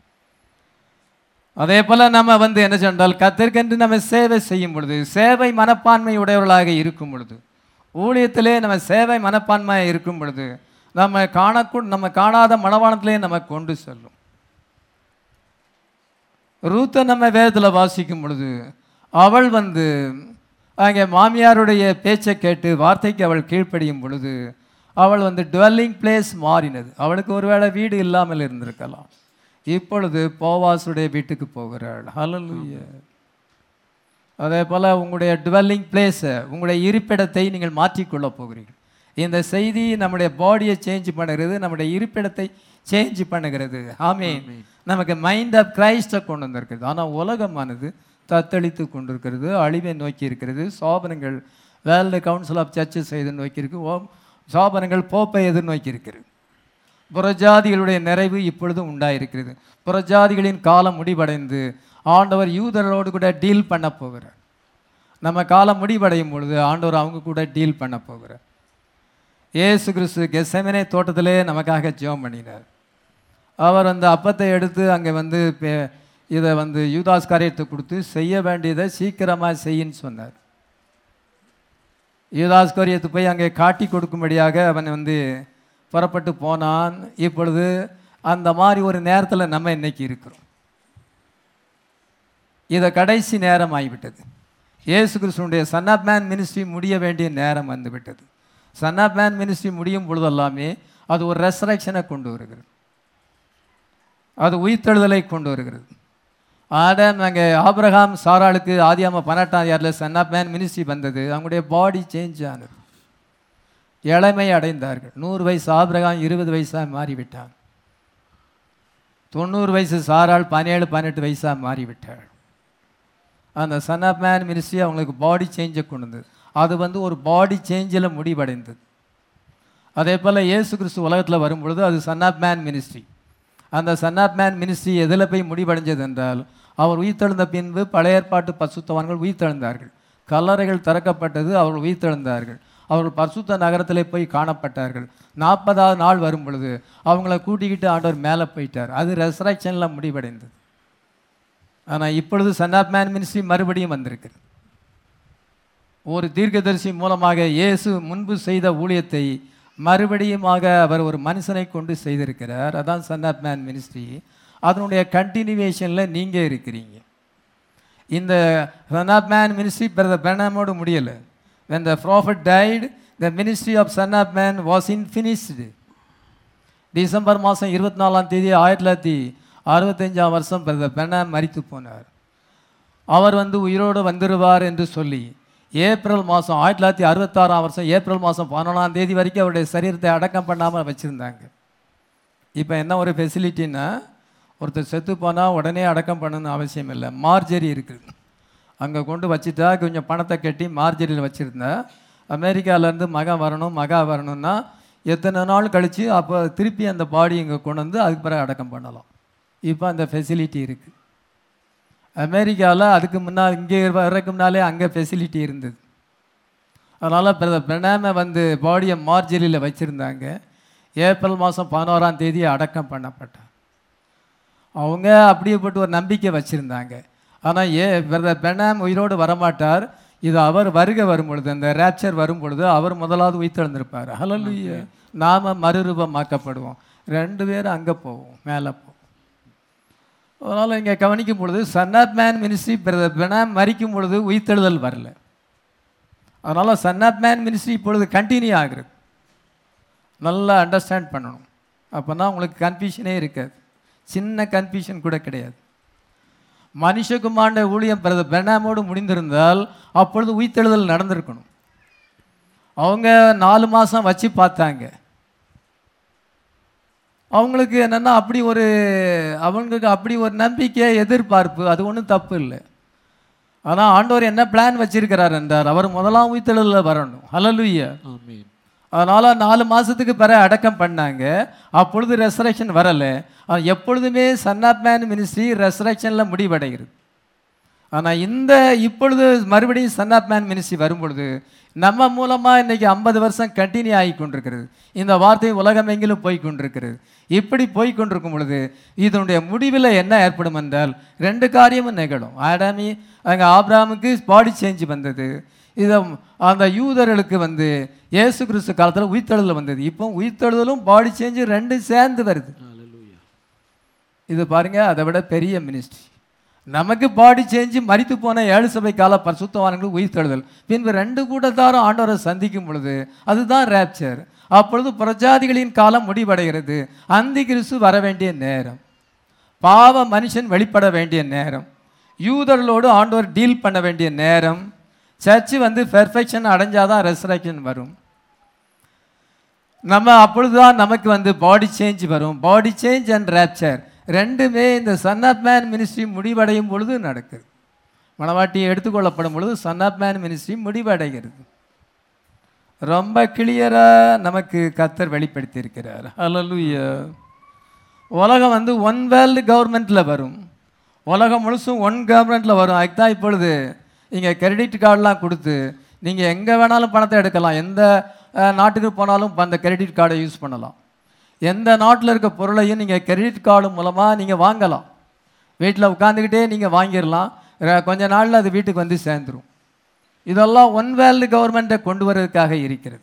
[SPEAKER 1] அதே போல் நம்ம வந்து என்ன சொன்னால் கர்த்தருக்கென்று நம்ம சேவை செய்யும் பொழுது, சேவை மனப்பான்மை உடையவர்களாக இருக்கும் பொழுது, ஊழியத்திலே நம்ம சேவை மனப்பான்மையாக இருக்கும் பொழுது நம்ம காணாத மணவாளத்திலே நம்ம கொண்டு செல்லும். ரூத்தை நம்ம வேதத்தில் வாசிக்கும் பொழுது அவள் வந்து அங்கே மாமியாருடைய பேச்சை கேட்டு வார்த்தைக்கு அவள் கீழ்ப்படியும் பொழுது அவள் வந்து டுவெல்லிங் பிளேஸ் மாறினது. அவளுக்கு ஒருவேளை வீடு இல்லாமல் இருந்திருக்கலாம். இப்பொழுது போவாசுடைய வீட்டுக்கு போகிறாள். ஹல்லேலூயா. அதே போல் உங்களுடைய டுவெல்லிங் பிளேஸை, உங்களுடைய இருப்பிடத்தை நீங்கள் மாற்றிக்கொள்ள போகிறீர்கள். இந்த செய்தி நம்முடைய பாடியை சேஞ்ச் பண்ணுகிறது, நம்முடைய இருப்பிடத்தை சேஞ்ச் பண்ணுகிறது. ஆமென். நமக்கு மைண்ட் ஆஃப் கிரைஸ்டை கொண்டு வந்திருக்கிறது. ஆனால் உலகமானது தத்தளித்து கொண்டிருக்கிறது, அழிவை நோக்கி இருக்கிறது. சோபனங்கள் வேர்ல்டு கவுன்சில் ஆஃப் சர்ச்சஸ் எதிர்நோக்கி இருக்கு, சோபனங்கள் போப்பை எதிர்நோக்கி இருக்கிறது. புறஜாதிகளுடைய நிறைவு இப்பொழுது உண்டாயிருக்கிறது. புறஜாதிகளின் காலம் முடிவடைந்து ஆண்டவர் யூதர்களோடு கூட டீல் பண்ண போகிறார். நம்ம காலம் முடிவடையும் பொழுது ஆண்டவர் அவங்க கூட டீல் பண்ண போகிறார். இயேசு கிறிஸ்து கெத்செமனே தோட்டத்திலே நமக்காக ஜெபம் பண்ணினார். அவர் அந்த அப்பத்தை எடுத்து அங்கே வந்து இதை வந்து யூதாஸ் காரியத்தை கொடுத்து செய்ய வேண்டியதை சீக்கிரமாக செய்யின்னு சொன்னார். யூதாஸ் காரியத்தை போய் அங்கே காட்டி கொடுக்கும்படியாக அவன் வந்து புறப்பட்டு போனான். இப்பொழுது அந்த மாதிரி ஒரு நேரத்தில் நம்ம இன்னைக்கு இருக்கிறோம். இதை கடைசி நேரம் ஆகிவிட்டது. இயேசு கிறிஸ்துனுடைய சன் ஆஃப் மேன் மினிஸ்ட்ரி முடிய வேண்டிய நேரம் வந்துவிட்டது. சன் ஆஃப் மேன் மினிஸ்ட்ரி முடியும் பொழுது எல்லாமே அது ஒரு ரெசரக்ஷனை கொண்டு வருகிறது, அது உயிர்த்தெழுதலை கொண்டு வருகிறது. ஆடம் அங்கே ஆபிரகாம் சாராளுக்கு ஆதியாம 18 சன் ஆஃப் மேன் மினிஸ்ட்ரி வந்தது. அவங்களுடைய பாடி சேஞ்ச் ஆனது, இளமை அடைந்தார்கள். 100 வயசு ஆபிரகாம் 20 வயசாக மாறிவிட்டான். 90 வயசு சாராள் 17-18 வயசாக மாறிவிட்டாள். அந்த சன் ஆஃப் மேன் மினிஸ்ட்ரி அவங்களுக்கு பாடி சேஞ்சை கொண்டு வந்தது. அது வந்து ஒரு பாடி சேஞ்சில் முடிவடைந்தது. அதே போல் இயேசு கிறிஸ்து உலகத்தில் வரும்பொழுது அது சன் ஆஃப் மேன் மினிஸ்ட்ரி. அந்த சன் ஆஃப் மேன் மினிஸ்ட்ரி எதில் போய் முடிவடைஞ்சது என்றால் அவர் உயிர்த்தெழுந்த பின்பு பழைய ஏற்பாட்டு பரிசுத்தவான்கள் உயிர்த்தெழுந்தார்கள். கல்லறைகள் திறக்கப்பட்டது, அவர்கள் உயிர்த்தெழுந்தார்கள். அவர்கள் பரிசுத்த நகரத்திலே போய் காணப்பட்டார்கள். 40வது நாள் வரும் பொழுது அவங்கள கூட்டிக்கிட்டு ஆண்டவர் மேலே போயிட்டார். அது ரெசரக்ஷனில் முடிவடைந்தது. ஆனால் இப்பொழுது சன் ஆஃப் மேன் மினிஸ்ட்ரி மறுபடியும் வந்திருக்கிறது. ஒரு தீர்க்கதரிசி மூலமாக இயேசு முன்பு செய்த ஊழியத்தை மறுபடியுமாக அவர் ஒரு மனுஷனை கொண்டு செய்திருக்கிறார். அதான் சன் ஆஃப் மேன் மினிஸ்ட்ரி. அதனுடைய கண்டினியூவேஷனில் நீங்கள் இருக்கிறீங்க. இந்த son of man ministry brother பிரணாமோடு முடியலை. when the prophet died, the ministry of son of man was finished. டிசம்பர் மாதம் 24ஆம் தேதி 1965ஆம் வருஷம் பிரதர் பிரணாம் மரித்து போனார். அவர் வந்து உயிரோடு வந்துடுவார் என்று சொல்லி ஏப்ரல் மாதம் 1966ஆம் வருஷம் ஏப்ரல் மாதம் 11ஆம் தேதி வரைக்கும் அவருடைய சரீரத்தை அடக்கம் பண்ணாமல் வச்சுருந்தாங்க. இப்போ என்ன ஒரு ஃபெசிலிட்டின்னா, ஒருத்தர் செத்து போனால் உடனே அடக்கம் பண்ணணும்னு அவசியம் இல்லை. மார்ஜரி இருக்குது, அங்கே கொண்டு வச்சுட்டா கொஞ்சம் பணத்தை கட்டி மார்ஜரியில் வச்சுருந்தா அமெரிக்காவிலேருந்து மகா வரணும்னா எத்தனை நாள் கழித்து அப்போ திருப்பி அந்த பாடி இங்கே கொண்டு வந்து அதுக்கு பிறகு அடக்கம் பண்ணலாம். இப்போ அந்த ஃபெசிலிட்டி இருக்குது. அமெரிக்காவில் அதுக்கு முன்னால் இங்கே வர்றதுக்கு முன்னாலே அங்கே ஃபெசிலிட்டி இருந்தது. அதனால் பிரணாமை வந்து பாடியை மார்ஜரியில் வச்சுருந்தாங்க. ஏப்ரல் மாதம் 11ஆம் தேதி அடக்கம் பண்ணப்பட்டார். அவங்க அப்படியேப்பட்டு ஒரு நம்பிக்கை வச்சுருந்தாங்க. ஆனால் பிரணாம் உயிரோடு வரமாட்டார். இது அவர் வருகை வரும் பொழுது, அந்த ரேப்சர் வரும் பொழுது அவர் முதலாவது உயிர்த்தெழுந்திருப்பார். ஹல்லேலூயா. நாம் மறுரூபமாக்கப்படுவோம். 2 பேரும் அங்கே போவோம், மேலே போவோம். அதனால் இங்கே கவனிக்கும் பொழுது son of man ministry Branham மரிக்கும் பொழுது உயிர்த்தெழுதல் வரல. அதனால் சன் ஆஃப் மேன் மினிஸ்ட்ரி இப்பொழுது கண்டினியூ ஆகிறது. நல்லா அண்டர்ஸ்டாண்ட் பண்ணணும். அப்போ தான் உங்களுக்கு கன்ஃபியூஷனே இருக்காது. சின்ன கன்ஃபியூஷன் கூட கிடையாது. மனுஷகுமாண்ட ஊழியம் பிரணாமோடு முடிந்திருந்தால் அப்பொழுது உயிர்த்தெழுதல் நடந்திருக்கணும். அவங்க 4 மாதம் வச்சு பார்த்தாங்க. அவங்களுக்கு என்னென்னா அவங்களுக்கு அப்படி ஒரு நம்பிக்கை, எதிர்பார்ப்பு, அது ஒன்றும் தப்பு இல்லை. ஆனால் ஆண்டவர் என்ன பிளான் வச்சிருக்கிறார் என்றார், அவர் முதலாம் உயிர்த்தெழுதலில் வரணும். ஹல்லேலூயா. அதனால் 4 மாதத்துக்கு பிறகு அடக்கம் பண்ணாங்க. அப்பொழுது ரெசரக்ஷன் வரலை. எப்பொழுதுமே சன் ஆஃப் மேன் மினிஸ்ட்ரி ரெசரக்ஷனில் முடிவடைகிறது. ஆனால் இப்பொழுது மறுபடியும் சன் ஆஃப் மேன் மினிஸ்ட்ரி வரும்பொழுது நம்ம மூலமாக இன்றைக்கி 50 வருஷம் கண்டினியூ ஆகி கொண்டிருக்கிறது. இந்த வார்த்தை உலகமெங்கிலும் போய் கொண்டிருக்கிறது. இப்படி போய் கொண்டிருக்கும் பொழுது இதனுடைய முடிவில் என்ன ஏற்படும் என்றால் 2 காரியமும் நிகழும். அங்கே ஆபிரகாமுக்கு பாடி சேஞ்ச் வந்தது. இதை அந்த யூதர்களுக்கு வந்து இயேசு கிறிஸ்து காலத்தில் உயிர்த்தெழுதல் வந்தது. இப்போ உயிர்த்தெழுதலும் பாடி சேஞ்சு 2 சேர்ந்து வருது. இது பாருங்க, அதை விட பெரிய மினிஸ்ட்ரி. நமக்கு பாடி சேஞ்சு மரித்து போன 7 சபை கால பரிசுத்தவான்களுக்கு உயிர்த்தெழுதல், பின்பு 2 கூட்டத்தாரும் ஆண்டவரை சந்திக்கும் பொழுது அதுதான் ரேப்சர். அப்பொழுது பிரஜாதிகளின் காலம் முடிவடைகிறது. அந்தி கிறிஸ்து வர வேண்டிய நேரம், பாவ மனுஷன் வெளிப்பட வேண்டிய நேரம், யூதர்களோடு ஆண்டவர் டீல் பண்ண வேண்டிய நேரம். சர்ச்சு வந்து பெர்ஃபெக்ஷன் அடைஞ்சாதான் ரெசரக்ஷன் வரும். நம்ம அப்பொழுதுதான் நமக்கு வந்து பாடி சேஞ்ச் வரும். பாடி சேஞ்ச் அண்ட் ரேப்சர் 2மே இந்த சன் ஆஃப் மேன் மினிஸ்ட்ரி முடிவடையும் பொழுது நடக்குது. மணவாட்டியை எடுத்துக்கொள்ளப்படும் பொழுது சன் ஆஃப் மேன் மினிஸ்ட்ரி முடிவடைகிறது. ரொம்ப கிளியராக நமக்கு கர்த்தர் வெளிப்படுத்தி இருக்கிறார். ஹல்லேலூயா. உலகம் வந்து ஒன் வேர்ல்டு கவர்மெண்ட்டில் வரும். உலகம் முழுசும் ஒன் கவர்மெண்ட்டில் வரும். அதுதான் இப்பொழுது இங்கே கிரெடிட் கார்டெலாம் கொடுத்து நீங்கள் எங்கே வேணாலும் பணத்தை எடுக்கலாம். எந்த நாட்டுக்கு போனாலும் அந்த கிரெடிட் கார்டை யூஸ் பண்ணலாம். எந்த நாட்டில் இருக்க பொருளையும் நீங்கள் கிரெடிட் கார்டு மூலமாக நீங்கள் வாங்கலாம். வீட்டில் உட்காந்துக்கிட்டே நீங்கள் வாங்கிடலாம். கொஞ்ச நாளில் அது வீட்டுக்கு வந்து சேர்ந்துடும். இதெல்லாம் ஒன் வேர்ல்டு கவர்மெண்ட்டை கொண்டு வர்றதுக்காக இருக்கிறது.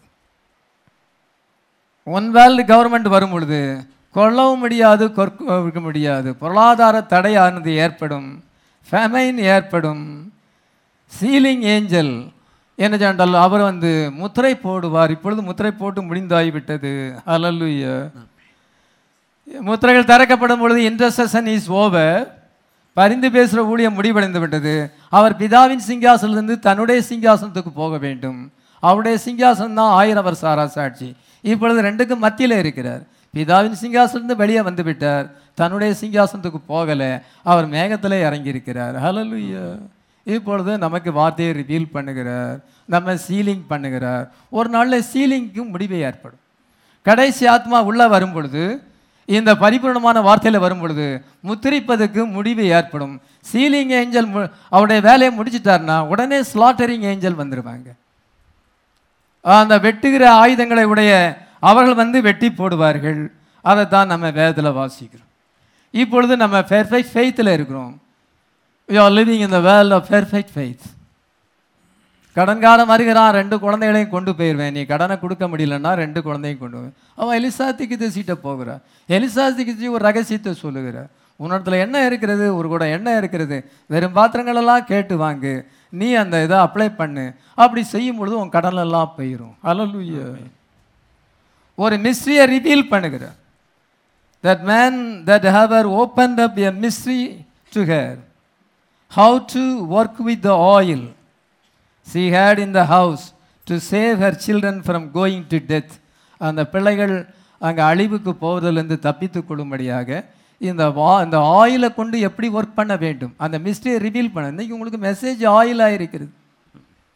[SPEAKER 1] ஒன் வேர்ல்டு கவர்மெண்ட் வரும் பொழுது கொல்லவும் முடியாது, கொற்க முடியாது. பொருளாதார தடையானது ஏற்படும், ஃபெமைன் ஏற்படும். சீலிங் ஏஞ்சல் என்ன சொன்னால் அவர் வந்து முத்திரை போடுவார். இப்பொழுது முத்திரை போட்டு முடிந்தாகிவிட்டது. ஹல்லேலூயா. முத்திரைகள் திறக்கப்படும் பொழுது இன்டர்செஷன் இஸ் ஓவர். பரிந்து பேசுகிற ஊழியம் முடிவடைந்து விட்டது. அவர் பிதாவின் சிங்காசனத்திலிருந்து தன்னுடைய சிங்காசனத்துக்கு போக வேண்டும். அவருடைய சிங்காசனம் தான் 1000 வருஷ அரசாட்சி. இப்பொழுது 2க்கும் மத்தியில் இருக்கிறார். பிதாவின் சிங்காசனத்திலிருந்து வெளியே வந்து விட்டார், தன்னுடைய சிங்காசனத்துக்கு போகலை. அவர் மேகத்திலே இறங்கியிருக்கிறார். ஹல்லேலூயா. இப்பொழுது நமக்கு வார்த்தையை ரிவீல் பண்ணுகிறார், நம்ம சீலிங் பண்ணுகிறார். ஒரு நாளில் சீலிங்க்கும் முடிவு ஏற்படும். கடைசி ஆத்மா உள்ளே வரும் பொழுது, இந்த பரிபூர்ணமான வார்த்தையில் வரும் பொழுது முத்திரிப்பதுக்கு முடிவு ஏற்படும். சீலிங் ஏஞ்சல் அவருடைய வேலையை முடிச்சிட்டார்னா உடனே ஸ்லாட்டரிங் ஏஞ்சல் வந்துடுவாங்க. அந்த வெட்டுகிற ஆயுதங்களை உடைய அவர்கள் வந்து வெட்டி போடுவார்கள். அதை தான் நம்ம வேதத்தில் வாசிக்கிறோம். இப்பொழுது நம்ம பெர்ஃபெக்ட் ஃபெய்த்தில் இருக்கிறோம். We are living in the world of perfect faith. கடன்காரன் வருகிறான், 2 குழந்தைகளையும் கொண்டு போயிடுவேன். நீ கடனை கொடுக்க முடியலன்னா 2 குழந்தையும் கொண்டு போய் அவன் எலிசாத்திக்கு திசைட்ட போகிறான். எலிசாத்திக்கு ஒரு ரகசியத்தை சொல்லுகிறார். உன்னோடத்துல என்ன இருக்கிறது? ஒரு கூட என்ன இருக்கிறது? வெறும் பாத்திரங்களெல்லாம் கேட்டு வாங்கு, நீ அந்த இதை அப்ளை பண்ணு. அப்படி செய்யும் பொழுது உன் கடனெல்லாம் போயிடும். ஹல்லேலூயா. ஒரு மிஸ்ட்ரியை ரிவீல் பண்ணுகிறார். That man that have opened up a mystery to her, how to work with the oil she had in the house to save her children from going to death. அந்த பிள்ளைகள் அங்கே அழிவுக்கு போவதிலிருந்து தப்பித்து கொள்ளும்படியாக இந்த ஆயிலை கொண்டு எப்படி ஒர்க் பண்ண வேண்டும் அந்த மிஸ்ட்ரியை ரிவீல் பண்ண. இன்றைக்கி உங்களுக்கு மெசேஜ் ஆயிலாக இருக்கிறது.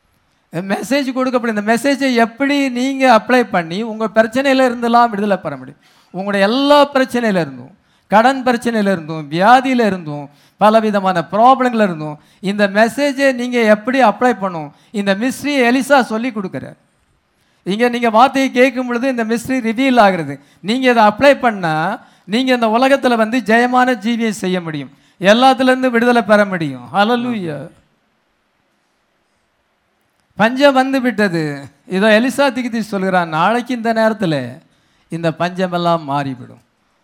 [SPEAKER 1] மெசேஜ் கொடுக்கப்படும். இந்த மெசேஜை எப்படி நீங்கள் அப்ளை பண்ணி உங்கள் பிரச்சனையில இருந்தெல்லாம் விடுதலை பெற முடியும். உங்களுடைய எல்லா பிரச்சனையில இருந்தும், கடன் பிரச்சனையில இருந்தும், வியாதியில இருந்தும், பலவிதமான ப்ராப்ளங்கள் இருந்தும் இந்த மெசேஜை நீங்கள் எப்படி அப்ளை பண்ணும், இந்த மிஸ்ட்ரி எலிசா சொல்லி கொடுக்குறார். இங்கே நீங்கள் வார்த்தையை கேட்கும் பொழுது இந்த மிஸ்ட்ரி ரிவீல் ஆகிறது. நீங்கள் இதை அப்ளை பண்ணால் நீங்கள் இந்த உலகத்தில் வந்து ஜெயமான ஜீவியை செய்ய முடியும், எல்லாத்துலேருந்து விடுதலை பெற முடியும். ஹல்லேலூயா. பஞ்சம் வந்து விட்டது. இதோ எலிசா திகிதி சொல்கிறான், நாளைக்கு இந்த நேரத்தில் இந்த பஞ்சமெல்லாம் மாறிவிடும்,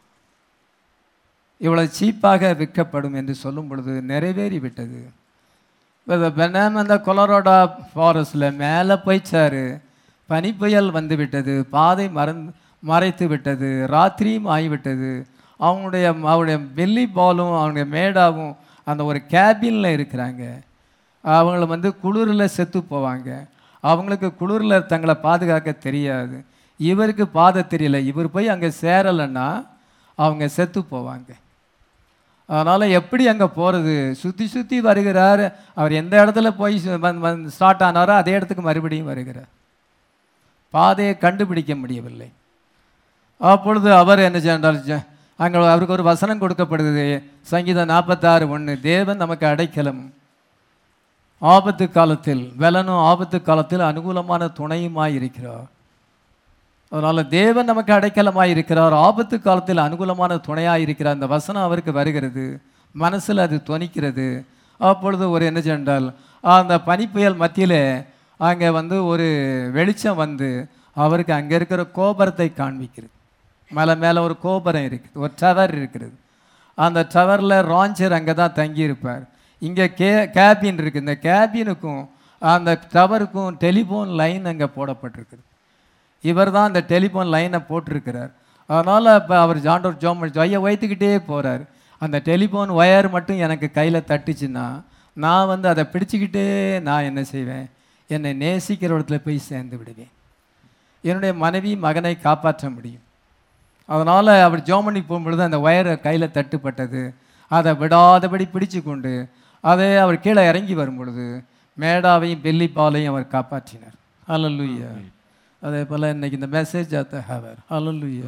[SPEAKER 1] இவ்வளோ சீப்பாக விற்கப்படும் என்று சொல்லும் பொழுது நிறைவேறி விட்டது. பெனாம் அந்த கொலரோடா ஃபாரஸ்டில் மேலே போய்ச்சாரு, பனி புயல் வந்து விட்டது, பாதை மறைத்து விட்டது, ராத்திரியும் ஆகிவிட்டது. அவங்களுடைய பெல்லி பாலும் அவங்களுடைய மேடாவும் அந்த ஒரு கேபினில் இருக்கிறாங்க. அவங்கள வந்து குளிரில் செத்து போவாங்க. அவங்களுக்கு குளிரில் தங்களை பாதுகாக்க தெரியாது. இவருக்கு பாதை தெரியல, இவர் போய் அங்கே சேரலைன்னா அவங்க செத்து போவாங்க. அதனால் எப்படி அங்கே போகிறது? சுற்றி சுற்றி வருகிறார். அவர் எந்த இடத்துல போய் ஸ்டார்ட் ஆனாரோ அதே இடத்துக்கு மறுபடியும் வருகிறார். பாதையை கண்டுபிடிக்க முடியவில்லை. அப்பொழுது அவர் என்ன சென்றால், அங்கே அவருக்கு ஒரு வசனம் கொடுக்கப்படுது, சங்கீதம் 46:1, தேவன் நமக்கு அடைக்கலம், ஆபத்து காலத்தில் வெலனும் ஆபத்து காலத்தில் அனுகூலமான துணையுமாய் இருக்கிறார். அதனால் தேவன் நமக்கு அடைக்கலமாய் இருக்கிறார், ஆபத்து காலத்தில் அனுகூலமான துணையாக இருக்கிறார். அந்த வசனம் அவருக்கு வருகிறது, மனசில் அது துணிக்கிறது. அப்பொழுது ஒரு என்ன சென்றால், அந்த பனிப்புயல் மத்தியில் அங்கே வந்து ஒரு வெளிச்சம் வந்து அவருக்கு அங்கே இருக்கிற கோபுரத்தை காண்பிக்கிறது. மலை மேலே ஒரு கோபுரம் இருக்குது, ஒரு டவர் இருக்கிறது. அந்த டவரில் ராஞ்சர் அங்கே தான் தங்கியிருப்பார். இங்கே கேபின் இருக்குது. இந்த கேபினுக்கும் அந்த டவருக்கும் டெலிஃபோன் லைன் அங்கே போடப்பட்டிருக்குது. இவர் தான் அந்த டெலிஃபோன் லைனை போட்டிருக்கிறார். அதனால் இப்போ அவர் ஜாண்டோர் ஜோமன் ஜொய்யை வைத்துக்கிட்டே போகிறார். அந்த டெலிஃபோன் ஒயர் மட்டும் எனக்கு கையில் தட்டுச்சுன்னா நான் வந்து அதை பிடிச்சிக்கிட்டே நான் என்ன செய்வேன், என்னை நேசிக்கிற இடத்துல போய் சேர்ந்து விடுவேன், என்னுடைய மனைவி மகனை காப்பாற்ற முடியும். அதனால் அவர் ஜோமனி போகும்பொழுது அந்த ஒயரை கையில் தட்டுப்பட்டது. அதை விடாதபடி பிடிச்சு கொண்டு அதை அவர் கீழே இறங்கி வரும் பொழுது மேடாவையும் பெல்லி பாலையும் அவர் காப்பாற்றினார். ஹல்லேலூயா. அதே போல் இன்னைக்கு இந்த மெசேஜ் ஆஃப் த ஹவர். ஹல்லேலூயா.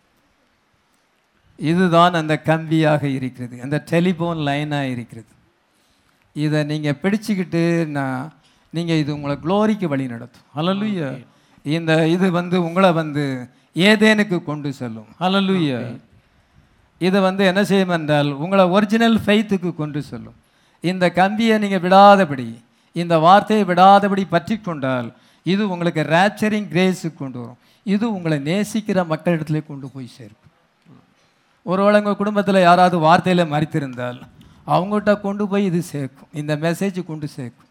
[SPEAKER 1] இதுதான் அந்த கம்பியாக இருக்கிறது, அந்த டெலிஃபோன் லைனாக இருக்கிறது. இதை நீங்கள் பிடிச்சிக்கிட்டு நீங்கள் இது உங்களை க்ளோரிக்கு வழி நடத்தும். ஹல்லேலூயா. இந்த இது வந்து உங்களை வந்து ஏதேனுக்கு கொண்டு செல்லும். ஹல்லேலூயா. இது வந்து என்ன செய்யும் என்றால் உங்களை ஒரிஜினல் ஃபெய்த்துக்கு கொண்டு செல்லும். இந்த கம்பியை நீங்கள் விடாதபடி, இந்த வார்த்தையை விடாதபடி பற்றி கொண்டால் இது உங்களுக்கு ரேப்சரிங் கிரேஸுக்கு கொண்டு வரும். இது உங்களை நேசிக்கிற மக்களிடத்துல கொண்டு போய் சேர்க்கும். ஒருவேளை உங்கள் குடும்பத்தில் யாராவது வார்த்தையில் மறித்திருந்தால் அவங்ககிட்ட கொண்டு போய் இது சேர்க்கும், இந்த மெசேஜ் கொண்டு சேர்க்கும்.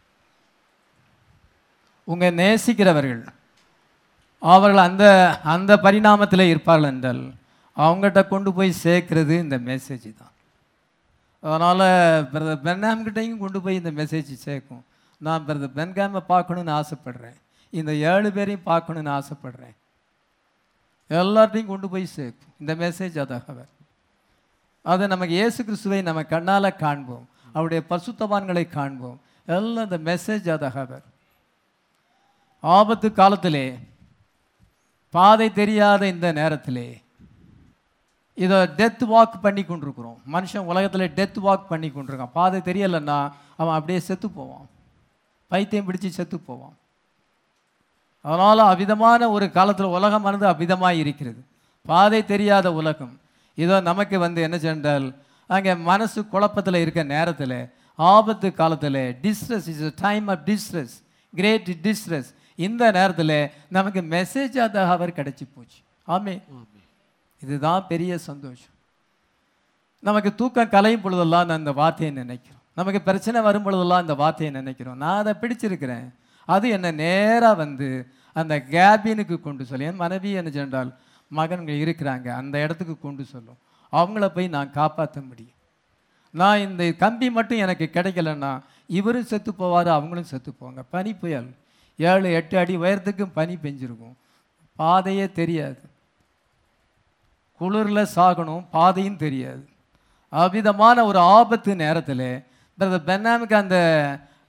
[SPEAKER 1] உங்கள் நேசிக்கிறவர்கள் அவர்கள் அந்த அந்த பரிணாமத்தில் இருப்பார்கள் என்றால் அவங்ககிட்ட கொண்டு போய் சேர்க்கிறது இந்த மெசேஜ் தான். அதனால் பிரதர் பென்காம்கிட்டையும் கொண்டு போய் இந்த மெசேஜ் சேர்க்கும். நான் பிரதர் பென்காமை பார்க்கணுன்னு ஆசைப்படுறேன், இந்த 7 பேரையும் பார்க்கணுன்னு ஆசைப்படுறேன், எல்லார்ட்டையும் கொண்டு போய் சேர்க்கும் இந்த மெசேஜ். அதாக அதை நமக்கு இயேசு கிறிஸ்துவை நம்ம கண்ணால் காண்போம், அவருடைய பரிசுத்தவான்களை காண்போம். எல்லாம் இந்த மெசேஜ். அதாக ஆபத்து காலத்திலே, பாதை தெரியாத இந்த நேரத்திலே இதை டெத் வாக் பண்ணி கொண்டிருக்கிறோம். மனுஷன் உலகத்தில் டெத் வாக் பண்ணி கொண்டிருக்கான். பாதை தெரியலைன்னா அவன் அப்படியே செத்து போவான், பைத்தியம் பிடிச்சி செத்து போவான். அதனால் அவ்விதமான ஒரு காலத்தில் உலகமானது அவ்விதமாக இருக்கிறது, பாதை தெரியாத உலகம். இதோ நமக்கு வந்து என்ன சென்றால் அங்கே மனசு குழப்பத்தில் இருக்க நேரத்தில், ஆபத்து காலத்தில், distress is a time of distress, great distress. இந்த நேரத்தில் நமக்கு மெசேஜ் அவர் கிடைச்சி போச்சு. ஆமே, இதுதான் பெரிய சந்தோஷம். நமக்கு தூக்கம் கலையும் பொழுதெல்லாம் நான் இந்த வார்த்தையை நினைக்கிறோம், நமக்கு பிரச்சனை வரும் பொழுதெல்லாம் இந்த வார்த்தையை நினைக்கிறோம். நான் அதை பிடிச்சிருக்கிறேன், அது என்னை நேராக வந்து அந்த கேபினுக்கு கொண்டு சொல்லும். என் மனைவி என்ன சென்றால் மகன்கள் இருக்கிறாங்க, அந்த இடத்துக்கு கொண்டு சொல்லும். அவங்கள போய் நான் காப்பாற்ற முடியும். நான் இந்த கம்பி மட்டும் எனக்கு கிடைக்கலன்னா இவரும் செத்து போவார், அவங்களும் செத்து போவாங்க. பனி புயல் 7-8 அடி உயரத்துக்கும் பனி பெஞ்சிருக்கும், பாதையே தெரியாது, குளிரில் சாகணும், பாதையும் தெரியாது. அவ்விதமான ஒரு ஆபத்து நேரத்தில் பிரதர் பென்னாமுக்கு அந்த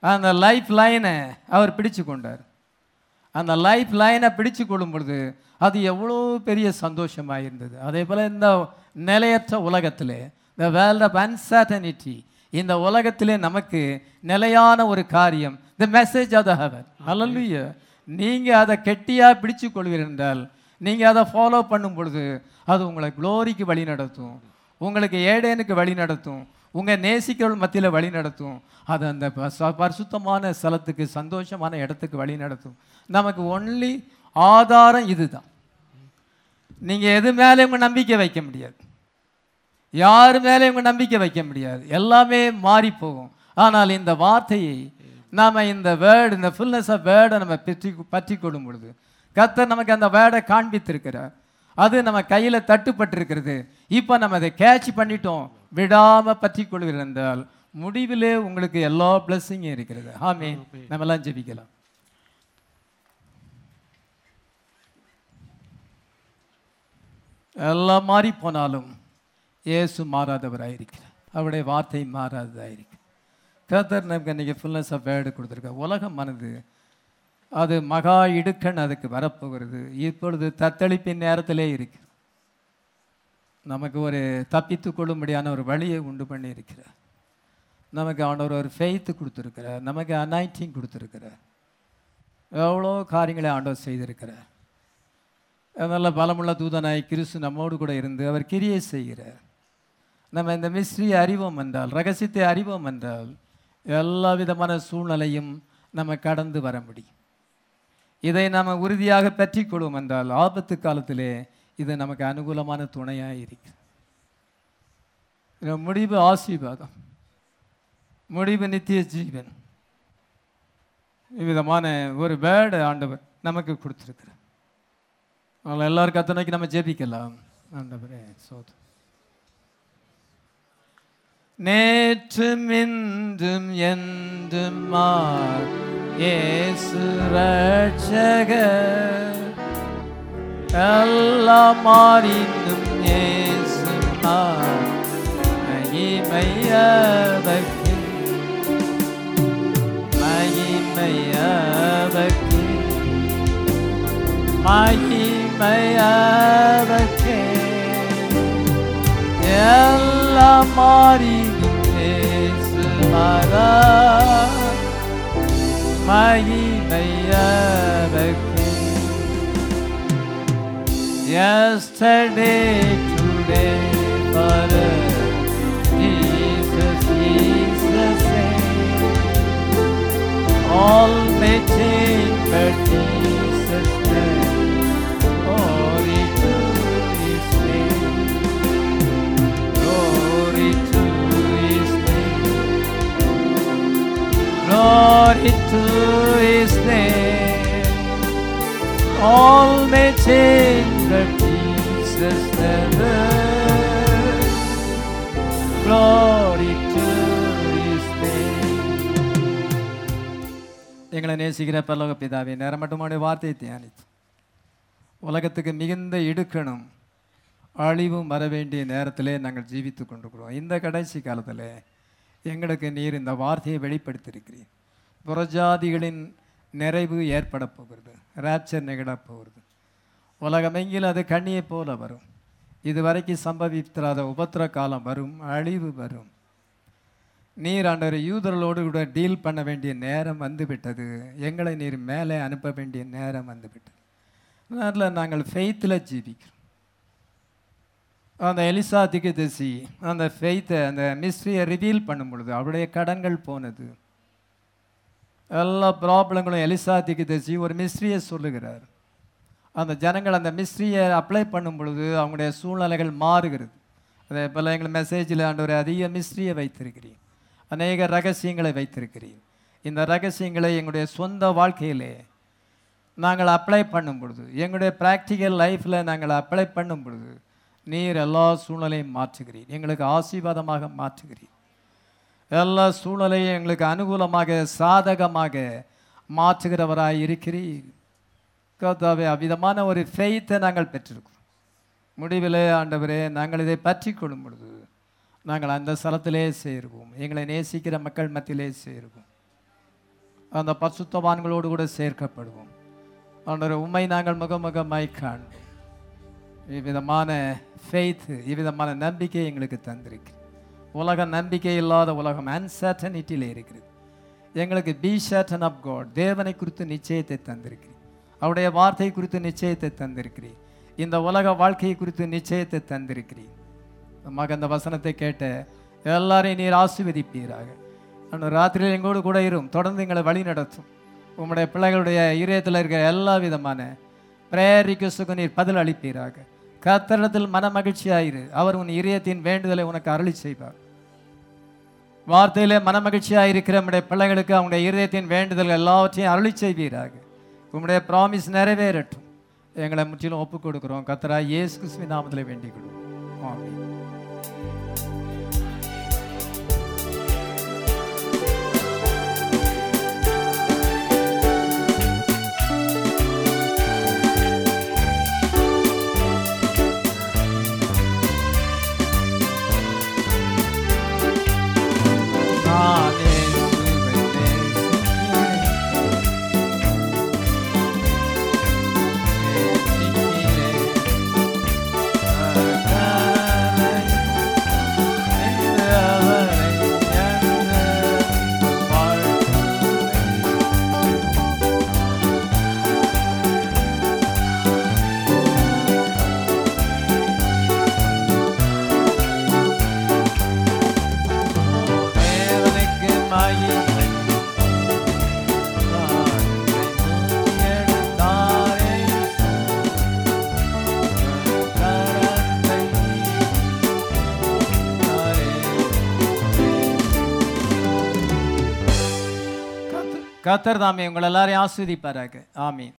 [SPEAKER 1] அந்த லைஃப் லைனை அவர் பிடிச்சு கொண்டார். அந்த லைஃப் லைனை பிடிச்சு கொள்ளும் பொழுது அது எவ்வளோ பெரிய சந்தோஷமாக இருந்தது. அதே போல் இந்த நிலையற்ற உலகத்திலே, த வேர்ல்ட் ஆஃப் அன்சர்டனிட்டி, இந்த உலகத்திலே நமக்கு நிலையான ஒரு காரியம், the message of the heaven. ஹல்லேலூயா. நீங்கள் அதை கெட்டியாக பிடிச்சு கொள்வீர்கள் என்றால், நீங்கள் அதை ஃபாலோ பண்ணும் பொழுது அது உங்களை க்ளோரிக்கு வழி நடத்தும், உங்களுக்கு ஏடேனுக்கு வழி நடத்தும், உங்கள் நேசிக்கிறவர்கள் மத்தியில் வழி நடத்தும், அது அந்த பரிசுத்தமான ஸ்தலத்துக்கு, சந்தோஷமான இடத்துக்கு வழி நடத்தும். நமக்கு ஒன்லி ஆதாரம் இதுதான். நீங்கள் எது மேலே உங்கள் நம்பிக்கை வைக்க முடியாது, யார் மேலே உங்கள் நம்பிக்கை வைக்க முடியாது, எல்லாமே மாறி போகும். ஆனால் இந்த வார்த்தையை நாம், இந்த வேர்டு, இந்த ஃபுல்னஸ் ஆஃப் வேர்டை நம்ம பற்றி கொள்ளும் பொழுது கர்த்தர் நமக்கு அந்த வேர்டை காண்பித்திருக்கிறார். அது நம்ம கையில் தட்டுப்பட்டிருக்கிறது. இப்போ நம்ம அதை கேட்ச் பண்ணிட்டோம், விடாமல் பற்றி கொள்கிறோம் என்றால் முடிவிலே உங்களுக்கு எல்லா பிளஸ்ஸிங்கும் இருக்கிறது. ஆமென். நம்ம எல்லாம் ஜெபிக்கலாம். எல்லாம் மாறி போனாலும் இயேசு மாறாதவராயிருக்கிறார், அவருடைய வார்த்தை மாறாததாயிருக்கு. கர்த்தர் நமக்கு இன்றைக்கி ஃபுல்னஸ் ஆஃப் வேர்டு கொடுத்துருக்கார். உலகம் மனது அது மகா இடுக்கண் அதுக்கு வரப்போகிறது. இப்பொழுது தத்தளிப்பின் நேரத்திலே இருக்கு. நமக்கு ஒரு தப்பித்து கொள்ளும்படியான ஒரு வழியை உண்டு பண்ணி இருக்கிறார். நமக்கு ஆண்டவர் ஒரு ஃபெய்த்து கொடுத்துருக்கிறார், நமக்கு அனாயிண்டிங் கொடுத்துருக்கிறார், எவ்வளோ காரியங்களை ஆண்டவர் செய்திருக்கிறார். அதனால் பலமுள்ள தூதனாய் கிறிஸ்து நம்மோடு கூட இருந்து அவர் கிரியை செய்கிறார். நம்ம இந்த மிஸ்ட்ரியை அறிவோம் என்றால், ரகசியத்தை அறிவோம் என்றால், எல்லா விதமான சூழ்நிலையும் நம்ம கடந்து வர முடியும். இதை நாம் உறுதியாக பற்றி கொள்வோம் என்றால் ஆபத்து காலத்திலே இது நமக்கு அனுகூலமான துணையாக இருக்கு. முடிவு ஆசீர்வாதம், முடிவு நித்திய ஜீவன். இவ்விதமான ஒரு வேர்டு ஆண்டவர் நமக்கு கொடுத்துருக்கிறார். அதனால் எல்லாரும் கர்த்தரை நம்ம ஜெபிக்கலாம். ஆண்டவரே சோதம், நேற்றும் இன்றும் என்றும் இயேசு ரட்சகர், எல்லாம் மாறினும் இயேசு மகிமையவர்க்கு, மகிமையவர்க்கு, மகிமையவர்க்கு, எல்லாம் மாறினும் இயேசு மகிமையவர்க்கு. Yesterday, today, forever, Jesus is the same. All may change, but Jesus name, glory to His name, glory to His name, glory to His name. All may change, but Jesus never. Glory to His name. எங்களை நேசிக்கிற பரலோக பிதாவே, நேரம் மட்டுமான வார்த்தையை தியானித்து உலகத்துக்கு மிகுந்த இடுக்கணும் அழிவும் வர வேண்டிய நேரத்திலே நாங்கள் ஜீவித்து கொண்டிருக்கிறோம். இந்த கடைசி காலத்தில் எங்களுக்கு நீர் இந்த வார்த்தையை வெளிப்படுத்தியிருக்கிறீர். புறஜாதிகளின் நிறைவு ஏற்பட போகிறது, ராப்சர் நிகழப் போகிறது. உலகமெங்கிலும் அது கண்ணியை போல வரும். இதுவரைக்கும் சம்பவித்திராத உபத்திர காலம் வரும், அழிவு வரும். நீர் ஆண்டவர் யூதர்களோடு கூட டீல் பண்ண வேண்டிய நேரம் வந்துவிட்டது. எங்களை நீர் மேலே அனுப்ப வேண்டிய நேரம் வந்துவிட்டது. அதில் நாங்கள் ஃபெய்த்தில் ஜீவிக்கிறோம். அந்த எலிசா திகதசி அந்த ஃபெய்த்தை, அந்த மிஸ்ட்ரியை ரிவீல் பண்ணும் பொழுது அவருடைய கடன்கள் போனது. எல்லா ப்ராப்ளங்களும் எலிசா திகதசி ஒரு மிஸ்ட்ரியை சொல்லுகிறார். அந்த ஜனங்கள் அந்த மிஸ்ட்ரியை அப்ளை பண்ணும் பொழுது அவங்களுடைய சூழ்நிலைகள் மாறுகிறது. அதே போல் எங்கள் மெசேஜில் ஆண்டவர் அதிக மிஸ்ட்ரியை வைத்திருக்கிறீர், அநேக ரகசியங்களை வைத்திருக்கிறீர். இந்த ரகசியங்களை எங்களுடைய சொந்த வாழ்க்கையிலே நாங்கள் அப்ளை பண்ணும் பொழுது, எங்களுடைய ப்ராக்டிக்கல் லைஃப்பில் நாங்கள் அப்ளை பண்ணும் பொழுது நீர் எல்லா சூழ்நிலையும் மாற்றுகிறீர், எங்களுக்கு ஆசீர்வாதமாக மாற்றுகிறீர். எல்லா சூழ்நிலையும் எங்களுக்கு அனுகூலமாக சாதகமாக மாற்றுகிறவராய் இருக்கிறீர். கர்த்தாவே, அவ்விதமான ஒரு ஃபெய்த்தை நாங்கள் பெற்றிருக்கிறோம். முடிவிலே ஆண்டவரே, நாங்கள் இதை பற்றி கொள்ளும் பொழுது நாங்கள் அந்த ஸ்தலத்திலே சேருவோம், எங்களை நேசிக்கிற மக்கள் மத்தியிலே சேருவோம். அந்த பசுத்தவான்களோடு கூட சேர்க்கப்படுவோம். ஆண்டவரே, உம்மை நாங்கள் முகமுகமாய் காண்போம். இவ்விதமான ஃபெய்த், இவ்விதமான நம்பிக்கை எங்களுக்கு தந்திருக்கு. உலகம் நம்பிக்கை இல்லாத உலகம், அன்சர்டனிட்டியில் இருக்கிறது. எங்களுக்கு பி சர்டன் ஆஃப் காட், தேவனை குறித்து நிச்சயத்தை தந்திருக்கிறீர். அவருடைய வார்த்தை குறித்து நிச்சயத்தை தந்திருக்கிறீர். இந்த உலக வாழ்க்கையை குறித்து நிச்சயத்தை தந்திருக்கிறீர். மக அந்த வசனத்தை கேட்ட எல்லாரையும் நீர் ஆசீர்வதிப்பீராக. அந்த ராத்திரியில் எங்களோடு கூட இரும், தொடர்ந்து எங்களை வழி நடத்தும். உம்முடைய பிள்ளைகளுடைய இதயத்தில் இருக்கிற எல்லா விதமான பிரேயர் ரிக்வெஸ்ட்டுக்கு நீர் பதில் அளிப்பீராக. கர்த்தரிடத்தில் மன மகிழ்ச்சியாயிரு, அவர் உன் இதயத்தின் வேண்டுதலை உனக்கு அருளி செய்வார். வார்த்தையிலே மன மகிழ்ச்சியாக இருக்கிற நம்முடைய பிள்ளைகளுக்கு அவங்களுடைய இதயத்தின் வேண்டுதல் எல்லாவற்றையும் அருளி செய்வீராக. உம்முடைய ப்ராமிஸ் நிறைவேறட்டும். எங்களை முற்றிலும் ஒப்புக் கொடுக்கிறோம். கர்த்தராகிய இயேசு கிறிஸ்துவின் நாமத்திலே வேண்டிக் கொள்வோம். ஆமென். கர்த்தர் தாமே உங்கள் எல்லாரையும் ஆசீர்வதிப்பாராக. ஆமீன்.